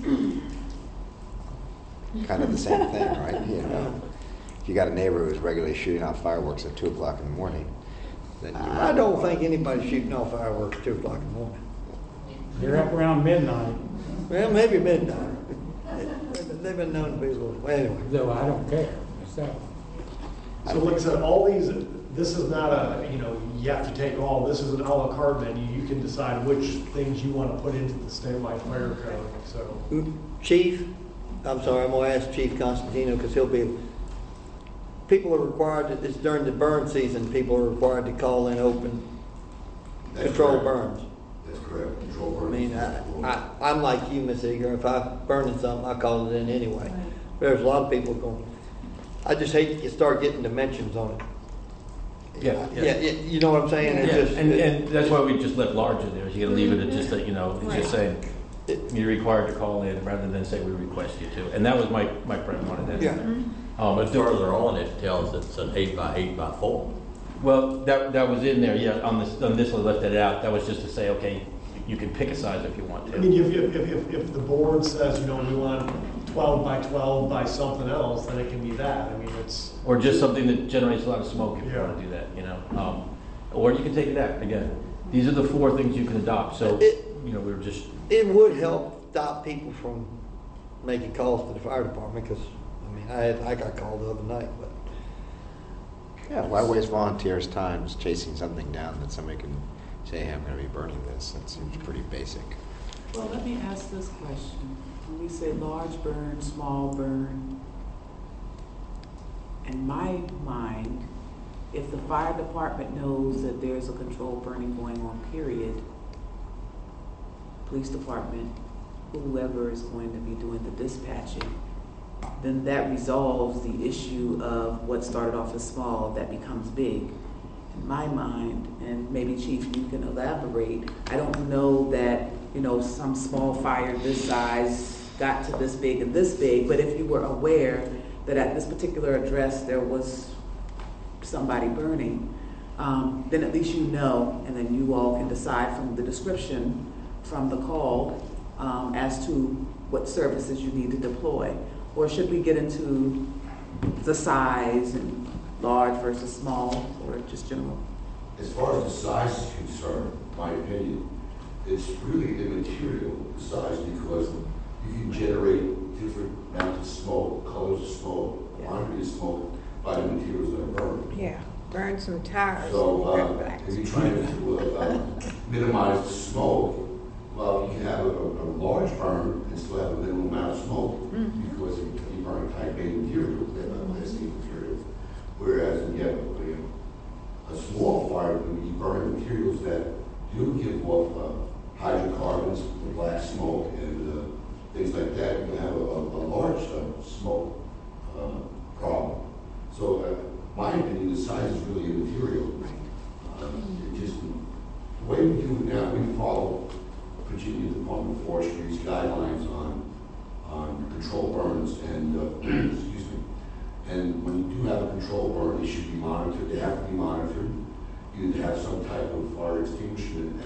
Kind of the same thing, right? You know, if you got a neighbor who's regularly shooting off fireworks at two o'clock in the morning, then you I don't think anybody's shooting off fireworks at two o'clock in the morning. They're up around midnight, Well, maybe midnight. They've been known to be a little, well, anyway. though I don't care myself. So like I said, all these, this is not a, you know, you have to take all, this is an à la carte menu. You can decide which things you want to put into the statewide fire code, so. Chief, I'm sorry, I'm gonna ask Chief Constantino, because he'll be, people are required, to- it's during the burn season, people are required to call in open, That's control correct. burns. That's correct, control I burn. mean, I, I, I'm like you, Miss Eager, if I'm burning something, I call it in anyway. There's a lot of people going, I just hate to start getting dimensions on it. Yeah, Yeah, yeah. yeah, you know what I'm saying? It's Yeah, just- and, and that's why we just left large in there. You gotta leave it at just that, you know, it's just saying, you're required to call in rather than say we request you to. And that was my, my friend wanted that. Yeah. Um, But further on, it tells it's an eight by eight by four. Well, that, that was in there, yeah, on this, on this, I left it out. That was just to say, okay, you can pick a size if you want I mean, to. if, if, if, if the board says, you know, we want twelve by twelve by something else, then it can be that. I mean, it's. Or just something that generates a lot of smoke if you Yeah. want to do that, you know? Um, Or you can take it out, again. These are the four things you can adopt, so, It- you know, we were just, It would help stop people from making calls to the fire department, because, I mean, I had, I got called the other night, but. Yeah, why waste volunteers' time just chasing something down that somebody can say, hey, I'm gonna be burning this? That seems pretty basic. Well, let me ask this question. When we say large burn, small burn, in my mind, if the fire department knows that there's a controlled burning going on, period, police department, whoever is going to be doing the dispatching, then that resolves the issue of what started off as small that becomes big. In my mind, and maybe Chief, you can elaborate, I don't know that, you know, some small fire this size got to this big and this big, but if you were aware that at this particular address there was somebody burning, um, then at least you know, and then you all can decide from the description, from the call, um, as to what services you need to deploy. Or should we get into the size and large versus small, or just general? As far as the size is concerned, my opinion, it's really immaterial, the size, because you can generate different amounts of smoke, colors of smoke, quantity of smoke by the materials that are burned. Yeah, burn some tires. So, and uh, get back. if you're trying to uh, minimize the smoke, well, you can have a, a, a large burn and still have a minimum amount of smoke, Mhm. because you you burn type A material, they're not plastic materials. Whereas, you have a, a small fire, you burn materials that do give off uh, hydrocarbons, the black smoke, and uh, things like that. You can have a, a, a large uh, smoke uh, problem. So, uh, my opinion, the size is really immaterial. Uh, it just, the way we do it now, we follow Virginia Department of Forestry's guidelines on on control burns, and uh, excuse me. And when you do have a control burn, they should be monitored. They have to be monitored. You either have some type of fire extinguishment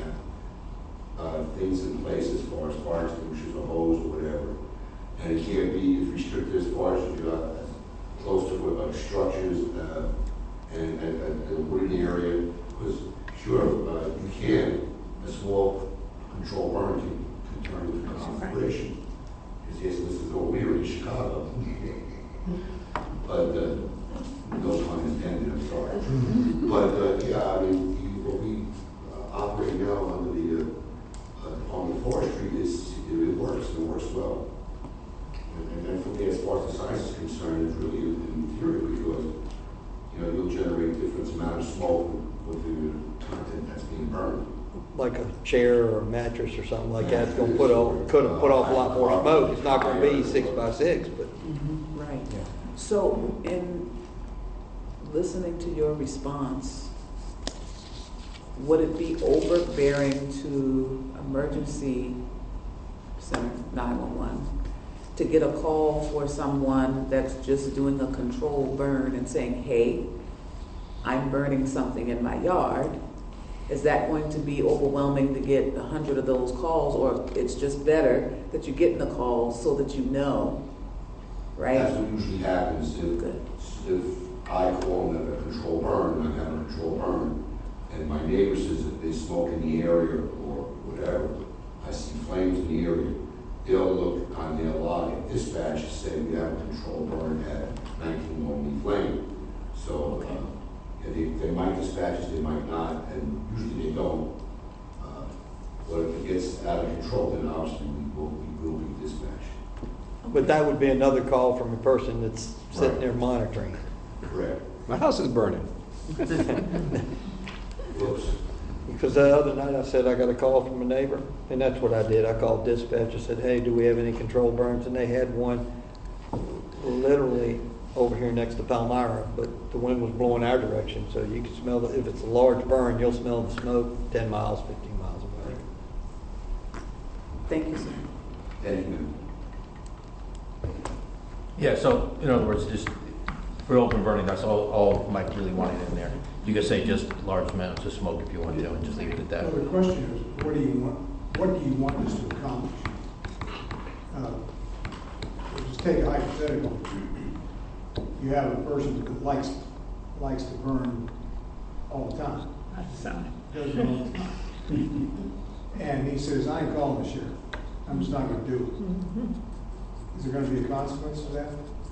uh, uh, things in place as far as fire extinguishers, a hose, or whatever. And it can't be it's restricted as far as you're uh, close to uh, structures uh, and, and, and a wooded area. Because sure, uh, you can a small control burn can, can turn into a conflagration. Because yes, this is what we were in Chicago. But uh, no pun intended, I'm sorry. But uh, yeah, I mean, you, what we uh, operate now under the uh, uh, Department of Forestry is it, it works and it works well. And, and then for me, as far as the science is concerned, it's really immaterial because you know you'll generate different amount of smoke with the content that's being burned. Like a chair or a mattress or something like that, it's gonna put off, could have put off a lot more smoke. It's not gonna be six by six, but. Right. So in listening to your response, would it be overbearing to emergency center nine one one to get a call for someone that's just doing a controlled burn and saying, hey, I'm burning something in my yard? Is that going to be overwhelming to get a hundred of those calls, or it's just better that you're getting the calls so that you know, right? That's what usually happens if, if I call them a control burn, and I have a control burn, and my neighbor says that there's smoke in the area or whatever, I see flames in the area, they'll look on their log at dispatch and say we have a control burn at nineteen Normandy Flame. So uh, yeah, they, they might dispatch us, they might not, and usually they don't. Uh, but if it gets out of control, then obviously we will, we will be dispatched. But that would be another call from a person that's sitting there monitoring. Correct. My house is burning. Whoops. Because the other night I said I got a call from a neighbor, and that's what I did. I called dispatch and said, hey, do we have any control burns? And they had one literally over here next to Palmyra, but the wind was blowing our direction, so you can smell it. If it's a large burn, you'll smell the smoke ten miles, fifteen miles away. Thank you, sir. Thank you. yeah, so in other words, just for open burning, that's all, all Mike really wanted in there. You could say just large amounts of smoke if you want to, and just leave it at that. Well, the question is, what do you want, what do you want us to accomplish? Uh, Just take a hypothetical. You have a person that likes, likes to burn all the time. That's the sign. Does it all the time. And he says, I ain't calling the sheriff. I'm just not gonna do it. Is there gonna be a consequence to that?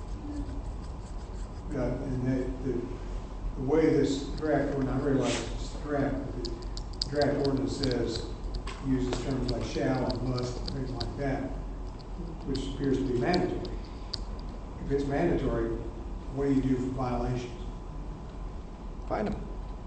Uh, and the, the, the way this draft ordinance, I realize it's draft, but the draft ordinance says, uses terms like shall and must, and things like that, which appears to be mandatory. If it's mandatory, what do you do for violations? Fine them.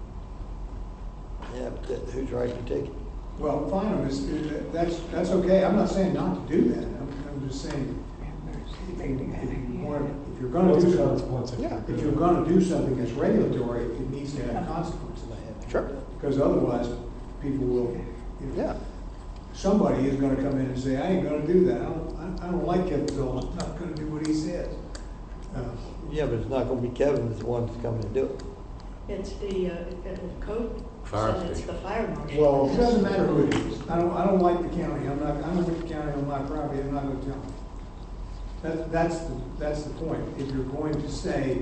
Yeah, but that- who's writing the ticket? Well, fine them is, that's, that's okay. I'm not saying not to do that. I'm, I'm just saying, if you, if you want, if you're gonna do something, Yeah. if you're gonna do something that's regulatory, it needs to have consequences. Sure. Because otherwise, people will, you know, Yeah. somebody is gonna come in and say, I ain't gonna do that. I don't, I I don't like Kevin Bill. I'm not gonna do what he says. Uh, Yeah, but it's not gonna be Kevin that's the one that's coming to do it. It's the, uh, the code Fire said it's the fire marshal. Well, it doesn't matter who it is. I don't, I don't like the county. I'm not, I don't like the county on my property. I'm not gonna tell them. That, that's the, that's the point. If you're going to say,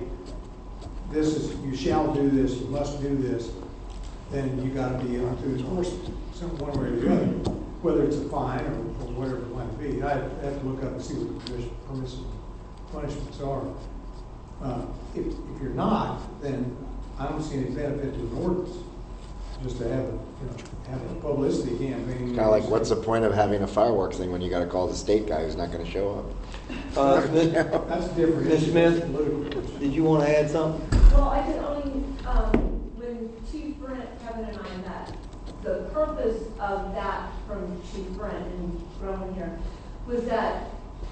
this is, you shall do this, you must do this, then you gotta be able to enforce it, some one way or the other, whether it's a fine or, or whatever it might be. I have to look up and see what the permission- permissible punishments are. Uh, if, if you're not, then I don't see any benefit to an ordinance, just to have, a, you know, have a publicity campaign. Kind of like, what's the point of having a fireworks thing when you gotta call the state guy who's not gonna show up? Uh, That's different. Miz Smith, did you want to add something? Well, I could only, um, when Chief Brent, Kevin and I met, the purpose of that from Chief Brent and Rowan here was that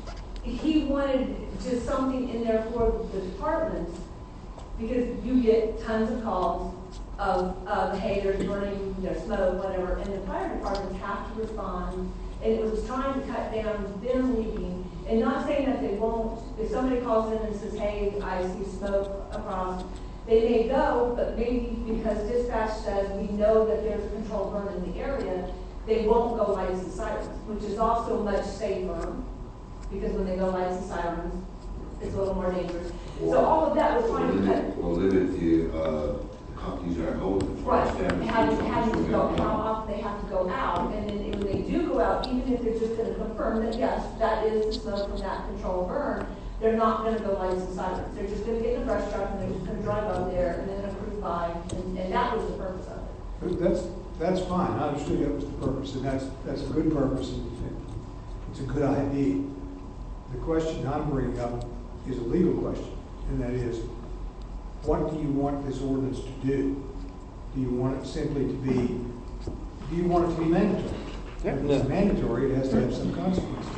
he wanted just something in there for the departments, because you get tons of calls of, of hey, there's burning, there's smoke, whatever, and the fire departments have to respond, and it was trying to cut down them leaving, and not saying that they won't, if somebody calls in and says, hey, I see smoke across, they may go, but maybe because dispatch says we know that there's a controlled burn in the area, they won't go lights and sirens, which is also much safer, because when they go lights and sirens, it's a little more dangerous. So all of that was Or trying to cut. limit, or limit the, uh, the companies that are going to. Right, establish having, themselves having to for go, them. how often they have to go out, and then when they do go out, even if they're just gonna confirm that, yes, that is the smoke from that controlled burn, they're not gonna go lights and sirens. They're just gonna get in a brush truck and they're just gonna drive out there and then a cruise by, and, and that was the purpose of it. That's, that's fine. I understood that was the purpose, and that's, that's a good purpose, and it's a good idea. The question I'm bringing up is a legal question, and that is, what do you want this ordinance to do? Do you want it simply to be, do you want it to be mandatory? Yeah. If it's mandatory, it has to have some consequences.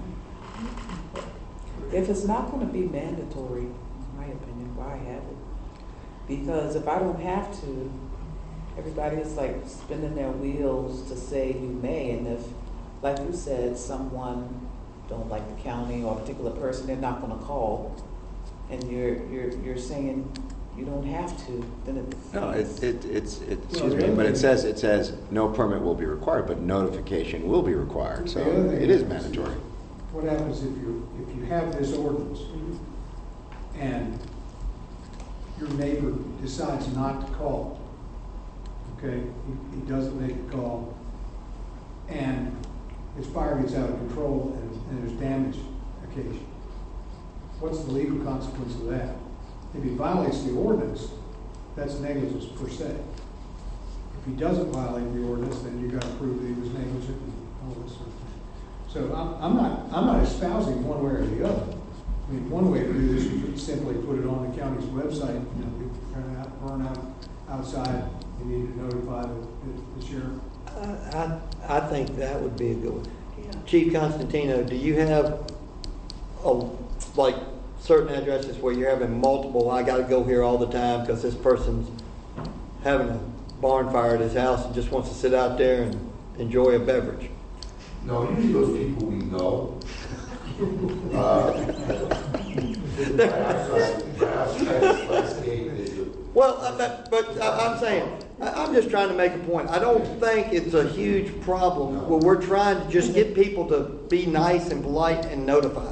If it's not gonna be mandatory, in my opinion, why have it? Because if I don't have to, everybody is like spinning their wheels to say you may, and if, like you said, someone don't like the county or a particular person, they're not gonna call, and you're, you're, you're saying you don't have to, then it's. No, it, it, it's, it, excuse me, but it says, it says, no permit will be required, but notification will be required, so The other thing it is mandatory. What happens if you, if you have this ordinance and your neighbor decides not to call, okay? He, he doesn't make a call, and his fire gets out of control and, and there's damage occasioned. What's the legal consequence of that? If he violates the ordinance, that's negligence per se. If he doesn't violate the ordinance, then you gotta prove that he was negligent and all this sort of thing. So I'm, I'm not, I'm not espousing one way or the other. I mean, one way to do this is simply put it on the county's website, you know, if you burn out, burn out outside, you need to notify the, the- the sheriff. I, I think that would be a good one. Chief Constantino, do you have, a, like, certain addresses where you're having multiple, I gotta go here all the time because this person's having a barn fire at his house and just wants to sit out there and enjoy a beverage? No, usually those people we know. Uh, right outside- right outside the gate, they do. Well, uh, but, but I- I'm saying, I- I'm just trying to make a point. I don't think it's a huge problem where we're trying to just get people to be nice and polite and notify us.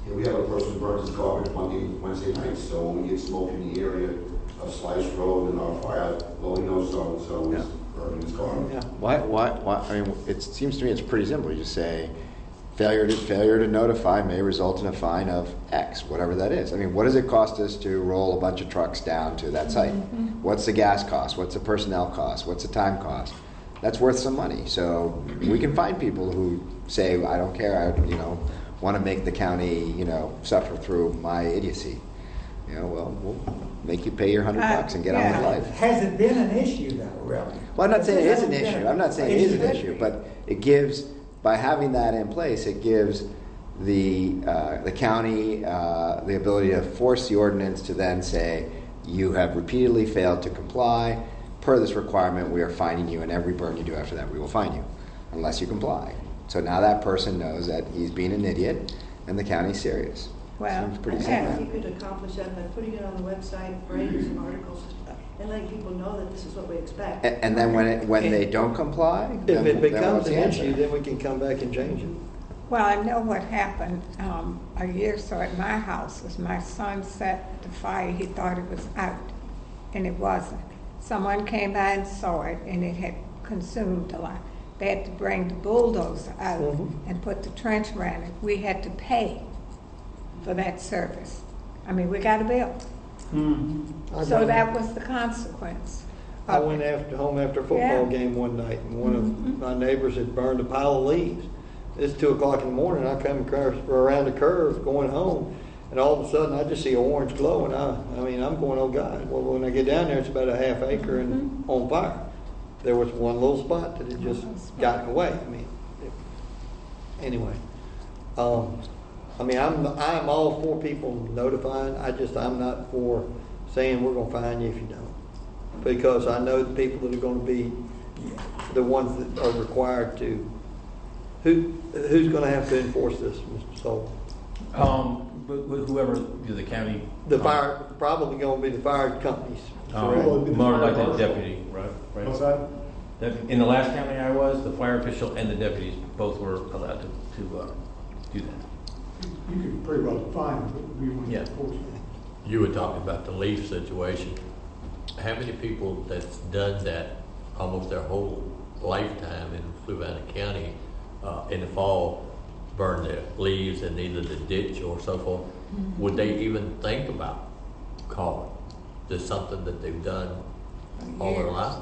Yeah, we have a person who burns his garbage Monday, Wednesday nights, so when we get smoke in the area of Slice Road and our fire, well, we know so-and-so is burning his garbage. Yeah. Why, why, why, I mean, it seems to me it's pretty simple. You just say, failure to, failure to notify may result in a fine of X, whatever that is. I mean, what does it cost us to roll a bunch of trucks down to that site? Mhm. What's the gas cost? What's the personnel cost? What's the time cost? That's worth some money. So we can find people who say, I don't care, I, you know, want to make the county, you know, suffer through my idiocy. You know, well, we'll make you pay your hundred Uh, bucks and get yeah. on with life. Has it been an issue though, really? Well, I'm not saying it is an Has been issue. a- I'm not saying it is an issue, but it gives, by having that in place, it gives the uh, the county uh, the ability to force the ordinance to then say, you have repeatedly failed to comply. Per this requirement, we are fining you, and every burn you do after that, we will fine you, unless you comply. So now that person knows that he's being an idiot, and the county's serious. Well, Seems pretty Yeah, simple. you could accomplish that by putting it on the website, writing some articles, and letting people know that this is what we expect. And, and then when it when they don't comply, If then, it then becomes what's an the answer? issue, then we can come back and change it. Well, I know what happened um, a year or so at my house was my son set the fire. He thought it was out, and it wasn't. Someone came by and saw it, and it had consumed a lot. They had to bring the bulldozer out Mhm. and put the trench around it. We had to pay for that service. I mean, we got a bill. I So know. that was the consequence. I went after home after a football Yeah. game one night, and one Mhm. of my neighbors had burned a pile of leaves. It's two o'clock in the morning. I come across, around the curve going home, and all of a sudden I just see an orange glow, and I, I mean, I'm going, oh God! Well, when I get down there, it's about a half acre and on fire. There was one little spot that had just gotten away. I mean, it, anyway, um, I mean, I'm I'm all for people notifying. I just I'm not for saying we're going to fine you if you don't, because I know the people that are going to be the ones that are required to. Who who's going to have to enforce this, Mister Soul? Um, but with whoever, the county. The um, fire probably going to be the fire companies. Um, correct? more like the deputy, right? right. What's that? That- In the last county I was, the fire official and the deputies both were allowed to, to, uh, do that. You could pretty well define it, but we wouldn't Yeah. enforce it. You were talking about the leaf situation. How many people that's done that almost their whole lifetime in Fluvanna County, uh, in the fall, burn their leaves in either the ditch or so forth? Mm-hmm. Would they even think about calling? This something that they've done all their Years. lives?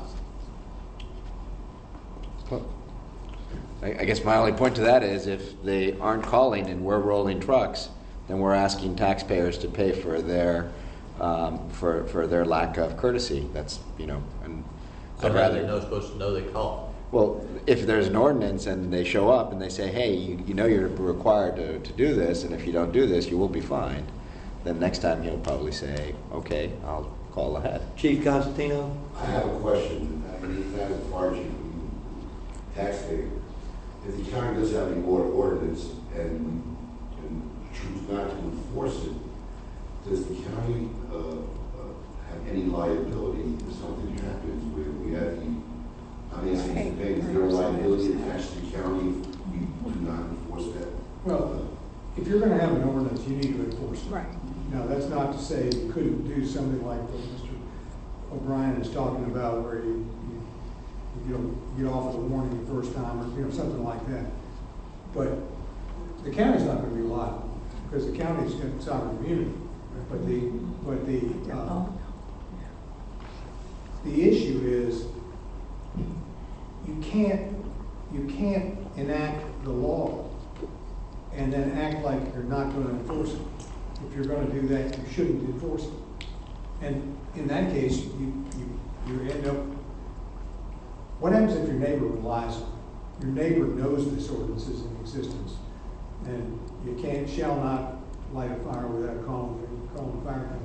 I I guess my only point to that is if they aren't calling and we're rolling trucks, then we're asking taxpayers to pay for their um, for for their lack of courtesy. That's, you know, and So I'd how are they rather. not supposed to know they called? Well, if there's an ordinance and they show up and they say, hey, you, you know you're required to, to do this, and if you don't do this, you will be fined, then next time he'll probably say, okay, I'll call ahead. Chief Constantino? I have a question, I mean, that as far as you, taxpayer, if the county does have any more ordinance and, and choose not to enforce it, does the county, uh, uh, have any liability if something happens where we have the, I mean, I mean, is there a liability attached to the county if we do not enforce that? Well, if you're gonna have an ordinance, you need to enforce it. Right. Now, that's not to say you couldn't do something like what Mister O'Brien is talking about, where you, you, you don't get off with a warning the first time, or, you know, something like that. But the county's not gonna be liable, because the county's got sovereign immunity. But the, but the, uh, the issue is, you can't, you can't enact the law and then act like you're not gonna enforce it. If you're gonna do that, you shouldn't enforce it. And in that case, you, you, you end up, what happens if your neighbor relies on it? Your neighbor knows this ordinance is in existence, and you can't, shall not light a fire without calling, calling the fire company.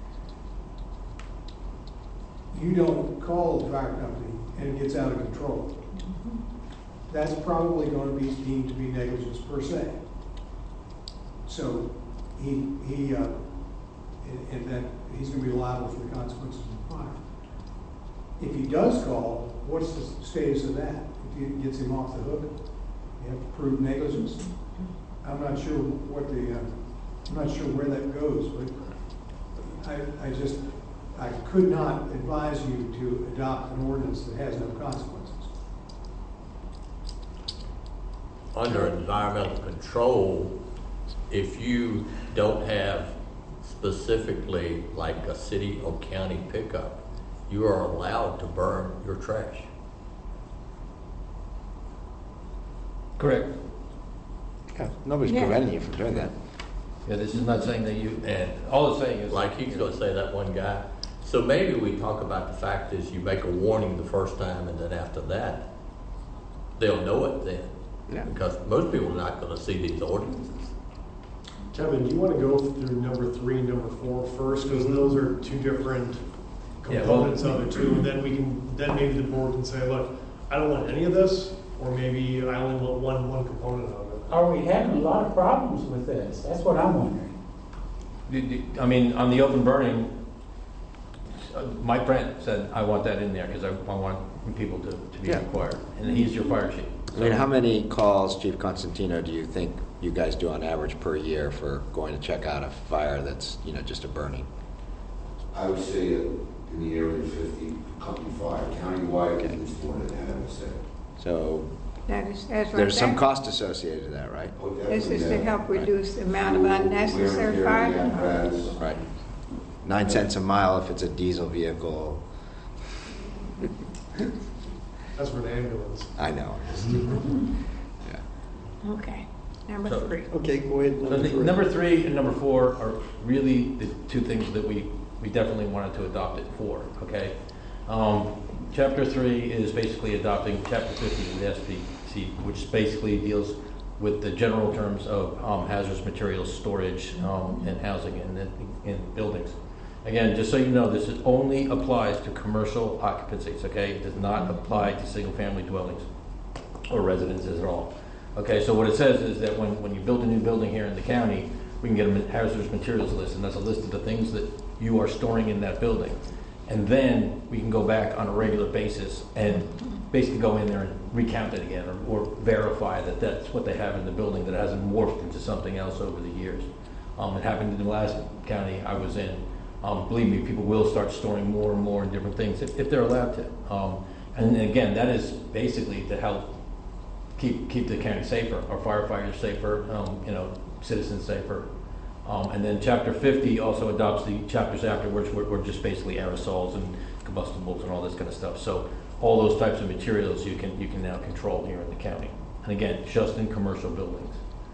You don't call the fire company and it gets out of control. That's probably going to be deemed to be negligence per se. So he, he, uh, and, and that he's going to be liable for the consequences of the fire. If he does call, what's the status of that? If it gets him off the hook, you have to prove negligence. I'm not sure what the, uh, I'm not sure where that goes, but I, I just, I could not advise you to adopt an ordinance that has no consequences. Under environmental control, if you don't have specifically like a city or county pickup, you are allowed to burn your trash. Correct. Yeah, nobody's Yeah. preventing you from doing that. Yeah, this is not saying that you, and all it's saying is. Like he's gonna say that one guy. So maybe we talk about the fact is you make a warning the first time and then after that, they'll know it then. Yeah. Because most people are not gonna see these ordinances. Kevin, do you want to go through number three and number four first? Because those are two different Yeah, well- components of it too. And then we can, then maybe the board can say, look, I don't want any of this, or maybe I only want one, one component of it. Are we having a lot of problems with this? That's what I'm wondering. Do- do- I mean, on the open burning, uh, Mike Brent said, I want that in there because I, I want people to, to be Yeah. required. And he's your fire chief. I mean, So- how many calls, Chief Constantino, do you think you guys do on average per year for going to check out a fire that's, you know, just a burning? I would say in the area of fifty, company fire, countywide, it's more than that, I would say. So That is, that's what there's some that- cost associated to that, right? Oh, This is to definitely, help Right. reduce the amount of unnecessary Wear and tear of the fire. apparatus. Right. Nine cents a mile if it's a diesel vehicle. That's for an ambulance. I know. Okay, number So- three. Okay, go ahead. So the- Number three and number four are really the two things that we, we definitely wanted to adopt it for, okay? Um, Chapter three is basically adopting chapter fifty of the S P C, which basically deals with the general terms of um, hazardous materials storage um, and housing in, the- in buildings. Again, just so you know, this is only applies to commercial occupancies, okay? It does not apply to single-family dwellings or residences at all. Okay, so what it says is that when, when you build a new building here in the county, we can get a hazardous materials list, and that's a list of the things that you are storing in that building. And then we can go back on a regular basis and basically go in there and recount it again, or, or verify that that's what they have in the building, that it hasn't morphed into something else over the years. Um, it happened in the last county I was in. Um, believe me, people will start storing more and more in different things if, if they're allowed to. Um, and again, that is basically to help keep keep the county safer, our firefighters safer, um, you know, citizens safer. Um, and then Chapter fifty also adopts the chapters afterwards, where we're just basically aerosols and combustibles and all this kind of stuff. So all those types of materials you can you can now control here in the county. And again, just in commercial buildings.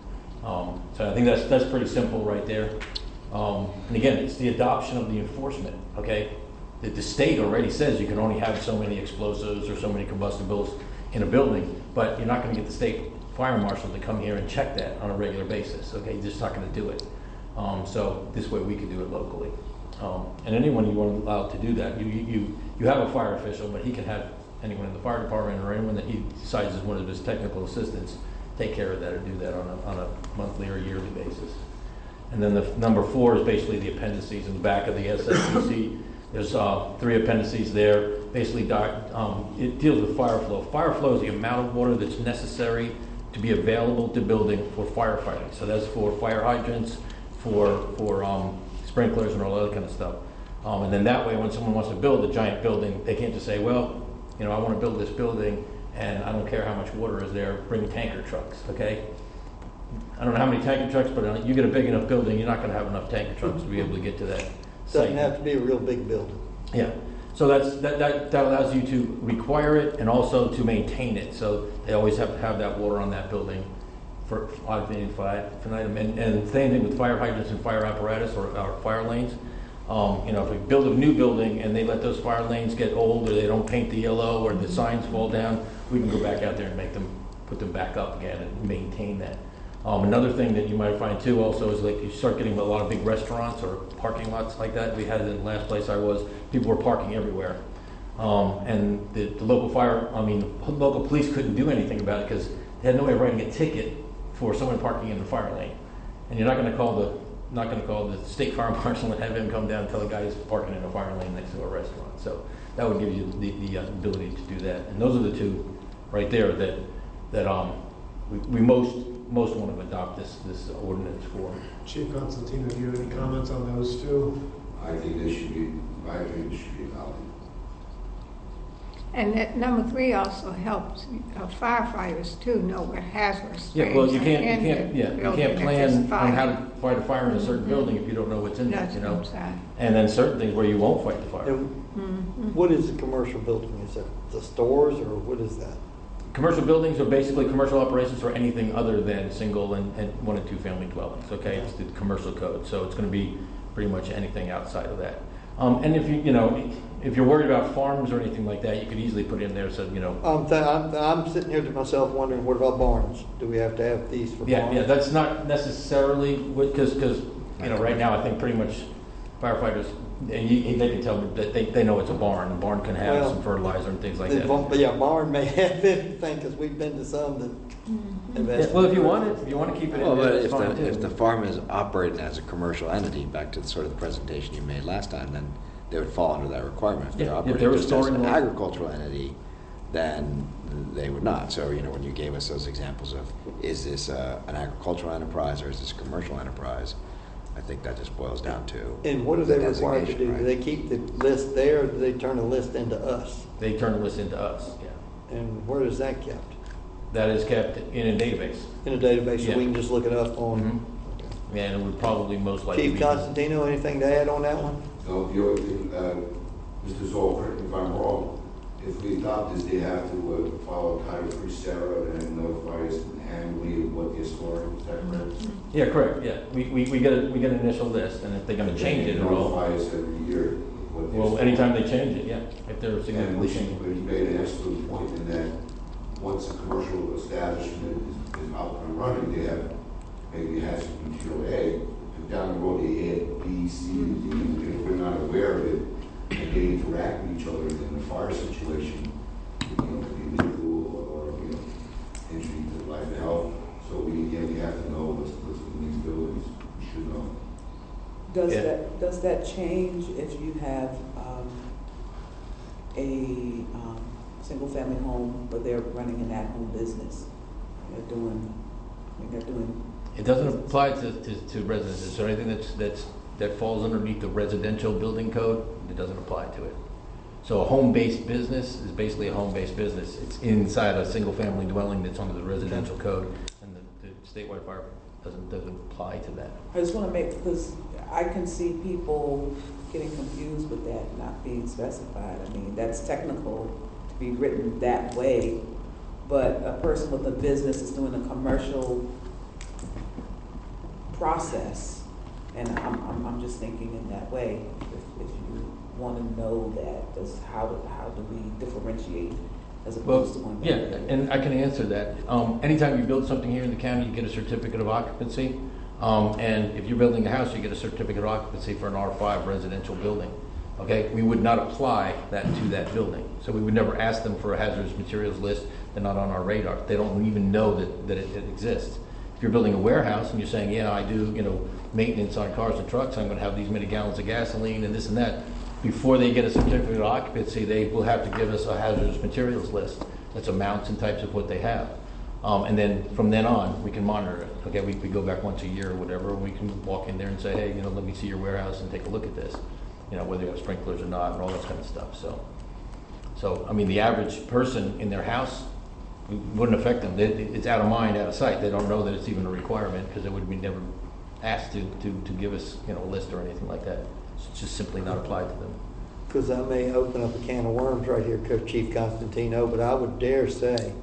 Um, so I think that's that's pretty simple right there. Um, and again, it's the adoption of the enforcement, okay? The, the state already says you can only have so many explosives or so many combustibles in a building, but you're not gonna get the state fire marshal to come here and check that on a regular basis, okay? You're just not gonna do it. Um, so this way we can do it locally. Um, and anyone you want allowed to do that, you, you, you, you have a fire official, but he can have anyone in the fire department or anyone that he decides is one of his technical assistants take care of that or do that on a, on a monthly or yearly basis. And then the f- number four is basically the appendices in the back of the S S P C. There's uh, three appendices there. Basically, doc, um, it deals with fire flow. Fire flow is the amount of water that's necessary to be available to building for firefighting. So that's for fire hydrants, for for um, sprinklers, and all that kind of stuff. Um, and then that way, when someone wants to build a giant building, they can't just say, well, you know, I want to build this building, and I don't care how much water is there. Bring tanker trucks, okay? I don't know how many tanker trucks, but you get a big enough building, you're not going to have enough tanker trucks to be able to get to that site. Doesn't have to be a real big building. Yeah. So that's that, that that allows you to require it and also to maintain it. So they always have to have that water on that building for ad infinitum. And, and same thing with fire hydrants and fire apparatus or, or fire lanes. Um, you know, if we build a new building and they let those fire lanes get old, or they don't paint the yellow, or the signs fall down, we can go back out there and make them, put them back up again and maintain that. Um, another thing that you might find too also is like you start getting a lot of big restaurants or parking lots like that. We had it in the last place I was, people were parking everywhere. Um, and the, the local fire, I mean, the local police couldn't do anything about it because they had no way of writing a ticket for someone parking in the fire lane. And you're not going to call the, not going to call the state fire marshal and have him come down and tell a guy who's parking in a fire lane next to a restaurant. So that would give you the, the uh, ability to do that. And those are the two right there that, that um, we, we most most want to adopt this, this ordinance for. Chief Constantino, do you have any comments on those two? I think they should be, my opinion, should be adopted. And that number three also helps uh, firefighters too know what hazardous. Yeah, well, you things can't, are you in can't, the yeah, you building can't if plan there's on fire. how to fight a fire in a certain Mhm. building if you don't know what's in there, That's you what know? I'm saying. And then certain things where you won't fight the fire. Mhm. What is a commercial building? Is it the stores or what is that? Commercial buildings are basically commercial operations for anything other than single and, and one and two family dwellings, okay? It's the commercial code, so it's gonna be pretty much anything outside of that. Um, and if you, you know, if you're worried about farms or anything like that, you could easily put in there, so, you know. I'm, th- I'm, I'm sitting here to myself wondering, what about barns? Do we have to have these for Yeah, barns? yeah, that's not necessarily, because, because, you know, right now, I think pretty much firefighters, and you, they can tell me that they, they know it's a barn. A barn can have Well, some fertilizer and things like The that. barn- But yeah, barn may have anything, because we've been to some that have Yeah, asked. well, if you want it, if you want to keep it Well, in but there, if it's fine the, too. if the farm is operating as a commercial entity, back to the sort of the presentation you made last time, then they would fall under that requirement. If Yeah, they're if operating they were just as storing an water. agricultural entity, then they would not. So, you know, when you gave us those examples of, is this uh, an agricultural enterprise or is this a commercial enterprise? I think that just boils down to. And what are they the required to do? designation, Do right? they keep the list there, or do they turn the list into us? They turn the list into us, yeah. And where is that kept? That is kept in a database. In a database, so Yeah. we can just look it up on. Mhm. And it would probably most likely Chief be. Constantino, anything to add on that one? So if you're, if, uh, Mister Zoll, correct me if I'm wrong, if we adopt this, they have to uh, follow Title three Sarah and notify us annually of what they're storing, is that correct? Yeah, correct, yeah. We, we, we get a, we get an initial list, and if they're gonna change it at all. Notify us every year of what they're Well, storing. anytime they change it, yeah, if they're And significantly which, changing. but you made an excellent point in that once a commercial establishment is, is up and running, they have, maybe it has material A, and down the road they add B, C, D, and if we're not aware of it, and they interact with each other in a fire situation, you know, could be lethal or, or, you know, injury to life and health. So we, again, we have to know what's, what's in these buildings, we should know. Does Yeah. that, does that change if you have um, a um, single-family home, but they're running an at-home business? They're doing, I mean, they're doing. It doesn't apply to, to, to residences, or anything that's, that's, that falls underneath the residential building code, it doesn't apply to it. So a home-based business is basically a home-based business. It's inside a single-family dwelling that's under the residential code, and the, the statewide fire doesn't, doesn't apply to that. I just want to make, because I can see people getting confused with that not being specified. I mean, that's technical to be written that way, but a person with a business is doing a commercial process, and I'm, I'm, I'm just thinking in that way. If, if you want to know that, does, how, do, how do we differentiate as opposed to Well, one? yeah, and I can answer that. Um, anytime you build something here in the county, you get a certificate of occupancy. Um, and if you're building a house, you get a certificate of occupancy for an R five residential building. Okay, we would not apply that to that building. So we would never ask them for a hazardous materials list. They're not on our radar. They don't even know that, that it, it exists. If you're building a warehouse and you're saying, yeah, I do, you know, maintenance on cars and trucks, I'm going to have these many gallons of gasoline and this and that. Before they get a certificate of occupancy, they will have to give us a hazardous materials list. That's amounts and types of what they have. Um, and then from then on, we can monitor it. Okay, we, we go back once a year or whatever, and we can walk in there and say, hey, you know, let me see your warehouse and take a look at this. You know, whether you have sprinklers or not, and all that kind of stuff. So, so I mean, the average person in their house, it wouldn't affect them. They, it's out of mind, out of sight. They don't know that it's even a requirement because they would be never asked to, to, to give us, you know, a list or anything like that. It's just simply not applied to them. Because I may open up a can of worms right here, Co- Chief Constantino, but I would dare say,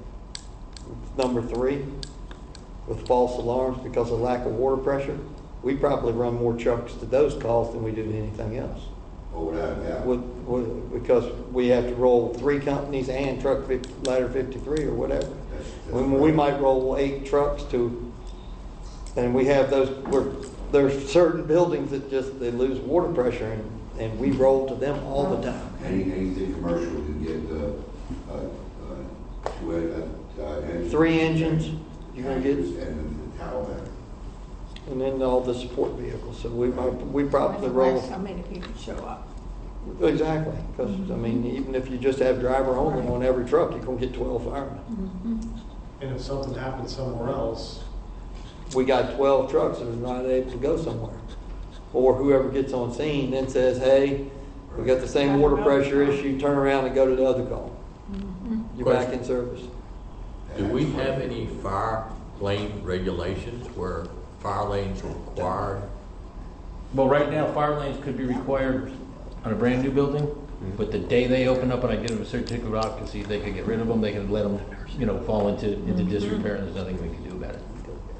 number three, with false alarms because of lack of water pressure, we probably run more trucks to those calls than we do to anything else. Oh, without a doubt. With, with, because we have to roll three companies and truck fifty, ladder fifty-three or whatever. That's, that's We, we might roll eight trucks to, and we have those, where there's certain buildings that just, they lose water pressure and, and we roll to them all the time. Any, anything commercial, you get, uh, uh, uh, two, uh, uh, engines. Three engines, you're gonna get, And then the towel there. and then all the support vehicles, so we might, we probably roll. How many people show up? Exactly, because, I mean, even if you just have driver only on every truck, you're gonna get twelve firemen. Mhm. And if something happens somewhere else, we got twelve trucks that are not able to go somewhere. Or whoever gets on scene then says, hey, we got the same water pressure issue, turn around and go to the other call. You're back in service. Do we have any fire lane regulations where fire lanes are required? Well, right now, fire lanes could be required on a brand new building, but the day they open up and I give them a certificate of occupancy, they could get rid of them, they could let them, you know, fall into, into disrepair, and there's nothing we can do about it.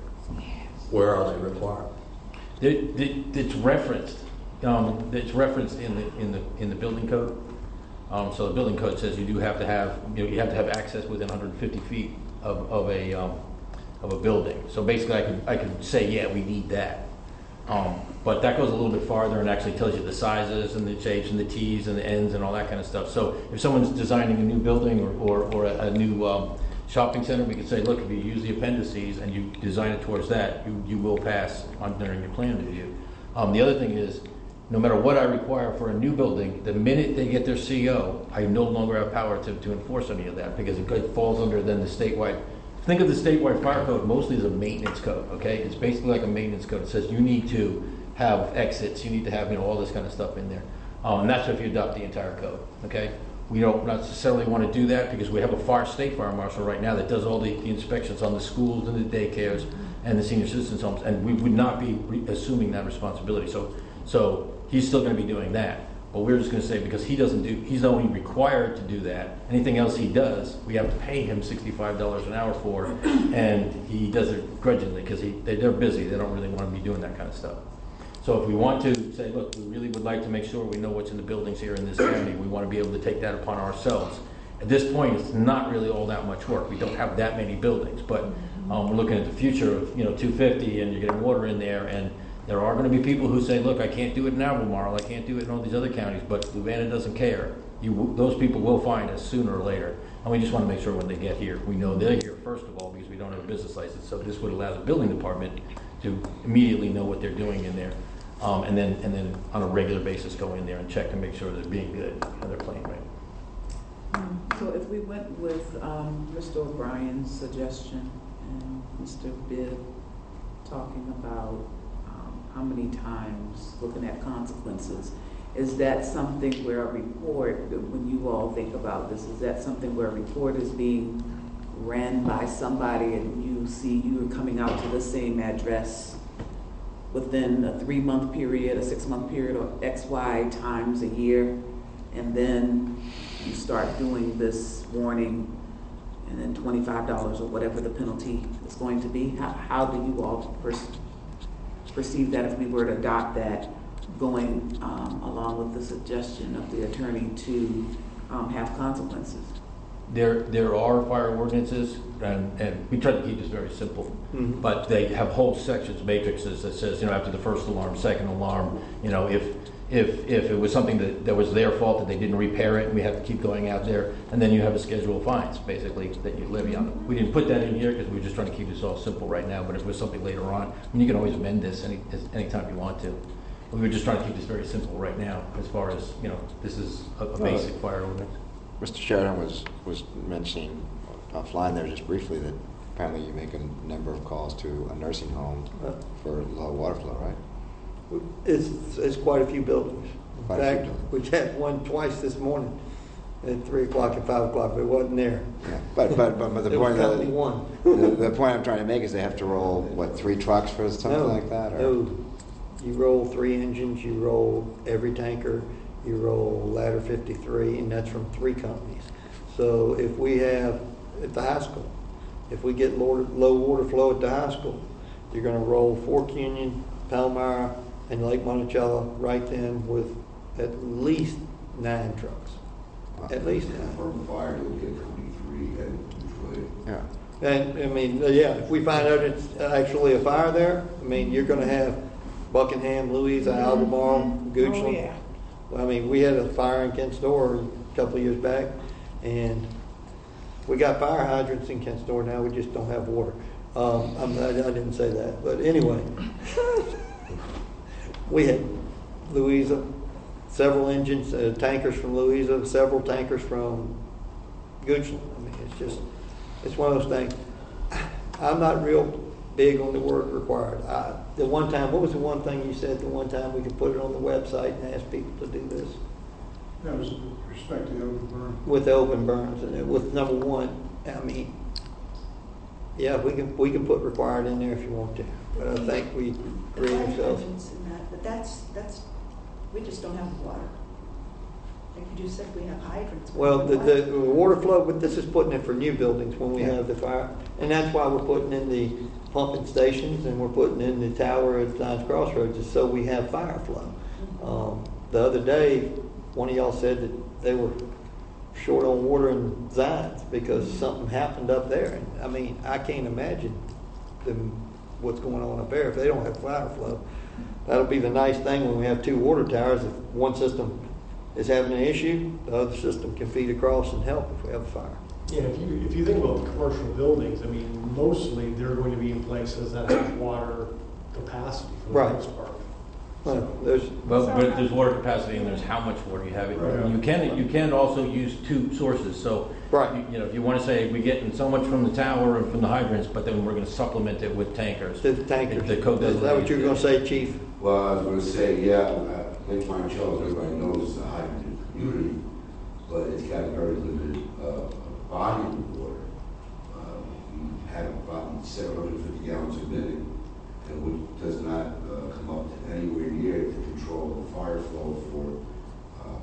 Where are they required? It, it, it's referenced, um, it's referenced in the, in the, in the building code. Um, so the building code says you do have to have, you know, you have to have access within one hundred fifty feet of, of a, um, of a building. So basically I could, I could say, yeah, we need that. Um, but that goes a little bit farther and actually tells you the sizes and the shapes and the T's and the N's and all that kind of stuff. So if someone's designing a new building or, or, or a, a new um, shopping center, we could say, look, if you use the appendices and you design it towards that, you, you will pass on during your plan review. Um, the other thing is, no matter what I require for a new building, the minute they get their C O, I no longer have power to, to enforce any of that because it falls under then the statewide. Think of the statewide fire code mostly as a maintenance code, okay? It's basically like a maintenance code. It says you need to have exits, you need to have, you know, all this kind of stuff in there. Um, and that's if you adopt the entire code, okay? We don't necessarily want to do that because we have a fire state fire marshal right now that does all the, the inspections on the schools and the daycares and the senior citizens homes, and we would not be re- assuming that responsibility. So, so he's still going to be doing that. But we're just going to say because he doesn't do, he's only required to do that. Anything else he does, we have to pay him sixty-five dollars an hour for, and he does it grudgingly because he they, they're busy. They don't really want to be doing that kind of stuff. So if we want to say, look, we really would like to make sure we know what's in the buildings here in this county, we want to be able to take that upon ourselves. At this point, it's not really all that much work. We don't have that many buildings, but um, we're looking at the future of, you know, two fifty, and you're getting water in there, and there are going to be people who say, look, I can't do it in Albemarle, I can't do it in all these other counties, but Louisiana doesn't care. You, those people will find us sooner or later. And we just want to make sure when they get here, we know they're here first of all because we don't have a business license. So this would allow the building department to immediately know what they're doing in there. Um, and then and then on a regular basis go in there and check to make sure they're being good and they're playing right. Um, so if we went with um, Mister O'Brien's suggestion and Mister Bibb talking about how many times, looking at consequences, is that something where a report, when you all think about this, is that something where a report is being ran by somebody and you see you are coming out to the same address within a three-month period, a six-month period, or X, Y times a year, and then you start doing this warning and then twenty-five dollars or whatever the penalty is going to be? How, how do you all perceive perceive that if we were to adopt that, going um, along with the suggestion of the attorney to um, have consequences? There there are fire ordinances, and, and we try to keep this very simple, mm-hmm. but they have whole sections, matrices that says, you know, after the first alarm, second alarm, you know, if if if it was something that, that was their fault that they didn't repair it, and we have to keep going out there, and then you have a schedule of fines, basically, that you levy on them. We didn't put that in here because we were just trying to keep this all simple right now, but if it was something later on, I mean, you can always amend this any anytime you want to. We were just trying to keep this very simple right now, as far as, you know, this is a, a basic fire ordinance. Mister Sheridan was, was mentioning offline there just briefly that apparently you make a number of calls to a nursing home for low water flow, right? It's, it's quite a few buildings. In Quite fact, we had one twice this morning at three o'clock and five o'clock, but it wasn't there. Yeah. But, but, but, but the It was point that, company one. the, the point I'm trying to make is they have to roll, what, three trucks for something No, like that? Or? No, you roll three engines, you roll every tanker, you roll ladder fifty-three, and that's from three companies. So if we have, at the high school, if we get low, low water flow at the high school, you're gonna roll Fork Union, Palmyra, and Lake Monticello right then with at least nine trucks. At least nine. From fire, you'll get twenty-three and Detroit. Yeah. And, I mean, uh, yeah, if we find out it's actually a fire there, I mean, you're gonna have Buckingham, Louisa, Albemarle, Goochland. Oh, yeah. I mean, we had a fire in Kent's Store a couple of years back, and we got fire hydrants in Kent's Store now, we just don't have water. Um, I'm, I, I didn't say that, but anyway. We had Louisa, several engines, uh, tankers from Louisa, several tankers from Goochland. I mean, it's just, it's one of those things. I'm not real big on the word required. I, the one time, what was the one thing you said, the one time we could put it on the website and ask people to do this? That was with respect to the open burn. With the open burns, and it- with number one, I mean, yeah, we can, we can put required in there if you want to, but I think we The agree fire ourselves. hydrants and that, but that's, that's, we just don't have water. Like you just said, we have hydrants. but Well, we the, don't the have the water flow, but this is putting it for new buildings when we Yeah. have the fire, and that's why we're putting in the pumping stations and we're putting in the tower at Zions Crossroads, is so we have fire flow. Um, the other day, one of y'all said that they were short on water in Zions because something happened up there. And I mean, I can't imagine them, what's going on up there if they don't have fire flow. That'll be the nice thing when we have two water towers. If one system is having an issue, the other system can feed across and help if we have a fire. Yeah, if you, if you think about the commercial buildings, I mean, mostly they're going to be in places that have water capacity for the Right. most part. Well, there's, Well, but there's water capacity and there's how much water you have. Right. You can, you can also use two sources, so. Right. You you know, if you want to say, we're getting so much from the tower and from the hydrants, but then we're going to supplement it with tankers. the tankers. The code Is that what you were gonna say, Chief? Well, I was gonna say, yeah, uh, Lake Monticello, everybody knows it's a hydrogen community, but it's got a very limited, uh, volume of water. Uh, we had about seven hundred fifty gallons a minute, and which does not, uh, come up to anywhere near to control the fire flow for, uh,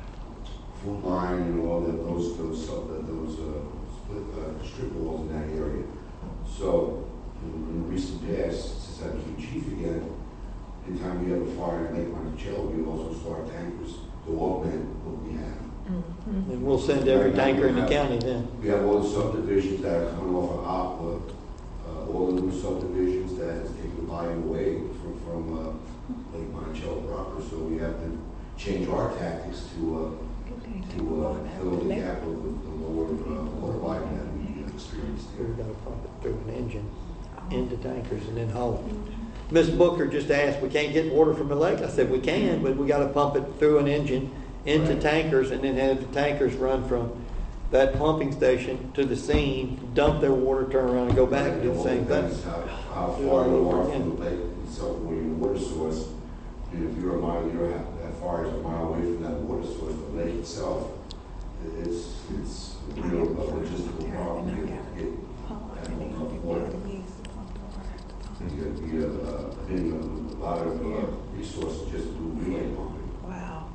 food line and all that, those, those, uh, those, uh, split, uh, strip walls in that area. So, in, in recent past, since I became chief again, anytime we have a fire in Lake Monticello, we also start tankers to augment what we have. And we'll send every Right now, tanker in we the have- county then. We have all the subdivisions that are coming off of Aqua, uh, all the new subdivisions that has taken the volume away from, from, uh, Lake Monticello proper, so we have to change our tactics to, uh, to, uh, fill the gap with the lower, uh, water volume that we experienced We've here. got to pump it through an engine into tankers and then haul it. Miss Booker just asked, we can't get water from the lake. I said, we can, but we got to pump it through an engine into Right. tankers and then have the tankers run from that pumping station to the scene, dump their water, turn around and go back and do the same thing. Depends how, how Do it far all you over are again. from the lake itself, where your water source. And if you're a mile, you're ha- that far as a mile away from that water source, the lake itself, it- it's, it's a real a logistical problem to get, to get that enough water. You have, you have, uh, putting a lot of, uh, resources just to do relay pumping. Wow.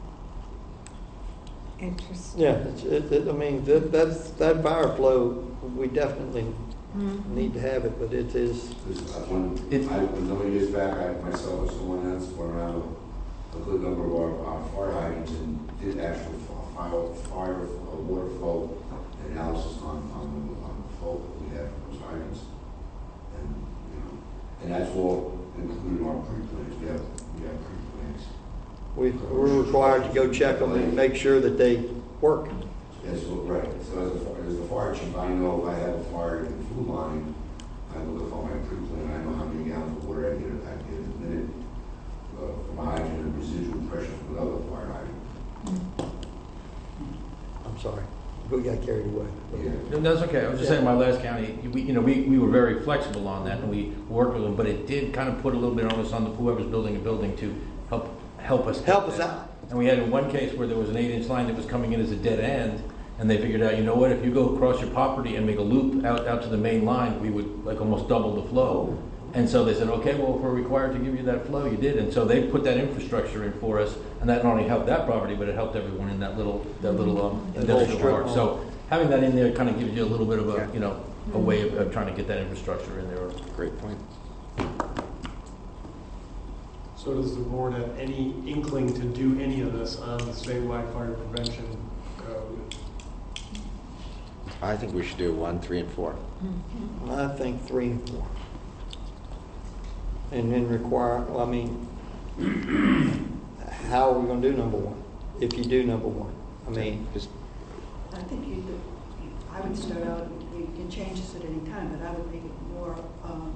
Interesting. Yeah, it's, it, it, I mean, that, that's, that fire flow, we definitely Mhm. need to have it, but it is, Because I, when, I, a number of years back, I, myself or someone else went around a, a good number of our, our fire hydrants and did actual fi- fire, fire, uh, water flow analysis on, on the, on the flow that we have from those hydrants. And, you know, and that's all included in our pre-plans. We have, we have pre-plans. we, we're required to go check them and make sure that they work. That's what, right. So as a, fi- as a fire chief, I know if I have a fire in the food line, I look up on my pre-plan, I know how many gallons of water I get, I get in a minute, uh, from a hydrant and residual pressure from another fire hydrant. I'm sorry, we got carried away. Yeah. No, that's okay. I was just saying, my last county, we, you know, we, we were very flexible on that, and we worked with them, but it did kind of put a little bit on us on the whoever's building a building to help, help us. Help us out. And we had in one case where there was an eight-inch line that was coming in as a dead end, and they figured out, you know what, if you go across your property and make a loop out, out to the main line, we would like almost double the flow. And so they said, okay, well, if we're required to give you that flow, you did. And so they put that infrastructure in for us, and that not only helped that property, but it helped everyone in that little, that little um, That whole industrial strip park. mall. So having that in there kind of gives you a little bit of a, you know, a way of, of trying to get that infrastructure in there. Great point. So does the board have any inkling to do any of this on the statewide fire prevention code? I think we should do one, three, and four. I think three and four. And then require, well, I mean, how are we gonna do number one? If you do number one, I mean, Just I think you, could- I would start out, you can change this at any time, but I would make it more, um,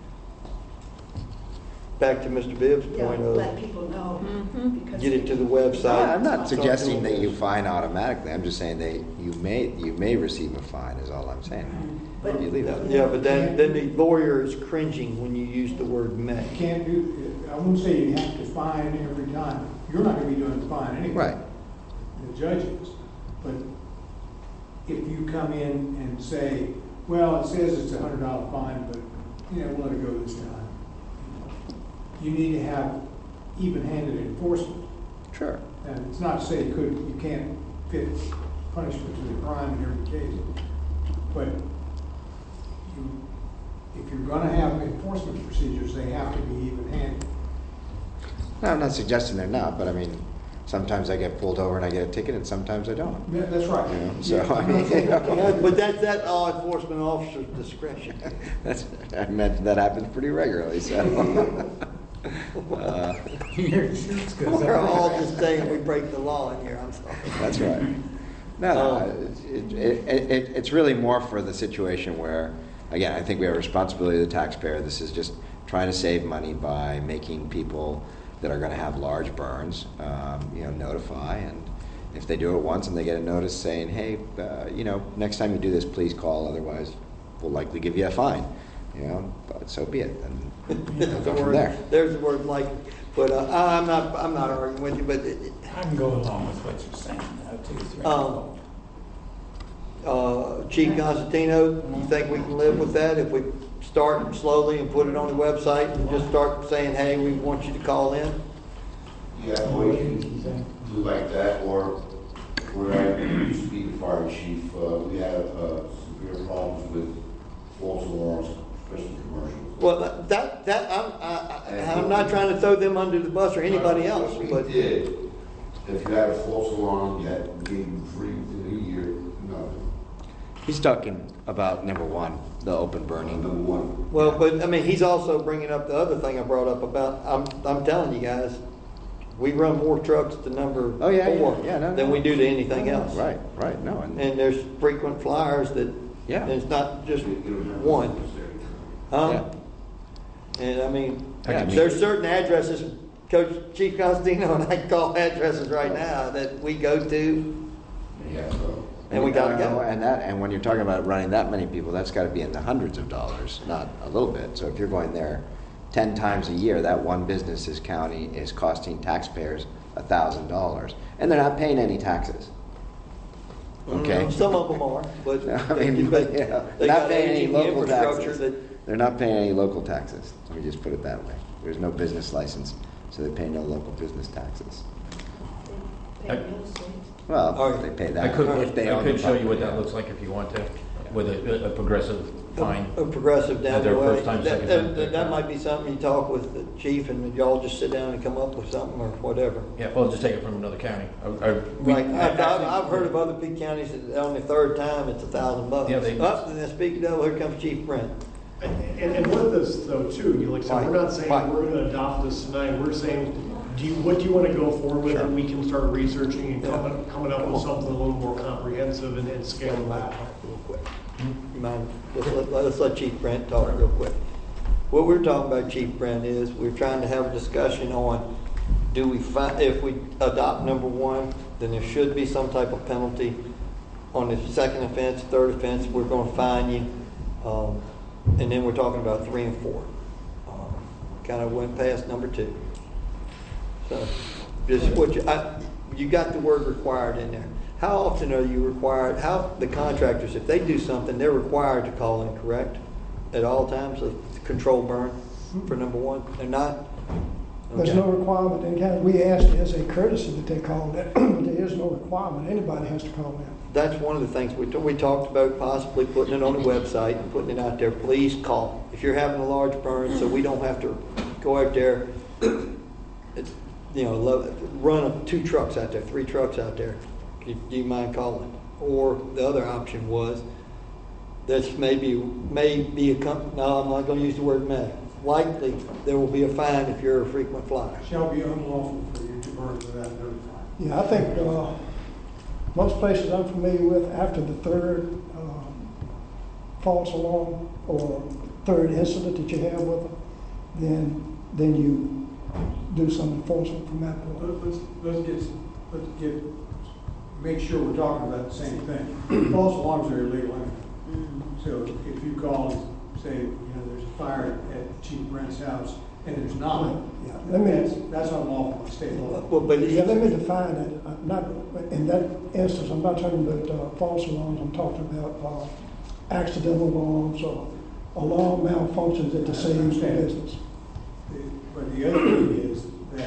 back to Mister Bibb's yeah, point let of, people know. because get it to the No, website. I'm not Start suggesting doing that you this. fine automatically. I'm just saying that you may, you may receive a fine is all I'm saying. But You leave that. Yeah, but then, then the lawyer is cringing when you use the word may. You can't do, I wouldn't say you have to fine every time. You're not gonna be doing the fine anyway. Right. The judge is. But if you come in and say, well, it says it's a hundred dollar fine, but, you know, we'll let it go this time. You need to have even-handed enforcement. Sure. And it's not to say you could, you can't fit punishment to the crime in every case. But you, if you're gonna have enforcement procedures, they have to be even-handed. No, I'm not suggesting they're not, but I mean, sometimes I get pulled over and I get a ticket, and sometimes I don't. Yeah, that's right. You know, so, Yeah. I mean, you know. But that's that law enforcement officer's discretion. That's, I imagine that happens pretty regularly, so. uh, We're all just saying we break the law in here, I'm sorry. That's right. No, Um, it, it, it, it, it's really more for the situation where, again, I think we have a responsibility to the taxpayer. This is just trying to save money by making people that are going to have large burns, um, you know, notify. And if they do it once and they get a notice saying, hey, uh, you know, next time you do this, please call. Otherwise, we'll likely give you a fine. You know, but so be it. And There's we'll the go from word, there. there's the word like, but uh, I'm not, I'm not arguing with you, but it, it- I can go along with what you're saying, though, too. Three. Um, uh, Chief Constantino, you think we can live with that if we start slowly and put it on the website and just start saying, hey, we want you to call in? Yeah, or you can do like that, or where I used to be the fire chief, uh, we had, uh, severe problems with false alarms, especially commercials. Well, that- that, that, I'm, I, I- I'm not trying to throw them under the bus or anybody else, We but. did, if you had a false alarm, you had, we gave you free within a year, nothing. He's talking about number one, the open burning. Number one. Well, but, I mean, he's also bringing up the other thing I brought up about, I'm, I'm telling you guys, we run more trucks to number Oh, yeah, yeah, four yeah, no, than no. we do to anything else. Right, right, no. And, And there's frequent flyers that, Yeah. and it's not just one. Huh? And I mean, Yeah. there's certain addresses, Coach Chief Constantino and I can call addresses right now that we go to, Yeah, so. and we gotta Uh, go. And that, and when you're talking about running that many people, that's got to be in the hundreds of dollars, not a little bit. So if you're going there ten times a year, that one business is county is costing taxpayers a thousand dollars, and they're not paying any taxes. Okay. Mm, Some of them are, but. I mean, but, but yeah, they not got paying any aging local infrastructure taxes. that- They're not paying any local taxes. Let me just put it that way. There's no business license, so they pay no local business taxes. I- Well, Oh, they pay I that could, if they I own could the show you what property. that looks like if you want to, with a, a progressive fine. A progressive down Their the way. first time, That- second that- time, that- third That time. might be something you talk with the chief and y'all just sit down and come up with something or whatever. Yeah, well, just take it from another county. I- I- we- Right, I've, I've, actually- I've heard of other big counties that on the third time, it's a thousand bucks. Yeah, they- Up, and then speaking of, here comes Chief Brent. And, and with this though too, you like I said, we're not saying Right. we're gonna adopt this tonight, we're saying, do you, what do you wanna go forward with, and we can start researching and coming, coming up with something a little more comprehensive and, and scale it back. Real quick. You mind, let's let, let's let Chief Brent talk real quick. What we're talking about, Chief Brent, is we're trying to have a discussion on, do we find, if we adopt number one, then there should be some type of penalty. On the second offense, third offense, we're gonna fine you. Um, and then we're talking about three and four. Um, Kind of went past number two. So, just what you, I, you got the word required in there. How often are you required, how, the contractors, if they do something, they're required to call in, correct? At all times, to control burn for number one? They're not? There's Okay. no requirement in county. We asked as a courtesy that they call it. There is no requirement. Anybody has to call in. That's one of the things we, we talked about, possibly putting it on the website and putting it out there. Please call. If you're having a large burn, so we don't have to go out there, it's, you know, lo- run two trucks out there, three trucks out there. Do do you mind calling? Or the other option was, this may be, may be a, com- no, I'm not going to use the word may. Likely, there will be a fine if you're a frequent flyer. Shall be unlawful for you to burn without notifying. Yeah, I think uh, most places I'm familiar with, after the third um, false alarm or third incident that you have with them, then then you do some enforcement from that point. Let- Let's, let's get, let's get, make sure we're talking about the same thing. False alarms are illegal. anyway. So if you call and say, you know, there's a fire at Chief Brent's house, and there's not, Yeah, let me- that's, that's unlawful by state law. Well, but Yeah, let me define it, Uh, not, in that instance, I'm not talking about uh, false alarms, I'm talking about uh, accidental alarms or alarm malfunctions that deceives the business. The- But the other thing is that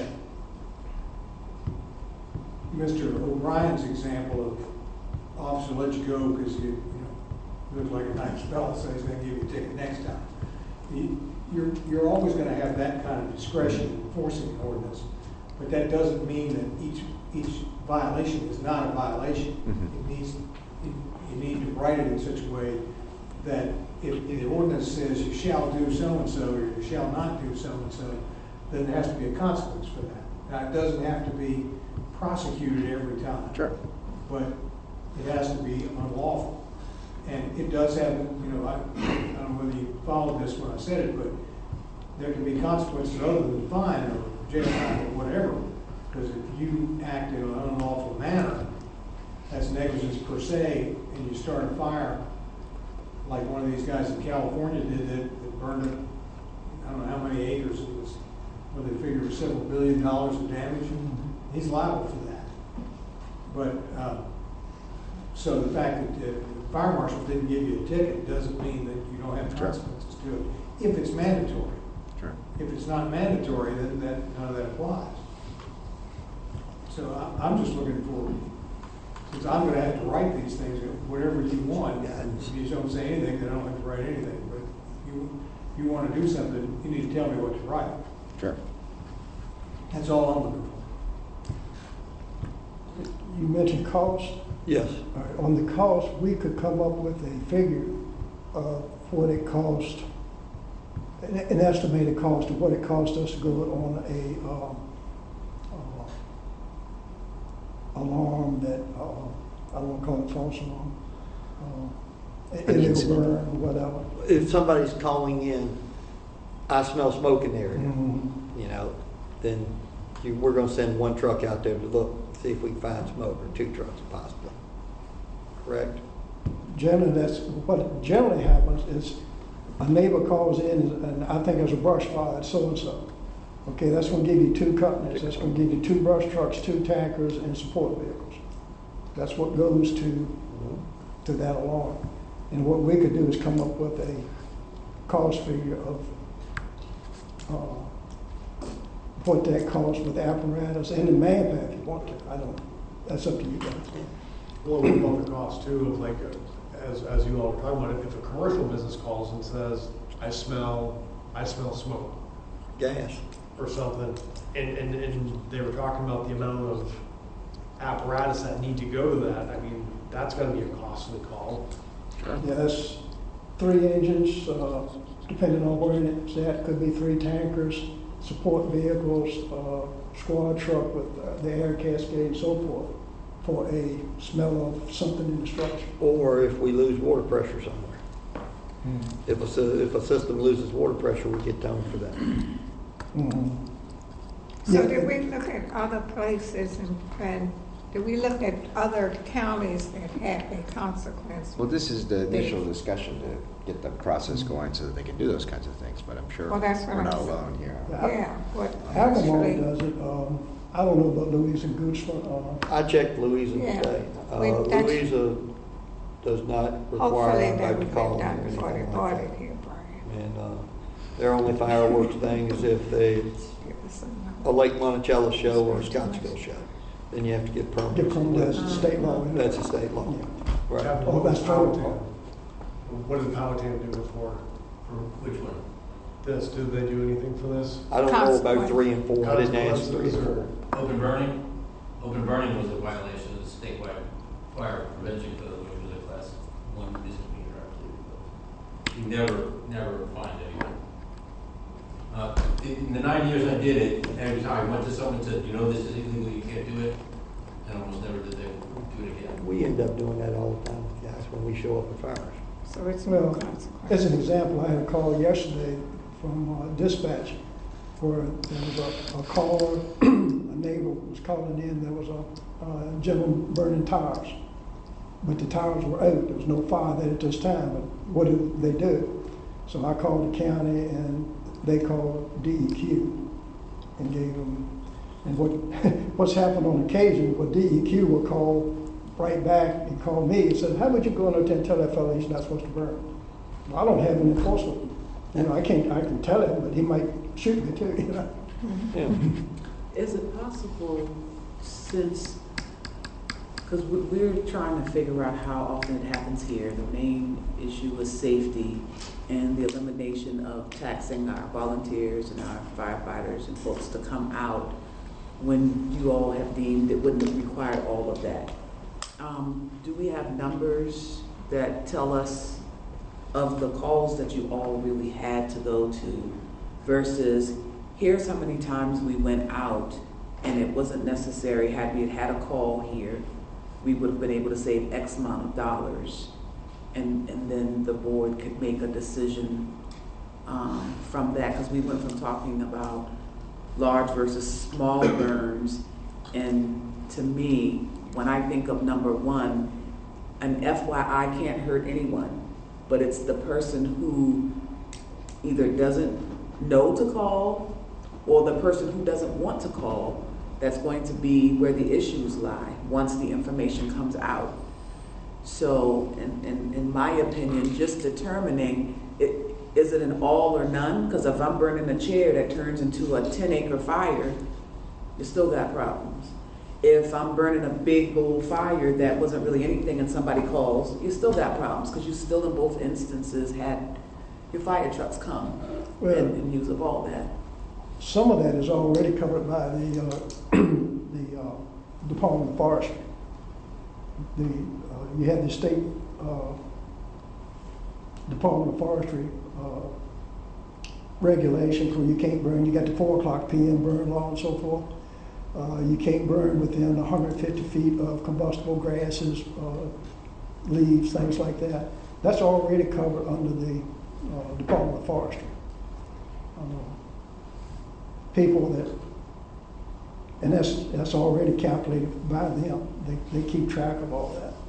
Mister O'Brien's example of officer let you go because you, you know, look like a nice fellow, so he's gonna give you a ticket next time. You- You're, you're always gonna have that kind of discretion in enforcing the ordinance, but that doesn't mean that each, each violation is not a violation. It needs, you, you need to write it in such a way that if, if the ordinance says you shall do so-and-so or you shall not do so-and-so, then there has to be a consequence for that. Now, it doesn't have to be prosecuted every time. Sure. But it has to be unlawful. And it does have, you know, I, I don't know whether you followed this when I said it, but there can be consequences other than fine or jail time or whatever. Because if you act in an unlawful manner, that's negligence per se, and you start a fire, like one of these guys in California did that, that burned up, I don't know how many acres it was, where they figured it was several billion dollars of damage. He's liable for that. But, uh, so the fact that the fire marshal didn't give you a ticket doesn't mean that you don't have consequences to it, if it's mandatory. Sure. If it's not mandatory, then that, none of that applies. So I, I'm just looking for, since I'm gonna have to write these things, whatever you want, if you don't say anything, then I don't have to write anything, but if you, if you wanna do something, you need to tell me what to write. Sure. That's all I'm looking for. You mentioned cost. Yes. All right, on the cost, we could come up with a figure of what it cost, an, an estimated cost of what it cost us to go on a, um, uh, alarm that, uh, I don't want to call it false alarm, uh, illegal burn or whatever. If somebody's calling in, I smell smoke in the area, Mhm. you know, then you, we're gonna send one truck out there to look, see if we can find smoke, or two trucks possibly. Correct? Generally, that's, what generally happens is a neighbor calls in and I think there's a brush fire at so-and-so. Okay, that's gonna give you two companies, that's gonna give you two brush trucks, two tankers, and support vehicles. That's what goes to, to that alarm. And what we could do is come up with a cost figure of, uh, what that costs with apparatus and the manpower if you want to. I don't, that's up to you guys. Well, what about the cost too of like, uh, as, as you all were talking about, if a commercial business calls and says, I smell, I smell smoke. Gas. Or something, and, and, and they were talking about the amount of apparatus that need to go to that, I mean, that's gonna be a costly call. Yeah, that's three engines, uh, depending on where it's at, could be three tankers, support vehicles, uh, squad truck with uh, the air cascade and so forth, for a smell of something in the structure. Or if we lose water pressure somewhere. Hmm. If a, sy- if a system loses water pressure, we get toned for that. Mm-hmm. So did we look at other places and, and did we look at other counties that had a consequence? Well, this is the initial discussion to get the process going so that they can do those kinds of things, but I'm sure Well, that's what we're I'm not saying. alone here. Yeah, what Alcohol actually- does it, um, I don't know about Louisa and Goochland, uh, I checked Louisa Yeah. today. Uh, We- that's- Louisa does not require Hopefully that anybody would to be call done them or before they anything bought like it that. here, Brian. And, uh, their only fireworks thing is if they, a Lake Monticello show or a Scottsville show. Then you have to get permits. Get permits, that's state law. That's a state law. Right. Oh, that's federal law. What does Powhatan do it for? For which one? This, do they do anything for this? I don't know about three and four. I didn't ask three and four. Open burning? Open burning was a violation of the statewide fire prevention code, which was a class one misdemeanor, I believe. But we never, never fined anyone. Uh, in the nine years I did it, every time I went to someone and said, you know, this is illegal, you can't do it, and almost never did they do it again. We end up doing that all the time with guys when we show up at fires. So it's no Well, consequence. as an example, I had a call yesterday from uh, dispatch where there was a, a caller, a neighbor was calling in, there was a uh, gentleman burning tires. but the tires were out. There was no fire there at this time, but what did they do? So I called the county and they called D E Q and gave them, and what what's happened on occasion, what D E Q will call right back and call me and said, how would you go in there and tell that fellow he's not supposed to burn? Well, I don't have an enforcement. You know, I can't, I can tell him, but he might shoot me too, you know? Yeah. Is it possible, since, because we're trying to figure out how often it happens here, the main issue is safety and the elimination of taxing our volunteers and our firefighters and folks to come out when you all have deemed it wouldn't have required all of that. Um, do we have numbers that tell us of the calls that you all really had to go to versus here's how many times we went out and it wasn't necessary, had we had a call here, we would have been able to save X amount of dollars, and, and then the board could make a decision um, from that, because we went from talking about large versus small burns, and to me, when I think of number one, an F Y I can't hurt anyone, but it's the person who either doesn't know to call or the person who doesn't want to call that's going to be where the issues lie once the information comes out. So in, in, in my opinion, just determining, it, is it an all or none? Because if I'm burning a chair that turns into a ten acre fire, you still got problems. If I'm burning a big old fire that wasn't really anything and somebody calls, you still got problems because you still in both instances had your fire trucks come well, and, and use of all that. Some of that is already covered by the uh, the uh, Department of Forestry. The uh, you have the state uh, Department of Forestry uh, regulation for you can't burn. You got the four o'clock P M burn law and so forth. Uh, you can't burn within one hundred fifty feet of combustible grasses, uh, leaves, things like that. That's already covered under the uh, Department of Forestry. Uh, people that, and that's that's already calculated by them. They, they keep track of all that.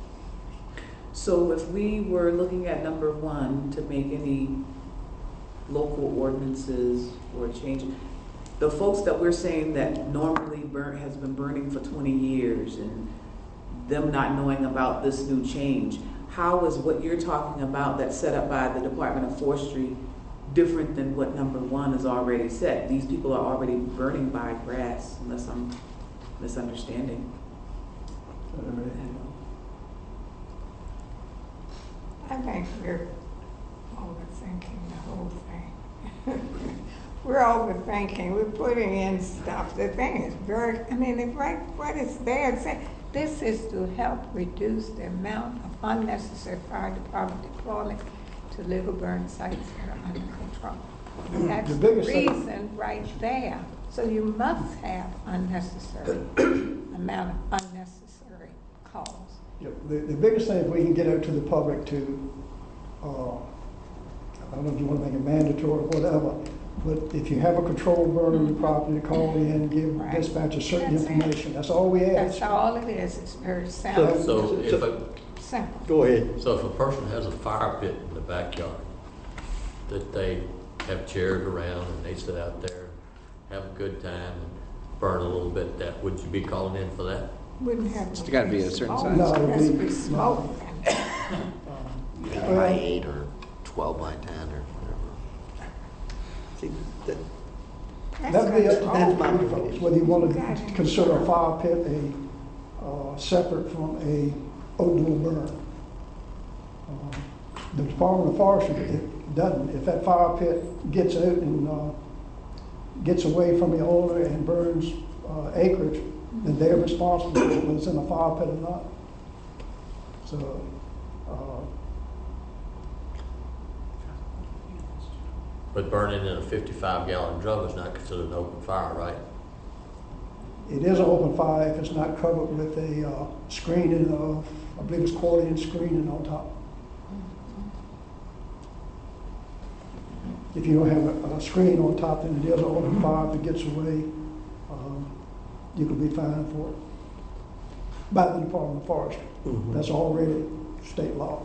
So if we were looking at number one to make any local ordinances or change, the folks that we're saying that normally burn has been burning for twenty years and them not knowing about this new change, how is what you're talking about that's set up by the Department of Forestry different than what number one is already set? These people are already burning by grass, unless I'm misunderstanding. I think we're overthinking the whole thing. We're overthinking, we're putting in stuff. The thing is very, I mean, if right, what is there, say, this is to help reduce the amount of unnecessary fire department deployment to legal burn sites that are under control. That's The the biggest thing- reason right there. So you must have unnecessary, amount of unnecessary calls. Yep. The, the biggest thing, if we can get out to the public to, uh, I don't know if you want to make it mandatory or whatever, but if you have a controlled burn on your property, call in, give Right. dispatchers certain That's it. information. That's all we ask. That's all it is. It's very simple. So if a, Simple. go ahead. So if a person has a fire pit in the backyard that they have chairs around and they sit out there, have a good time, and burn a little bit, that would you be calling in for that? Wouldn't have. It's gotta be a certain smoke. size. No, it'd Has to be- be smoke. Eight by eight or twelve by ten or whatever. See, that, That's That'd be up to control. both you folks, whether you want Got to it. consider a fire pit a, uh, separate from a outdoor burn. Uh, The Department of Forestry, it doesn't, if that fire pit gets out and, uh, gets away from the owner and burns, uh, acreage, then they're responsible for whether it's in a fire pit or not. So, uh, But burning in a fifty-five gallon drum is not considered an open fire, right? it is an open fire if it's not covered with a, uh, screening of, I believe it's quarter inch screening on top. If you don't have a, a screen on top, then it is an open fire. If it gets away, um, you could be fined for it by the Department of Forestry. That's already state law.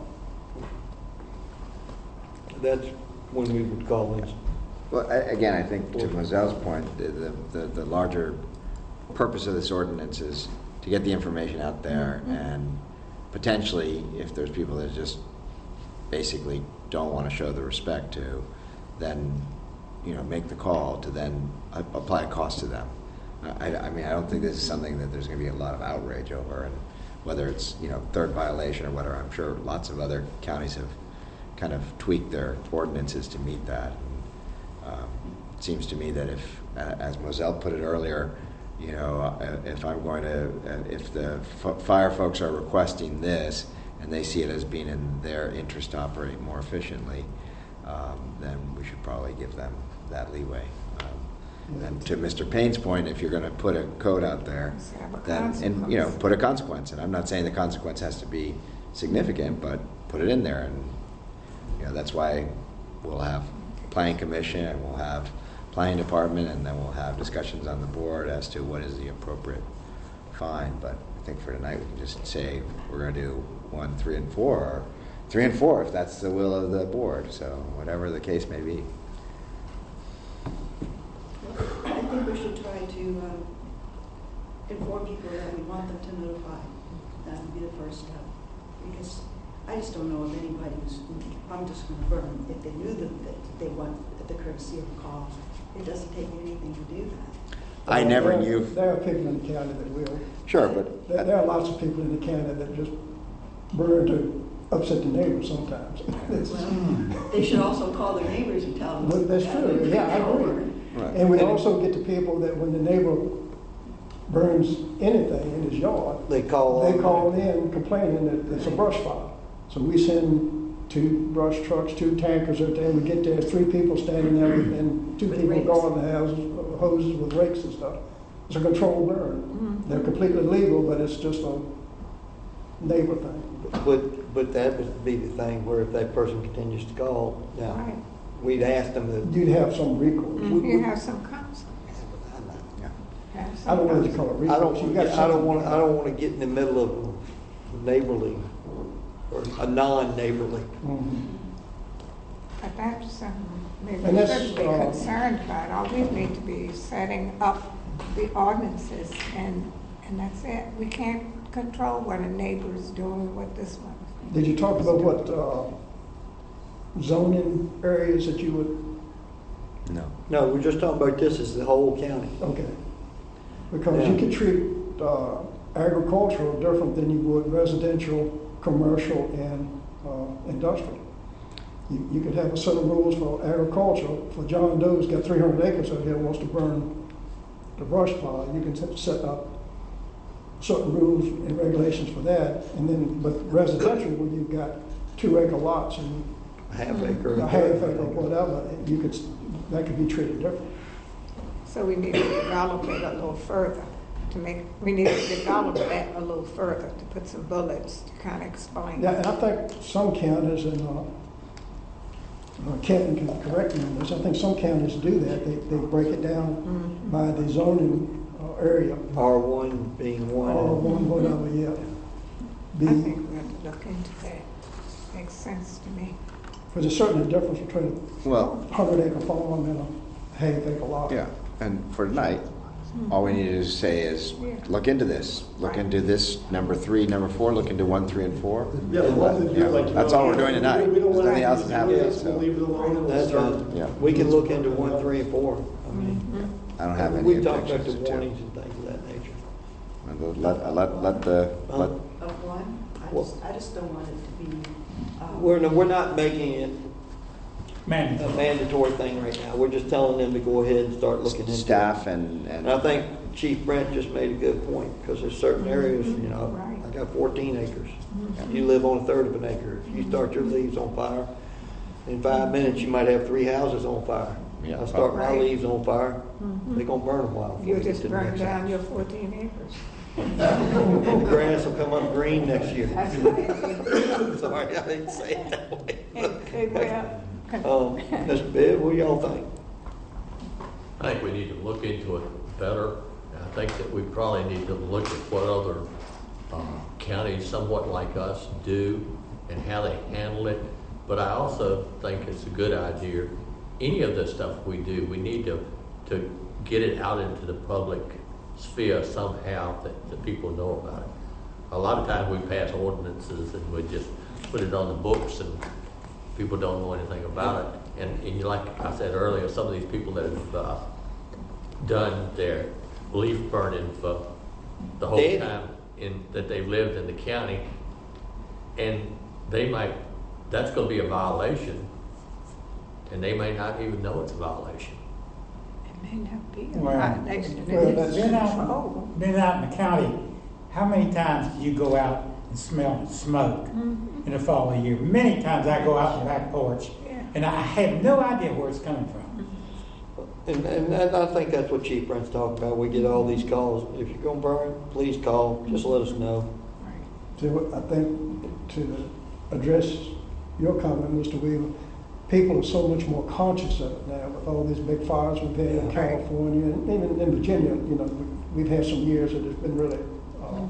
That's when we would call in. Well, I- again, I think to Mozelle's point, the, the, the- the larger purpose of this ordinance is to get the information out there, and potentially, if there's people that just basically don't want to show the respect to, then, you know, make the call to then a- apply a cost to them. I, I mean, I don't think this is something that there's going to be a lot of outrage over, and whether it's, you know, third violation or whatever, I'm sure lots of other counties have kind of tweaked their ordinances to meet that. Um, it seems to me that if, uh, as Moselle put it earlier, you know, uh, if I'm going to, uh, if the f- fire folks are requesting this and they see it as being in their interest to operate more efficiently, um, then we should probably give them that leeway. Um, and to Mister Payne's point, if you're going to put a code out there, then, and, you know, put a consequence. And I'm not saying the consequence has to be significant, but put it in there. And, you know, that's why we'll have planning commission, and we'll have planning department, and then we'll have discussions on the board as to what is the appropriate fine. But I think for tonight we can just say we're going to do one, three, and four, or three and four if that's the will of the board. So whatever the case may be. I think we should try to um, inform people that we want them to notify. That would be the first step. Because I just don't know of anybody who's, I'm just going to burn, if they knew that, that they want the courtesy of a call, it doesn't take anything to do that. I Well, never there, knew. There are people in the county that will. Sure, but There, there are lots of people in the county that just burn to upset the neighbors sometimes. It's- Well, they should also call their neighbors and tell them. But that's true, yeah, I agree. Right. And we also get the people that when the neighbor burns anything in his yard, They call. they call in complaining that it's a brush fire. So we send two brush trucks, two tankers out there, we get there, three people standing there, and two With people rakes. guarding the houses, uh, hoses with rakes and stuff. It's a controlled burn. Mhm. They're completely legal, but it's just a neighbor thing. But, but that would be the thing where if that person continues to call, now, Right. we'd ask them to. You'd have some recourse. Mm, You have some consequences. Have some I don't know what you call it, I don't, recourse. You got I don't something- want, I don't want to get in the middle of neighborly, or a non-neighborly. Mhm. But that's something maybe And we that's, shouldn't be uh, concerned about. All we need to be setting up the ordinances, and, and that's it. We can't control what a neighbor is doing with this one. Did you talk about what uh, zoning areas that you would, No. No, we're just talking about this as the whole county. okay. Because you Yeah. could treat uh, agricultural different than you would residential, commercial, and uh, industrial. You, you could have a set of rules for agriculture. For John Doe who's got three hundred acres out here, wants to burn the brush pile, you can set- set up certain rules and regulations for that. And then, but residential, where you've got two acre lots and Half acre. a half acre, whatever, you could, that could be treated different. So we need to develop it a little further to make, we need to develop that a little further to put some bullets to kind of explain. Yeah, and I think some counties, and uh, uh, Kenton can correct me on this, I think some counties do that. They, they break it down Mhm. by the zoning uh, area. R one being one. Or one, whatever, yeah. I B, think we have to look into that. Makes sense to me. because there's certainly a difference between Well, a hundred acre farm and a half acre lot. yeah. And for tonight, all we need to say is, look into this. Look into this, number three, number four, look into one, three, and four. Yeah, as long as Yeah, you'd like to that's know. all we're doing tonight. We don't There's want nothing else is to- happening, yes, We'll so leave it alone and we'll That's start. right. Yeah. We can look into one, three, and four. I mean, I don't have any we talked about objections the to two. warnings and things of that nature. And Let, let, let the, let, Of one, I Well- just, I just don't want it to be, um, We're, no- we're not making it a Mandatory. mandatory thing right now. We're just telling them to go ahead and start looking into it. staff and, and. And I think Chief Brent just made a good point, because there's certain areas, you know, Right. I got fourteen acres. You live on a third of an acre. If you start your leaves on fire, in five minutes, you might have three houses on fire. Yeah. I start my Right. leaves on fire, Mhm. they're gonna burn a while. before You we get just to the burn next down house. your fourteen acres. And the grass will come up green next year. That's right. Sorry, I didn't say it that way. Hey, well, Um, Mister Bibb, what do y'all think? I think we need to look into it better. I think that we probably need to look at what other uh, counties somewhat like us do and how they handle it. But I also think it's a good idea. Any of the stuff we do, we need to, to get it out into the public sphere somehow that, that people know about it. A lot of times we pass ordinances and we just put it on the books and people don't know anything about it. And, and you, like I said earlier, some of these people that have uh, done their leaf burning for the whole Dead. time in, that they've lived in the county, and they might, that's going to be a violation, and they may not even know it's a violation. It may not be a Well, violation. well, It that's is been control. out, been out in the county, how many times do you go out and smell smoke in the fall of the year? Many times I go out the back porch, and I have no idea where it's coming from. And, and and I think that's what Chief Brent's talking about. We get all these calls. If you're gonna burn, please call. Just let us know. See, what I think to address your comment, Mister Weaver, people are so much more conscious of it now with all these big fires we've had in California and even in Virginia. You know, we- we've had some years that it's been really. Uh,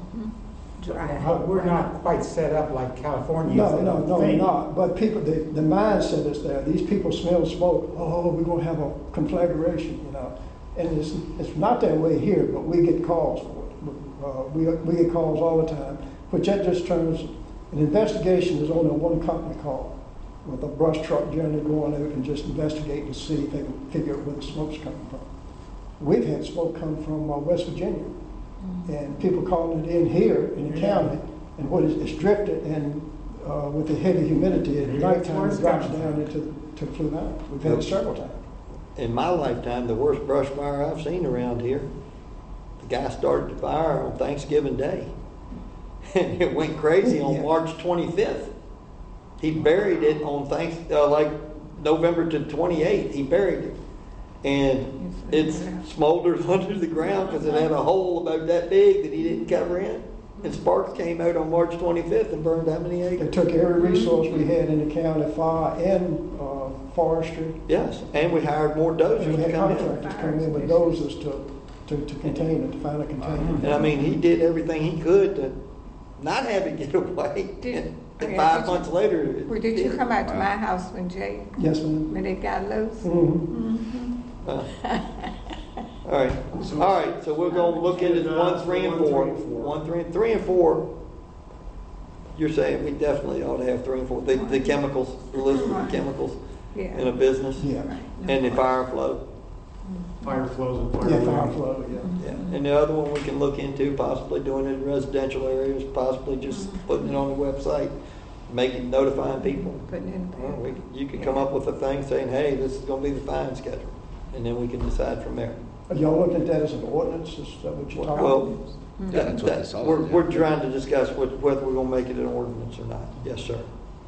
But we're not quite set up like California is. No, I no, don't no, think. not. But people, the, the mindset is there. These people smell smoke. Oh, we're going to have a conflagration, you know. And it's it's not that way here, but we get calls for it. Uh, we we get calls all the time, which that just turns. An investigation is only one company call, with a brush truck generally going out and just investigating to see if they can figure out where the smoke's coming from. We've had smoke come from uh, West Virginia. And people calling it in here in the county, and what is it's drifted, and uh, with the heavy humidity at nighttime, it drops down into to Blue Mountain. We've had it several times. In my lifetime, the worst brush fire I've seen around here, the guy started the fire on Thanksgiving Day. And it went crazy on Yeah. March twenty-fifth. He buried it on thanks uh, like November to twenty-eighth. He buried it. And it smolders under the ground because it had a hole about that big that he didn't cover in. And sparks came out on March twenty-fifth and burned how many acres? They took every resource we had in the county, fire and uh, forestry. Yes, and we hired more dozers And we to had come in. contractors come in with dozers to, to, to contain it, to find a container. And I mean, he did everything he could to not have it get away. And, and Yeah, five did you- months later, it Well, did you did. come out to my house when Jay, Yes, ma'am. when it got loose? Mhm. Uh, All right, all right, so we're gonna look at it one, three, and four. One, three, and three and four. You're saying we definitely ought to have three and four, the, the chemicals, the list of the chemicals Yeah. in a business. Yeah. And the fire flow. Fire flows and fire. Yeah, fire rating. flow, yeah. Yeah. And the other one we can look into, possibly doing it in residential areas, possibly just putting it on the website, making, notifying people. Putting it in the Well, paper. we- You could come up with a thing saying, hey, this is gonna be the fine schedule, and then we can decide from there. Are y'all looking at that as an ordinance? Is that what you're talking Well, about? Yeah, that's what this all we're, is, we're yeah. trying to discuss what- whether we're gonna make it an ordinance or not. Yes, sir.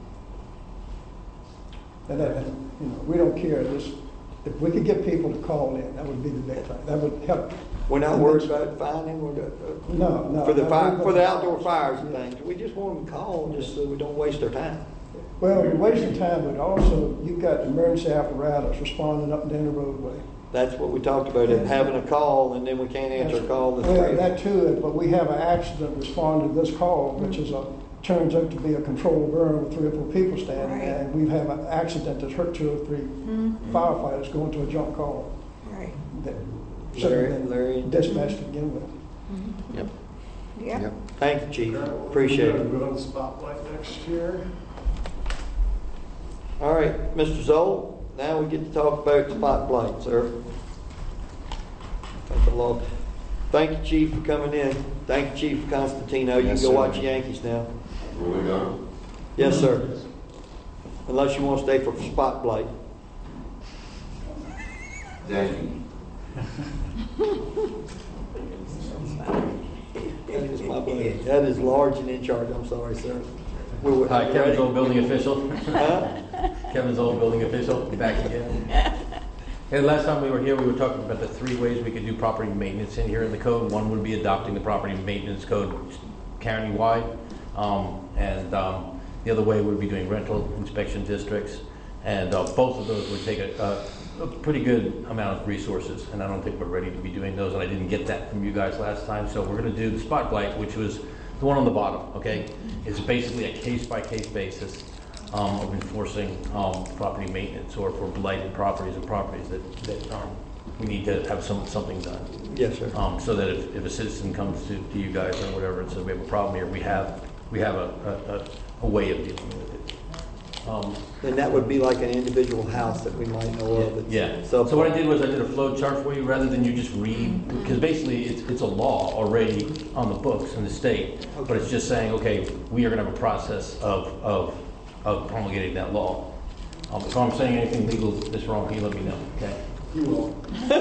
And that, and, you know, we don't care, just, if we could get people to call in, that would be the big thing. That would help. We're not worried about fining, we're, uh, No, no. for the no, fire, we- for the outdoor fires and things. We just want them to call, just so we don't waste our time. Well, you're wasting time, but also, you've got emergency apparatus responding up and down the roadway. That's what we talked about, it having a call, and then we can't answer a call. that's Well, three. that too, but we have an accident responding to this call, which is a, turns out to be a controlled burn with three or four people standing there. And we've had an accident that's hurt two or three firefighters going to a jump call. Right. That Larry- should have Larry- been dispatched to begin with. Yep. Yeah. Thank you, Chief, appreciate We're it. gonna go to the spotlight next year. All right, Mister Zoll, now we get to talk about spotlight, sir. Thank the Lord. Thank you, Chief, for coming in. Thank you, Chief Constantino. You can Yes, go sir. watch the Yankees now. Where we going? Yes, sir. Unless you want to stay for spotlight. Thank you. That is my buddy. That is large and in charge. I'm sorry, sir. We're- Hi, we're Kevin ready. Zoll, building official. Huh? Kevin Zoll, building official, back again. And last time we were here, we were talking about the three ways we could do property maintenance in here in the code. One would be adopting the property maintenance code county-wide. Um, and um, the other way would be doing rental inspection districts. And uh, both of those would take a, a, a pretty good amount of resources. And I don't think we're ready to be doing those. And I didn't get that from you guys last time. So we're going to do the spotlight, which was the one on the bottom, okay? It's basically a case-by-case basis um, of enforcing um, property maintenance or for blighted properties or properties that, that um, we need to have some, something done. Yes, sir. Um, so that if, if a citizen comes to, to you guys or whatever and says we have a problem here, we have, we have a, a, a, a way of dealing with it. Um, And that would be like an individual house that we might know of. that's- Yeah, So, so what I did was I did a flow chart for you rather than you just read, because basically it's, it's a law already on the books in the state, but it's just saying, okay, we are gonna have a process of, of, of promulgating that law. Um, if I'm saying anything legal that's wrong, you let me know, okay? You will.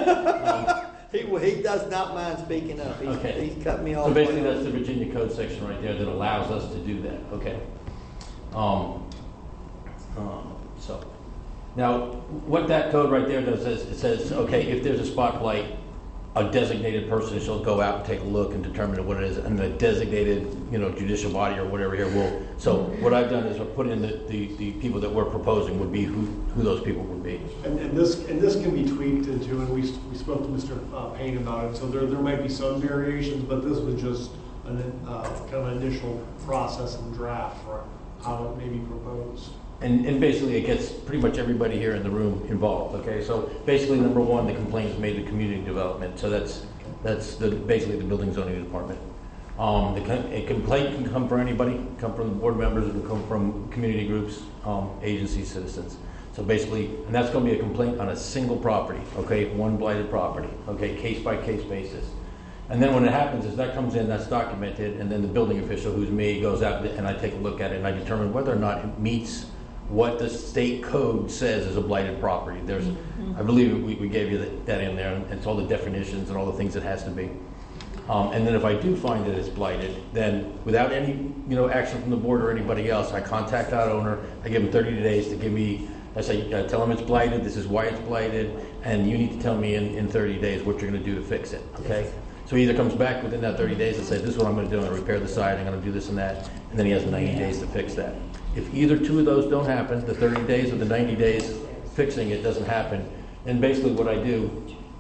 he, he does not mind speaking up. He's, Okay. he's cut me off. So basically that's the Virginia Code section right there that allows us to do that, okay? Um, um, so, now, what that code right there does is, it says, okay, if there's a spot blight, a designated person shall go out and take a look and determine what it is, and the designated, you know, judicial body or whatever here will, so what I've done is I've put in the, the, the people that we're proposing would be who, who those people would be. And, and this, and this can be tweaked into, and we, we spoke to Mister uh, Payne about it, so there, there might be some variations, but this was just an, uh, kind of an initial process and draft for how it may be proposed. And, and basically, it gets pretty much everybody here in the room involved, okay? So basically, number one, the complaint is made to community development, so that's, that's the, basically the building zoning department. Um, the, con- a complaint can come from anybody, come from the board members, it can come from community groups, um, agencies, citizens. So basically, and that's gonna be a complaint on a single property, okay? One blighted property, okay? Case by case basis. And then when it happens is that comes in, that's documented, and then the building official, who's me, goes out and I take a look at it and I determine whether or not it meets what the state code says is a blighted property. There's, I believe we, we gave you that, that in there, and it's all the definitions and all the things it has to be. Um, and then if I do find that it's blighted, then without any, you know, action from the board or anybody else, I contact that owner. I give him thirty days to give me. I say, uh, tell him it's blighted. This is why it's blighted, and you need to tell me in, in thirty days what you're going to do to fix it. Okay. So he either comes back within that thirty days and says, this is what I'm going to do. I'm going to repair the side. I'm going to do this and that, and then he has ninety days to fix that. If either two of those don't happen, the thirty days or the ninety days fixing it doesn't happen, then basically what I do,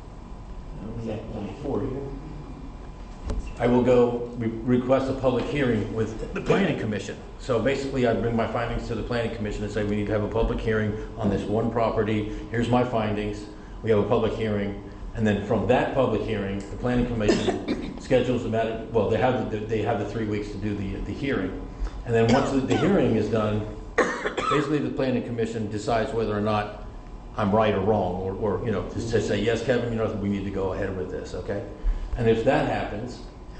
I will go re- request a public hearing with the planning commission. So basically I bring my findings to the planning commission and say we need to have a public hearing on this one property. Here's my findings. We have a public hearing. And then from that public hearing, the planning commission schedules the matter, well, they have the, they have the three weeks to do the, the hearing. And then once the, the hearing is done, basically the planning commission decides whether or not I'm right or wrong, or, or you know, to, to say, yes, Kevin, you know, we need to go ahead with this, okay? And if that happens,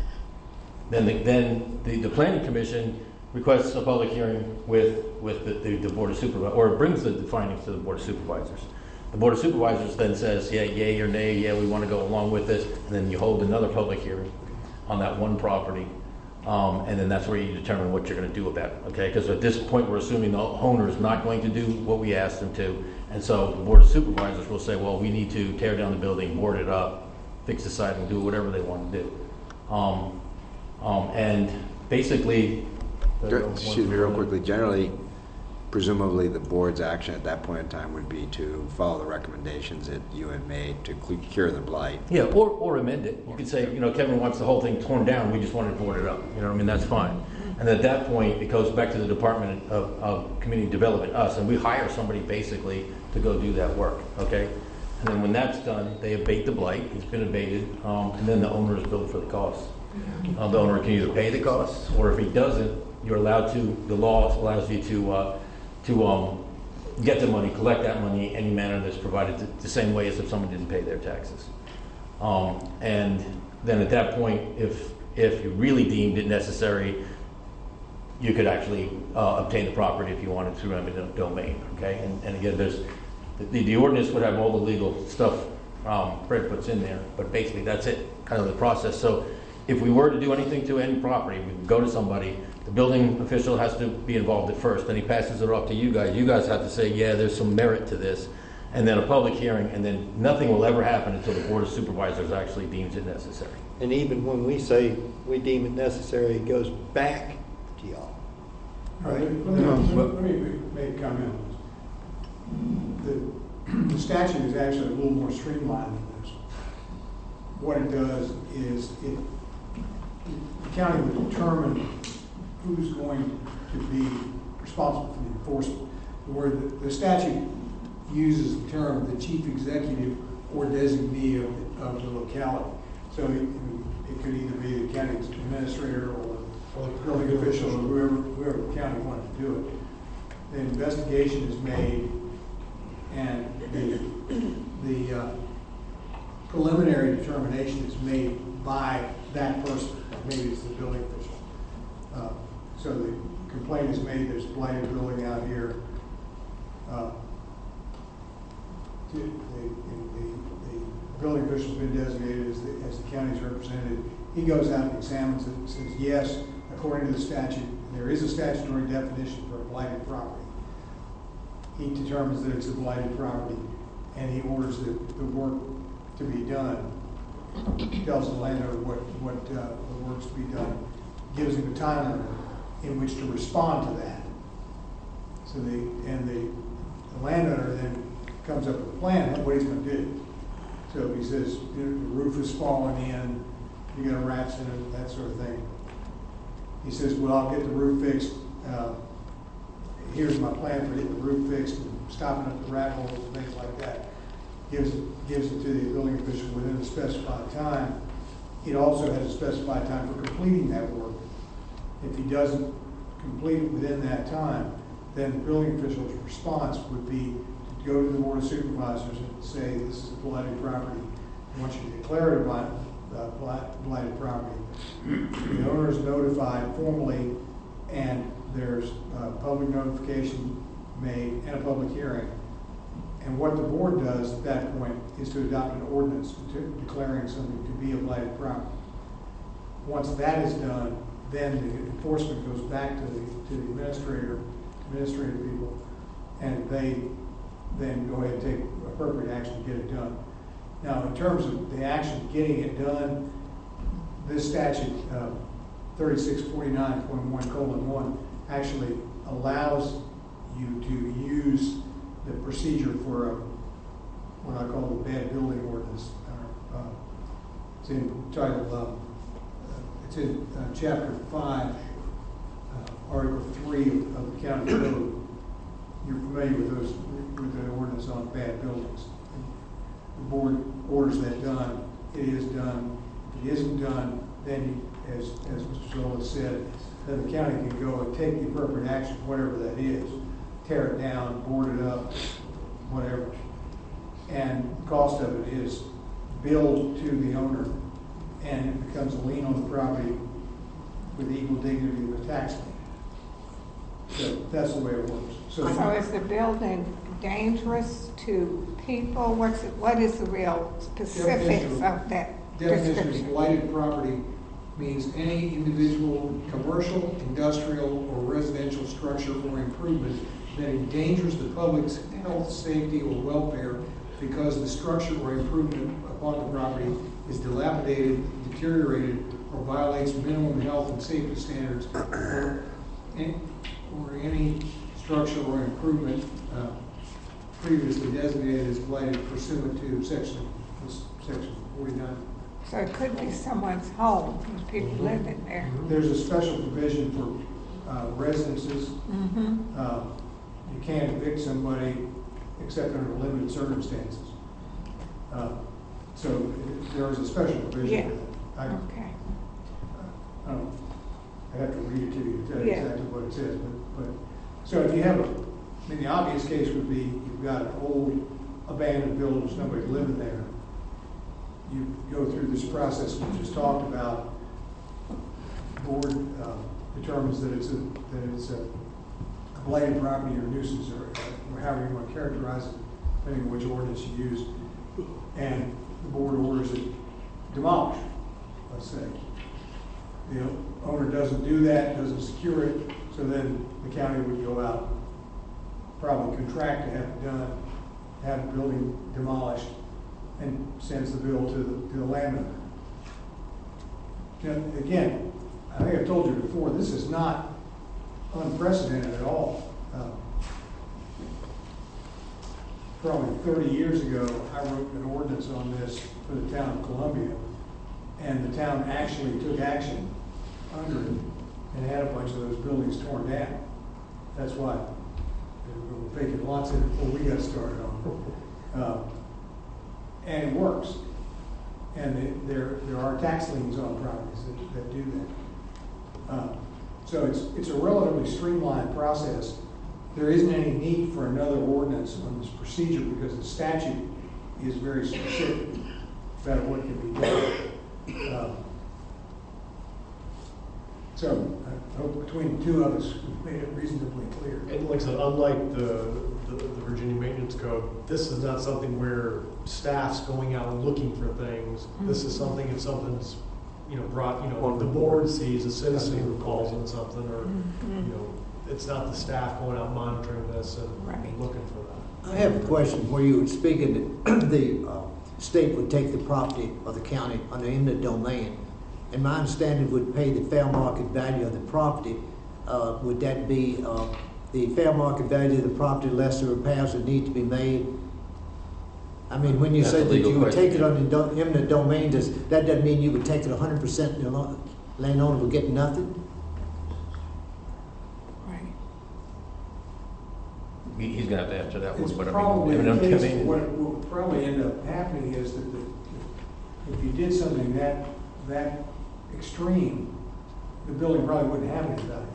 then the, then the, the planning commission requests a public hearing with, with the, the, the board of supervisors, or brings the, the findings to the board of supervisors. The board of supervisors then says, yeah, yay or nay, yeah, we want to go along with this, and then you hold another public hearing on that one property. Um, and then that's where you determine what you're going to do about it, okay? Because at this point, we're assuming the owner is not going to do what we asked him to. And so the board of supervisors will say, well, we need to tear down the building, board it up, fix the siding, do whatever they want to do. Um, um, and basically... Excuse me real quickly. Generally, presumably the board's action at that point in time would be to follow the recommendations that you had made to cure the blight. Yeah, or, or amend it. You could say, you know, Kevin wants the whole thing torn down, we just want to board it up. You know what I mean? That's fine. And at that point, it goes back to the Department of, of Community Development, us, and we hire somebody basically to go do that work, okay? And then when that's done, they abate the blight, it's been abated, um, and then the owner is billed for the costs. Uh, the owner can either pay the costs, or if he doesn't, you're allowed to, the law allows you to, uh, to um, get the money, collect that money any manner that's provided, to, the same way as if someone didn't pay their taxes. Um, and then at that point, if if you really deemed it necessary, you could actually uh, obtain the property if you wanted through eminent domain. Okay, and, and again, there's the, the ordinance would have all the legal stuff um, Fred puts in there, but basically that's it, kind of the process. So if we were to do anything to any property, we would go to somebody. The building official has to be involved at first, then he passes it off to you guys. You guys have to say, yeah, there's some merit to this, and then a public hearing, and then nothing will ever happen until the Board of Supervisors actually deems it necessary. And even when we say we deem it necessary, it goes back to y'all. Right. Let me, let me make a comment on this. The, the statute is actually a little more streamlined than this. What it does is it the county would determine who's going to be responsible for the enforcement. Where the, the statute uses the term the chief executive or designee of, the- of the locality. So it, it could either be the county administrator or, or the building official or whoever, whoever the county wanted to do it. The investigation is made and the, the uh, preliminary determination is made by that person. Maybe it's the building official. Uh, so the complaint is made, there's a blighted building out here. Uh, the, the, the, the building official's been designated as the, as the county's representative. He goes out and examines it and says, yes, according to the statute, there is a statutory definition for a blighted property. He determines that it's a blighted property, and he orders the, the work to be done. Tells the landowner what, what uh, the work's to be done, gives him a time limit in which to respond to that. So the, and the, the landowner then comes up with a plan of what he's going to do. So if he says, you know, the roof is falling in, you got rats in it, that sort of thing. He says, well, I'll get the roof fixed. Uh, here's my plan for getting the roof fixed and stopping up the rat holes and things like that. Gives it, gives it to the building official within a specified time. It also has a specified time for completing that work. If he doesn't complete it within that time, then the building official's response would be to go to the board of supervisors and say, this is a blighted property. I want you to declare it a blight, uh, blight, blighted property. The owner is notified formally, and there's a public notification made and a public hearing. And what the board does at that point is to adopt an ordinance to, declaring something to be a blighted property. Once that is done, then the enforcement goes back to the, to the administrator, administrative people, and they then go ahead and take appropriate action to get it done. Now, in terms of the action getting it done, this statute, uh, thirty-six forty-nine point one colon one, actually allows you to use the procedure for a, what I call the bad building ordinance. Uh, it's in title, um, uh, it's in uh, chapter five, uh, article three of, of the county code. You're familiar with those, with the ordinance on bad buildings. The board orders that done. It is done. If it isn't done, then, as, as Mister Zola said, then the county can go and take the appropriate action, whatever that is. Tear it down, board it up, whatever. And the cost of it is billed to the owner, and it becomes a lien on the property with the equal dignity of a tax lien. So that's the way it works. So, So is the building dangerous to people? What's, it- what is the real specifics Definition of that definition of description? blighted property means any individual, commercial, industrial, or residential structure or improvement that endangers the public's health, safety, or welfare because the structure or improvement upon the property is dilapidated, deteriorated, or violates minimum health and safety standards, or any, or any structure or improvement uh, previously designated as blighted pursuant to section, section forty-nine. So it could be someone's home, and people live in there. There's a special provision for uh, residences. Mhm. Uh, You can't evict somebody except under limited circumstances. Uh, So there is a special provision. Yeah. I, Okay. I don't, I have to read it to you to tell you Yeah. exactly what it says, but, but, so if you have a, I mean, the obvious case would be you've got an old abandoned building, there's nobody living there. You go through this process we just talked about. Board uh, determines that it's a, that it's a blighted property or nuisance, or, or however you want to characterize it, depending on which ordinance you use. And the board orders it demolished, let's say. The owner doesn't do that, doesn't secure it, so then the county would go out, probably contract to have it done, have the building demolished, and sends the bill to the, to the landowner. Now, again, I think I've told you before, this is not unprecedented at all. Uh, probably thirty years ago, I wrote an ordinance on this for the town of Columbia, and the town actually took action under it and had a bunch of those buildings torn down. That's why they were vacant lots in it before we got started on it. Uh, and it works. And they, there there are tax liens on properties that, that do that. Uh, so it's it's a relatively streamlined process. There isn't any need for another ordinance on this procedure because the statute is very specific about what can be done. Uh, so I hope between the two of us we've made it reasonably clear. And like I said, unlike the, the, the Virginia Maintenance Code, this is not something where staff's going out looking for things. Mm-hmm. This is something if something's, you know, brought, you know, the board sees a citizen who calls on something, or, mm-hmm. you know, it's not the staff going out monitoring this and, right. and looking for that. I have a question where you were speaking that the uh, state would take the property of the county under eminent domain, and my understanding would pay the fair market value of the property. Uh, would that be uh, the fair market value of the property less the repairs that need to be made? I mean, when you That's said that you would question. take it under do- eminent domain, does that doesn't mean you would take it one hundred percent and the landowner would get nothing? He- He's gonna have to answer that It's one, but I probably mean, the I case, mean, what what will probably end up happening is that the, if you did something that, that extreme, the building probably wouldn't have any value.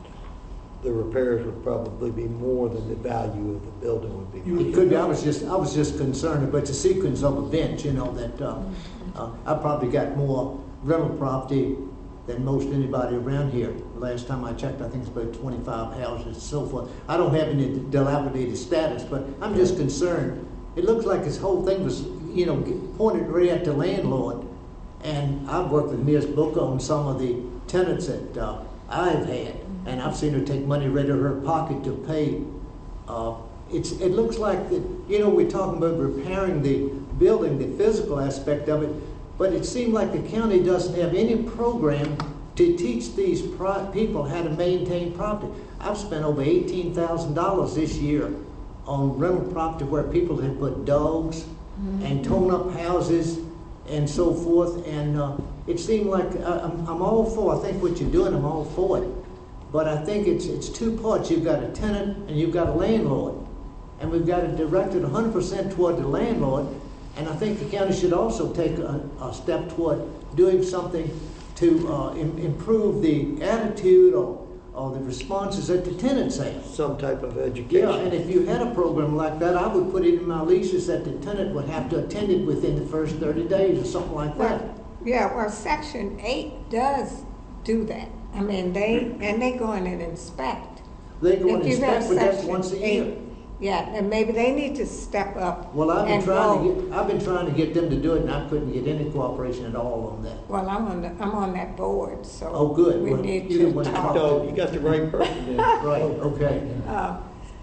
The repairs would probably be more than the value of the building would be. It could be. I was just, I was just concerned about the sequence of events, you know, that uh, uh, I probably got more rental property than most anybody around here. Last time I checked, I think it's about twenty-five houses and so forth. I don't have any dilapidated status, but I'm just concerned. It looks like this whole thing was, you know, pointed right at the landlord. And I've worked with Miz Booker on some of the tenants that uh, I've had, and I've seen her take money right out of her pocket to pay. Uh, it's, it looks like that, you know, we're talking about repairing the building, the physical aspect of it, but it seemed like the county doesn't have any program to teach these pro- people how to maintain property. I've spent over eighteen thousand dollars this year on rental property where people have put dogs mm-hmm. and torn up houses and so forth, and uh, it seemed like uh, I'm, I'm all for, I think what you're doing, I'm all for it. But I think it's it's two parts. You've got a tenant and you've got a landlord. And we've got it directed one hundred percent toward the landlord. And I think the county should also take a, a step toward doing something to uh, im- improve the attitude or, or the responses that the tenants have. Some type of education. Yeah, and if you had a program like that, I would put it in my leases that the tenant would have to attend it within the first thirty days or something like that. Well, yeah, well, Section eight does do that. I mean, they, and they go in and inspect. They go in and If you have inspect, but that's Section once a eight, year. Yeah, and maybe they need to step up. Well, I've been and trying go. to get, I've been trying to get them to do it, and I couldn't get any cooperation at all on that. Well, I'm on the, I'm on that board, so. Oh, good. We Well, need you to didn't want to talk. No, you got the right person there. Right, okay. Uh,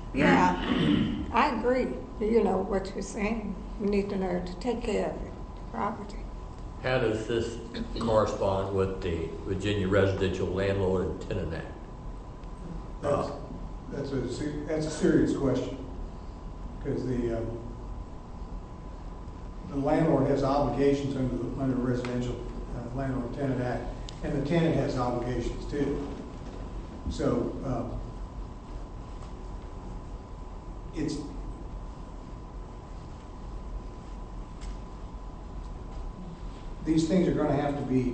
yeah, I agree, you know, what you're saying. We need to learn to take care of it, property. How does this correspond with the Virginia Residential Landlord and Tenant Act? That's, that's a se- that's a serious question, because the um, the landlord has obligations under the, under the Residential uh, Landlord Tenant Act, and the tenant has obligations too. So um, it's these things are going to have to be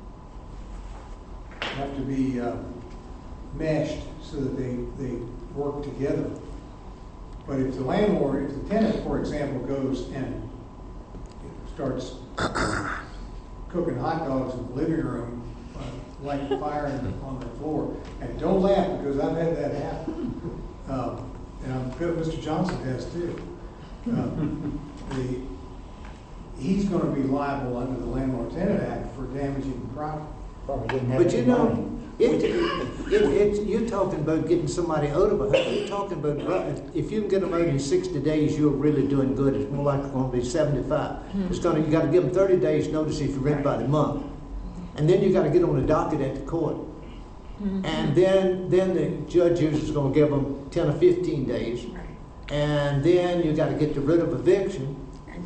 have to be uh, meshed so that they, they work together. But if the landlord, if the tenant, for example, goes and starts cooking hot dogs in the living room, uh, lighting a fire in, on the floor, and don't laugh because I've had that happen, um, and I'm good, Mister Johnson has too. Um, the he's going to be liable under the Landlord Tenant Act for damaging the property. But you know, it, it, it, you're talking about getting somebody out of it. You're talking about, if you can get them out in sixty days, you're really doing good. It's more likely going to be seventy-five. Mm-hmm. It's going to, you got to give them thirty days notice if you rent by the month. And then you got to get on the docket at the court. Mm-hmm. And then, then the judge is going to give them ten or fifteen days. Right. And then you got to get the writ of eviction.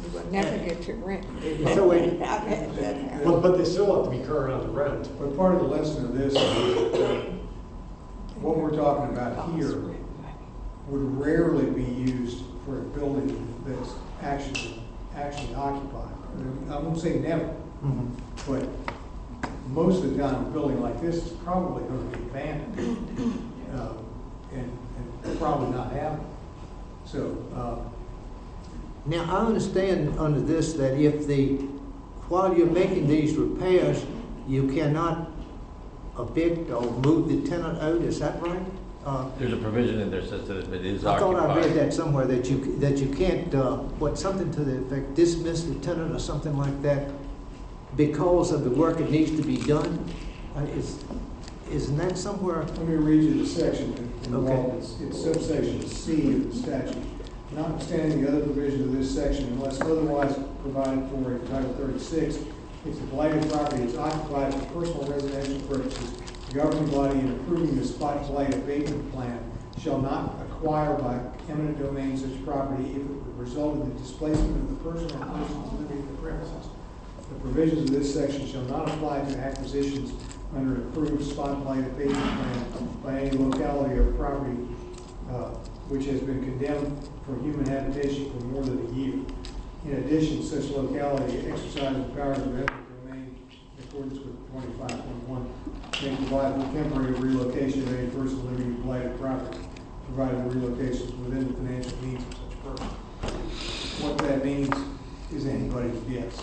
You will never get your rent. So it- I've had that happen. But, but they still have to be current on the rent. But part of the lesson of this is that what we're talking about here would rarely be used for a building that's actually, actually occupied. I won't say never, but most of the time, a building like this is probably going to be abandoned uh, and, and probably not habitable. So, uh, Now, I understand under this that if the, while you're making these repairs, you cannot evict or move the tenant out, is that right? Uh, There's a provision in there that says that if it is I thought occupied. I read that somewhere, that you, that you can't, uh, what, something to the effect, dismiss the tenant or something like that because of the work that needs to be done? Uh, is, isn't that somewhere? let me read you the section involved. Okay. It's, it's subsection C of the statute. Notwithstanding the other provisions of this section, unless otherwise provided for in Title thirty-six, if the blighted property is occupied for personal residential purposes, the governing body in approving the spot blight abatement plan shall not acquire by eminent domain such property if it would result in the displacement of the person or persons living in the premises. The provisions of this section shall not apply to acquisitions under an approved spot blight abatement plan by any locality or property uh, which has been condemned for human habitation for more than a year. In addition, such locality exercises powers of eminent domain in accordance with twenty-five point one may provide for temporary relocation of any person living in blighted property, provided the relocation is within the financial means of such person. What that means is anybody's guess.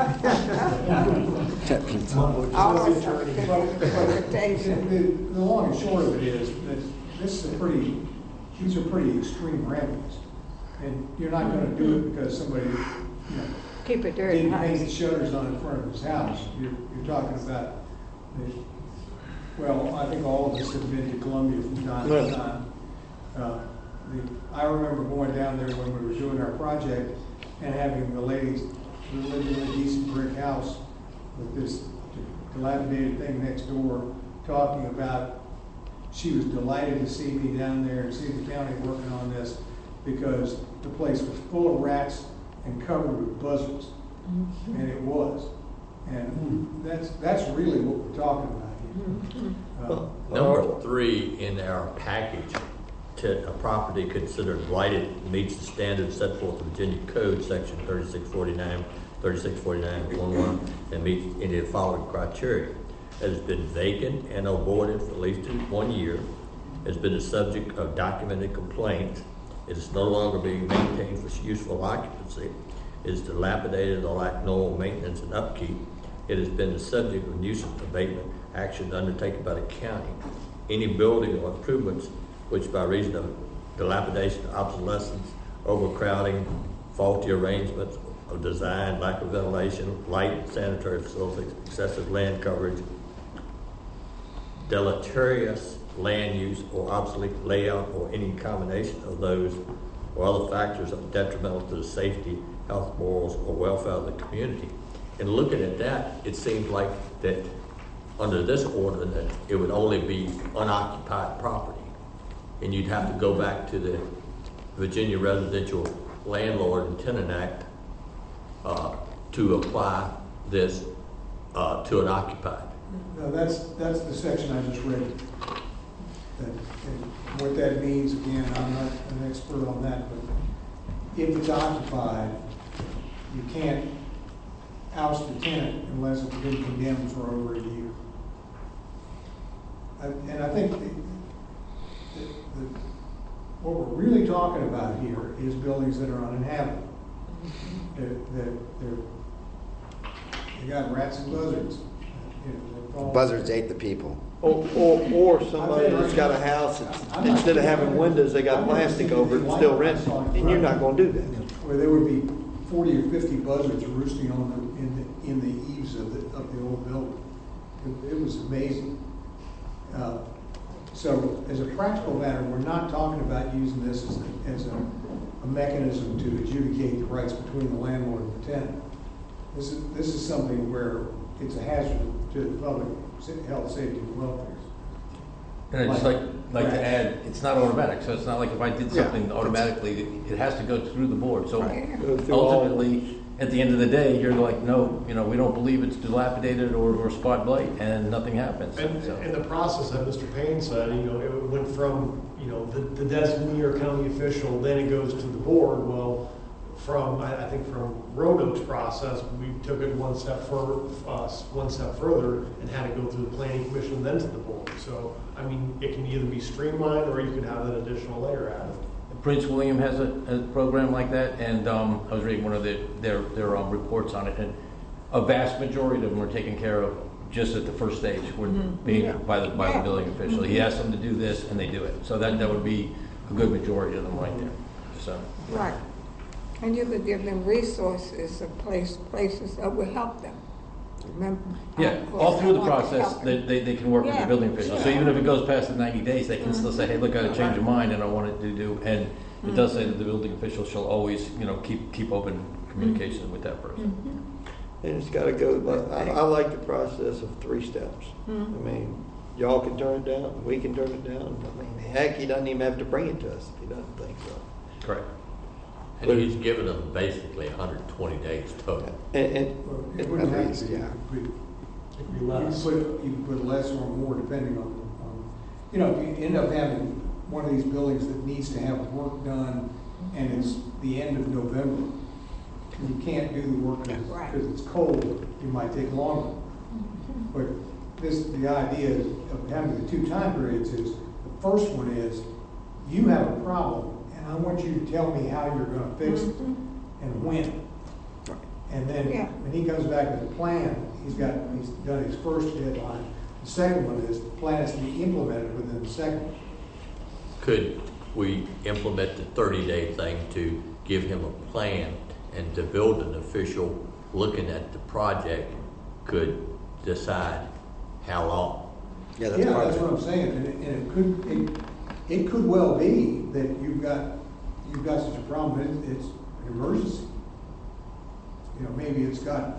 Always But- something but- interpretation. The, the long and short of it is that this is a pretty, these are pretty extreme remedies. And you're not gonna do it because somebody, you know, Keep it dirty. didn't paint the shutters on in front of his house. You're, you're talking about, the, well, I think all of us have been to Columbia from time to time. Uh, the, I remember going down there when we were doing our project and having the ladies who lived in a decent brick house with this dilapidated thing next door talking about she was delighted to see me down there and see the county working on this because the place was full of rats and covered with buzzards. And it was. And that's that's really what we're talking about here. Uh, Number three in our package, to a property considered blighted meets the standards set forth in Virginia Code, section thirty-six forty-nine, thirty-six forty-nine point one, and meets any of the following criteria. It has been vacant and aborted for at least one year, has been the subject of documented complaints, it is no longer being maintained for useful occupancy, it is dilapidated or lack normal maintenance and upkeep, it has been the subject of nuisance abatement action undertaken by the county. Any building or improvements which by reason of dilapidation, obsolescence, overcrowding, faulty arrangements of design, lack of ventilation, light, sanitary facilities, excessive land coverage, deleterious land use or obsolete layout or any combination of those or other factors are detrimental to the safety, health, morals, or welfare of the community. And looking at that, it seems like that under this ordinance, it would only be unoccupied property. And you'd have to go back to the Virginia Residential Landlord and Tenant Act uh, to apply this uh, to an occupied. No, that's, that's the section I just read. That, and what that means, again, I'm not an expert on that, but if it's occupied, you can't oust the tenant unless it's been condemned for over a year. I- And I think the, the, the, what we're really talking about here is buildings that are uninhabitable. That, that they're, they got rats and buzzards. You know, they're falling- Buzzards ate the people. Or, or, or somebody that's got a house, that's, instead of having windows, they got plastic over it and still renting, and you're not gonna do that. Where there would be forty or fifty buzzards roosting on the, in the, in the eaves of the, of the old building. It, it was amazing. Uh, so as a practical matter, we're not talking about using this as, a, as a, a mechanism to adjudicate the rights between the landlord and the tenant. This is, this is something where it's a hazard to the public health, safety, and welfare. And I'd just like, like to add, it's not automatic, so it's not like if I did Yeah. something automatically, it has to go through the board. So Go through all- ultimately, at the end of the day, you're like, no, you know, we don't believe it's dilapidated or, or spot blight, and nothing happens. And, So- and the process that Mister Payne said, you know, it went from, you know, the, the designee or county official, then it goes to the board. Well, from, I, I think from Roanoke's process, we took it one step further, uh, one step further and had to go through the planning commission, then to the board. So, I mean, it can either be streamlined or you could have that additional layer added. Prince William has a, a program like that, and um, I was reading one of the, their, their um, reports on it, and a vast majority of them are taken care of just at the first stage, when Mhm. being Yeah. by the by Yeah. the building official. He asks them to do this, and they do it. So that, that would be a good majority of them right there. So. Right. And you could give them resources of place, places that would help them. Remember? Yeah, Of course, all I through the want to process, help they, them. they, they can work with Yeah, the building official. So yeah. even if it goes past the ninety days, they can still say, hey, look, I had a change of mind and I wanted to do, and it does say that the building official shall always, you know, keep, keep open communication with that person. And it's gotta go, but I, I like the process of three steps. I Mhm. mean, y'all can turn it down, we can turn it down. I mean, heck, he doesn't even have to bring it to us if he doesn't think so. Correct. And he's given them basically one hundred twenty days total. And, and, Well, it wouldn't at have least, to be. yeah. You It could be could less. put, you could put less or more depending on, on, you know, if you end up having one of these buildings that needs to have work done and it's the end of November, and you can't do the work Right. because it's cold, it might take longer. But this, the idea of having the two time periods is, the first one is, you have a problem, and I want you to tell me how you're gonna fix it and when. And then, Yeah. when he comes back with a plan, he's got, he's done his first deadline. The second one is, the plan has to be implemented within the second. Could we implement the thirty-day thing to give him a plan and to build an official looking at the project could decide how long? Yeah, Yeah, that's what I'm saying, and it, and it could, it, it could well be that you've got, you've got such a problem, it, it's an emergency. You know, maybe it's got,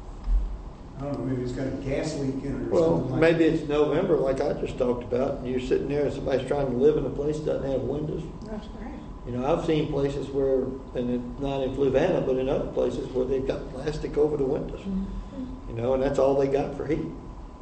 I don't know, maybe it's got a gas leak in it or Well, something like. maybe it's November, like I just talked about, and you're sitting there and somebody's trying to live in a place that doesn't have windows. That's right. You know, I've seen places where, and it's not in Fluvanna, but in other places where they've got plastic over the windows. You know, and that's all they got for heat.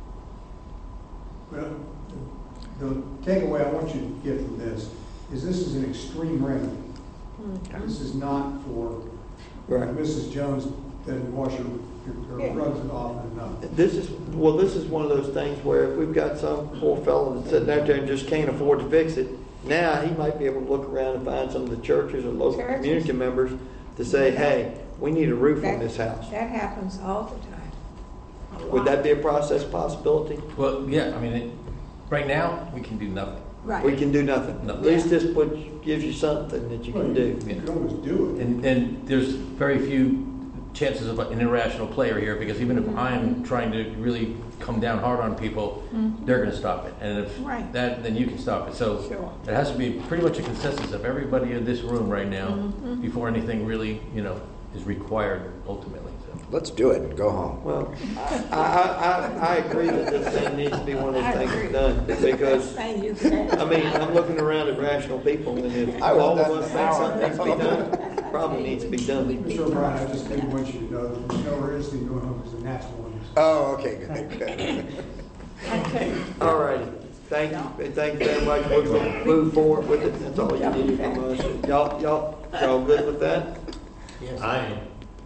Well, the the takeaway I want you to get from this is this is an extreme remedy. This is not for, Right. Missus Jones doesn't wash her, her Yeah. rugs it off enough. This is, well, this is one of those things where if we've got some poor fellow that's sitting out there and just can't afford to fix it, now he might be able to look around and find some of the churches or local Churches. community members to say, hey, we need a roof on this house. That happens all the time. A Would lot. that be a process possibility? Well, yeah, I mean, it, right now, we can do nothing. Right. We can do nothing. No. At least this puts, gives you something that you can do. You can always do it. And, and there's very few chances of an irrational player here, because even if I'm trying to really come down hard on people, Mhm. they're gonna stop it. And if Right. that, then you can stop it. So Sure. it has to be pretty much a consensus of everybody in this room right now Mhm. before anything really, you know, is required ultimately. So. Let's do it and go home. Well, I, I, I, I agree that this thing needs to be one of those things done, because, Thing you said. I mean, I'm looking around at rational people, and if I all want of that us in an think hour. something needs to be done, probably needs to be done. Mister O'Brien, I just didn't want you to know that there's no urgency going home because the natural one is. Oh, okay, good, good. Okay. All righty, thank you, thank you very much, we're gonna move forward with it, that's all you needed from us. Y'all, y'all, y'all good with that? Yes. I am.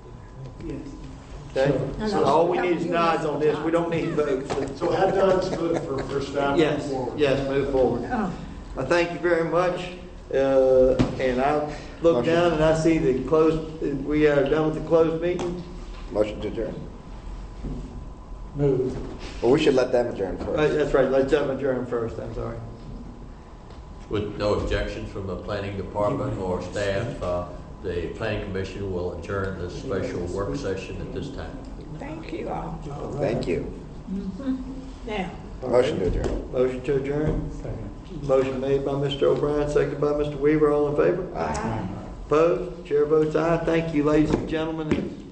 Okay, so all we need is nods on this, we don't need votes. So have Don's good for, for staff. Yes, forward. yes, move forward. Oh. I thank you very much, uh, and I look Motion. down and I see the closed, we are done with the closed meeting. Motion to adjourn. Move. Well, we should let them adjourn Uh, first. That's right, let's have adjourn first, I'm sorry. With no objections from the planning department or staff, uh, the planning commission will adjourn this special work session at this time. Thank you all. Thank you. Mhm. Now. Motion to adjourn. Motion to adjourn. Second. Motion made by Mister O'Brien, seconded by Mister Weaver, all in favor? Aye. Opposed? Chair votes aye. Thank you, ladies and gentlemen.